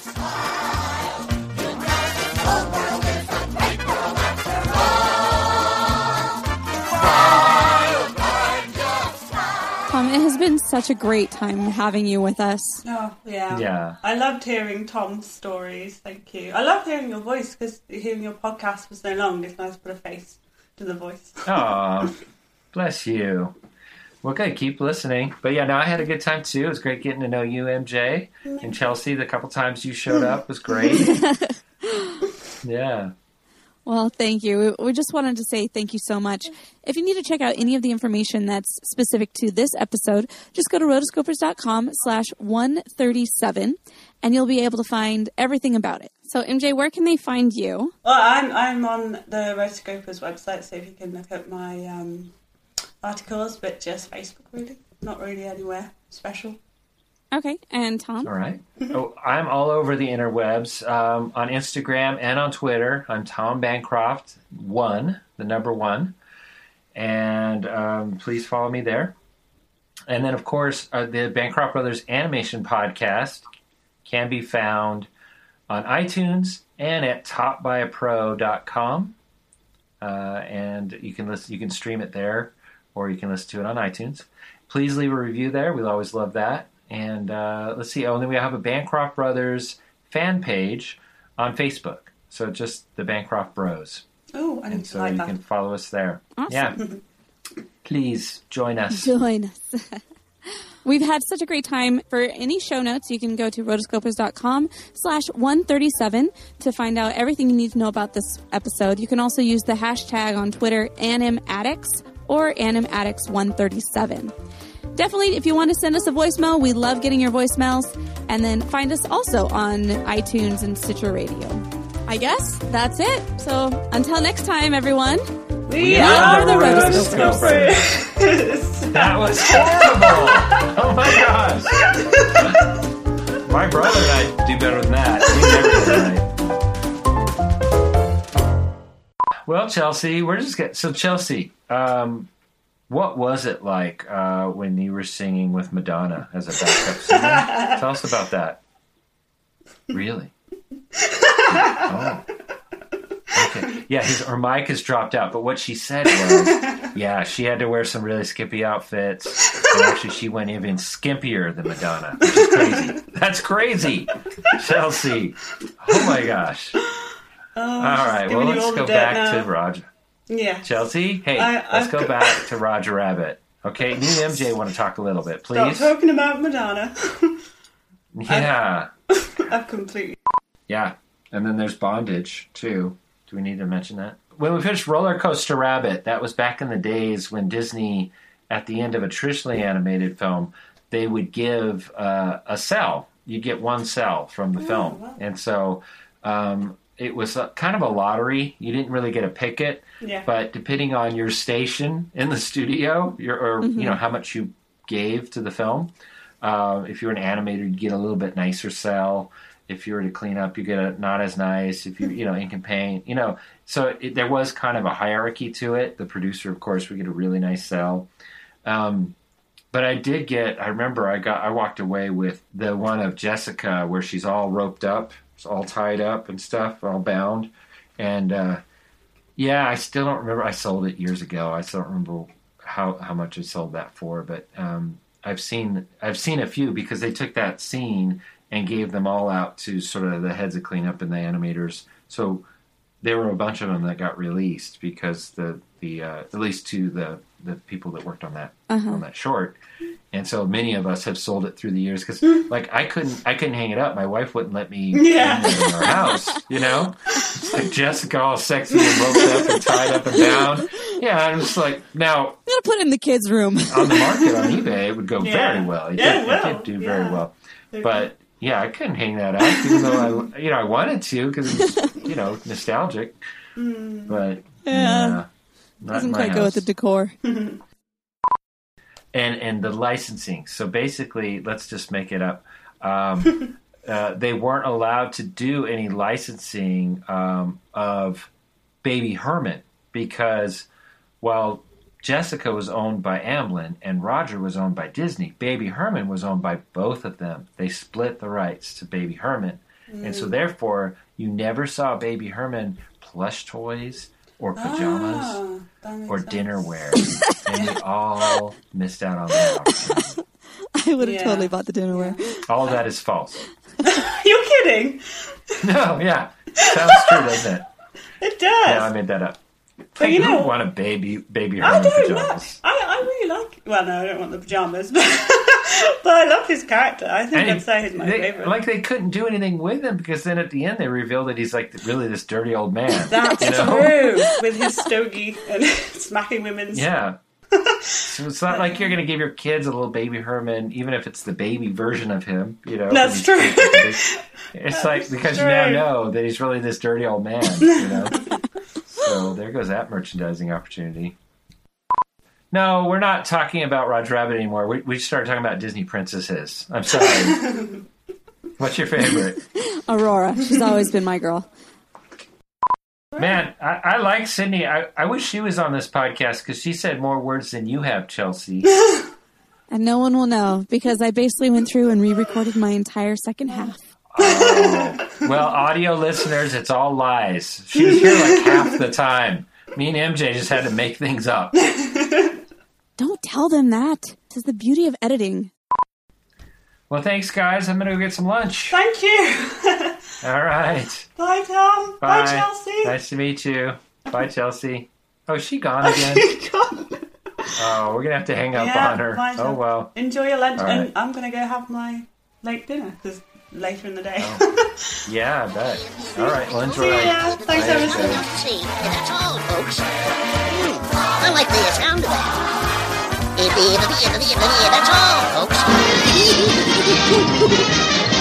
[SPEAKER 2] Tom, it has been such a great time having you with us.
[SPEAKER 4] Oh, yeah.
[SPEAKER 1] Yeah.
[SPEAKER 4] I loved hearing Tom's stories. Thank you. I love hearing your voice because hearing your podcast for so long, it's nice to put a face to the voice.
[SPEAKER 1] Aw, bless you. Well, good. Keep listening. But yeah, no, I had a good time too. It was great getting to know you, M J, and Chelsea. The couple times you showed up was great. Yeah.
[SPEAKER 2] Well, thank you. We just wanted to say thank you so much. If you need to check out any of the information that's specific to this episode, just go to rotoscopers.com slash 137, and you'll be able to find everything about it. So, M J, where can they find you?
[SPEAKER 4] Well, I'm I'm on the Rotoscopers website, so if you can look at my um, articles, but just Facebook, really. Not really anywhere special.
[SPEAKER 2] Okay, and Tom?
[SPEAKER 1] All right. Oh, I'm all over the interwebs, um, on Instagram and on Twitter. I'm Tom Bancroft, one, the number one. And um, please follow me there. And then, of course, uh, the Bancroft Brothers Animation Podcast can be found on iTunes and at top by a pro dot com. Uh, and you can listen, you can stream it there, or you can listen to it on iTunes. Please leave a review there. We'll always love that. And uh, let's see. Oh, and then we have a Bancroft Brothers fan page on Facebook. So just the Bancroft Bros.
[SPEAKER 4] Oh, I
[SPEAKER 1] and so
[SPEAKER 4] like
[SPEAKER 1] you
[SPEAKER 4] that.
[SPEAKER 1] can follow us there.
[SPEAKER 2] Awesome.
[SPEAKER 1] Yeah. Please join us.
[SPEAKER 2] Join us. We've had such a great time. For any show notes, you can go to rotoscopers.com slash 137 to find out everything you need to know about this episode. You can also use the hashtag on Twitter, animaddicts, or Anim Addicts one thirty-seven. Definitely, if you want to send us a voicemail, we love getting your voicemails. And then find us also on iTunes and Stitcher Radio. I guess that's it. So until next time, everyone.
[SPEAKER 4] We, we are, are the Rotoscopers.
[SPEAKER 1] That was horrible. Oh my gosh. My brother and I do better than that. We never do that. Well, Chelsea, we're just getting... So, Chelsea, um, what was it like uh, when you were singing with Madonna as a backup singer? Tell us about that. Really? Oh. Okay. Yeah, his, her mic has dropped out, but what she said was, yeah, she had to wear some really skimpy outfits, and actually she went even skimpier than Madonna, which is crazy. That's crazy, Chelsea. Oh my gosh.
[SPEAKER 4] Oh,
[SPEAKER 1] all right, well, let's go back now. to Roger.
[SPEAKER 4] Yeah.
[SPEAKER 1] Chelsea, hey,
[SPEAKER 4] I,
[SPEAKER 1] let's
[SPEAKER 4] I've
[SPEAKER 1] go
[SPEAKER 4] got...
[SPEAKER 1] back to Roger Rabbit. Okay, me and M J want to talk a little bit, please.
[SPEAKER 4] Stop talking about Madonna.
[SPEAKER 1] Yeah.
[SPEAKER 4] I've, I've completely...
[SPEAKER 1] Yeah, and then there's Bondage, too. Do we need to mention that? When we finished Roller Coaster Rabbit, that was back in the days when Disney, at the end of a traditionally animated film, they would give uh, a cell. You get one cell from the oh, film. Wow. And so um, it was a, kind of a lottery. You didn't really get to pick it.
[SPEAKER 4] Yeah.
[SPEAKER 1] But depending on your station in the studio, your, or mm-hmm. you know how much you gave to the film, uh, if you're an animator, you'd get a little bit nicer cell. If you were to clean up, you get a not as nice. If you, you know, ink and paint, you know. So it, there was kind of a hierarchy to it. The producer, of course, would get a really nice cell. Um, but I did get, I remember I got, I walked away with the one of Jessica where she's all roped up, all tied up and stuff, all bound. And, uh, yeah, I still don't remember. I sold it years ago. I still don't remember how, how much I sold that for. But um, I've seen, I've seen a few because they took that scene and gave them all out to sort of the heads of cleanup and the animators. So there were a bunch of them that got released because the the uh, at least to the, the people that worked on that uh-huh. on that short. And so many of us have sold it through the years because like I couldn't I couldn't hang it up. My wife wouldn't let me
[SPEAKER 4] yeah.
[SPEAKER 1] hang it in our house. You know, it's like Jessica all sexy and roped up and tied up and bound. Yeah, I'm just like now.
[SPEAKER 2] I'm gonna put it in the kids' room
[SPEAKER 1] on the market on eBay. It would go
[SPEAKER 4] yeah.
[SPEAKER 1] very well. It,
[SPEAKER 4] yeah,
[SPEAKER 1] did,
[SPEAKER 4] well.
[SPEAKER 1] it did do
[SPEAKER 4] yeah.
[SPEAKER 1] very well, but. Yeah, I couldn't hang that up, even though I, you know, I wanted to because it's, you know, nostalgic.
[SPEAKER 4] Mm.
[SPEAKER 1] But
[SPEAKER 2] yeah,
[SPEAKER 1] nah, not
[SPEAKER 2] doesn't
[SPEAKER 1] my
[SPEAKER 2] quite
[SPEAKER 1] house.
[SPEAKER 2] go with the decor.
[SPEAKER 1] and and the licensing. So basically, let's just make it up. Um, uh, they weren't allowed to do any licensing um, of Baby Herman because, well. Jessica was owned by Amblin and Roger was owned by Disney. Baby Herman was owned by both of them. They split the rights to Baby Herman. Mm. And so therefore, you never saw Baby Herman plush toys or pajamas
[SPEAKER 4] oh,
[SPEAKER 1] or
[SPEAKER 4] sense.
[SPEAKER 1] dinnerware. And we all missed out on that opportunity.
[SPEAKER 2] I would have
[SPEAKER 4] yeah.
[SPEAKER 2] totally bought the dinnerware.
[SPEAKER 1] All of that is false.
[SPEAKER 4] You're kidding?
[SPEAKER 1] No, yeah. Sounds true, doesn't it?
[SPEAKER 4] It does.
[SPEAKER 1] Yeah, I made that up.
[SPEAKER 4] But
[SPEAKER 1] you
[SPEAKER 4] you know,
[SPEAKER 1] want a baby, baby Herman
[SPEAKER 4] I don't
[SPEAKER 1] pajamas.
[SPEAKER 4] know. I, I really like. Well, no, I don't want the pajamas, but, but I love his character. I think
[SPEAKER 1] And
[SPEAKER 4] I'd say he's my
[SPEAKER 1] they,
[SPEAKER 4] favorite.
[SPEAKER 1] Like they couldn't do anything with him because then at the end they reveal that he's like really this dirty old man.
[SPEAKER 4] That's
[SPEAKER 1] you know?
[SPEAKER 4] true. With his stogie and smacking women's.
[SPEAKER 1] Yeah. So it's not like you're going to give your kids a little baby Herman, even if it's the baby version of him. You know,
[SPEAKER 4] that's true.
[SPEAKER 1] It's
[SPEAKER 4] that's
[SPEAKER 1] like because
[SPEAKER 4] true.
[SPEAKER 1] you now know that he's really this dirty old man. You know. So there goes that merchandising opportunity. No, we're not talking about Roger Rabbit anymore. We, we started talking about Disney princesses. I'm sorry. What's your favorite?
[SPEAKER 2] Aurora. She's always been my girl.
[SPEAKER 1] Man, I, I like Sydney. I, I wish she was on this podcast because she said more words than you have, Chelsea.
[SPEAKER 2] And no one will know because I basically went through and re-recorded my entire second half.
[SPEAKER 1] Oh. Well, audio listeners, it's all lies. She was here like half the time. Me and M J just had to make things up.
[SPEAKER 2] Don't tell them that. This is the beauty of editing.
[SPEAKER 1] Well, thanks, guys. I'm going to go get some lunch.
[SPEAKER 4] Thank you.
[SPEAKER 1] All right.
[SPEAKER 4] Bye, Tom.
[SPEAKER 1] Bye.
[SPEAKER 4] Bye, Chelsea.
[SPEAKER 1] Nice to meet you. Bye, Chelsea. Oh, is she gone again?
[SPEAKER 4] gone.
[SPEAKER 1] Oh, we're going to have to hang up
[SPEAKER 4] yeah,
[SPEAKER 1] on her.
[SPEAKER 4] Bye,
[SPEAKER 1] oh, well.
[SPEAKER 4] Enjoy your lunch.
[SPEAKER 1] All
[SPEAKER 4] And
[SPEAKER 1] right.
[SPEAKER 4] I'm going to go have my late dinner because later in the day.
[SPEAKER 1] Oh. Yeah, I bet. All right. Well, enjoy.
[SPEAKER 4] See ya. Thanks,
[SPEAKER 1] Bye,
[SPEAKER 4] everyone.
[SPEAKER 5] See, that's all, folks.
[SPEAKER 20] I like the sound of that. That's all, folks.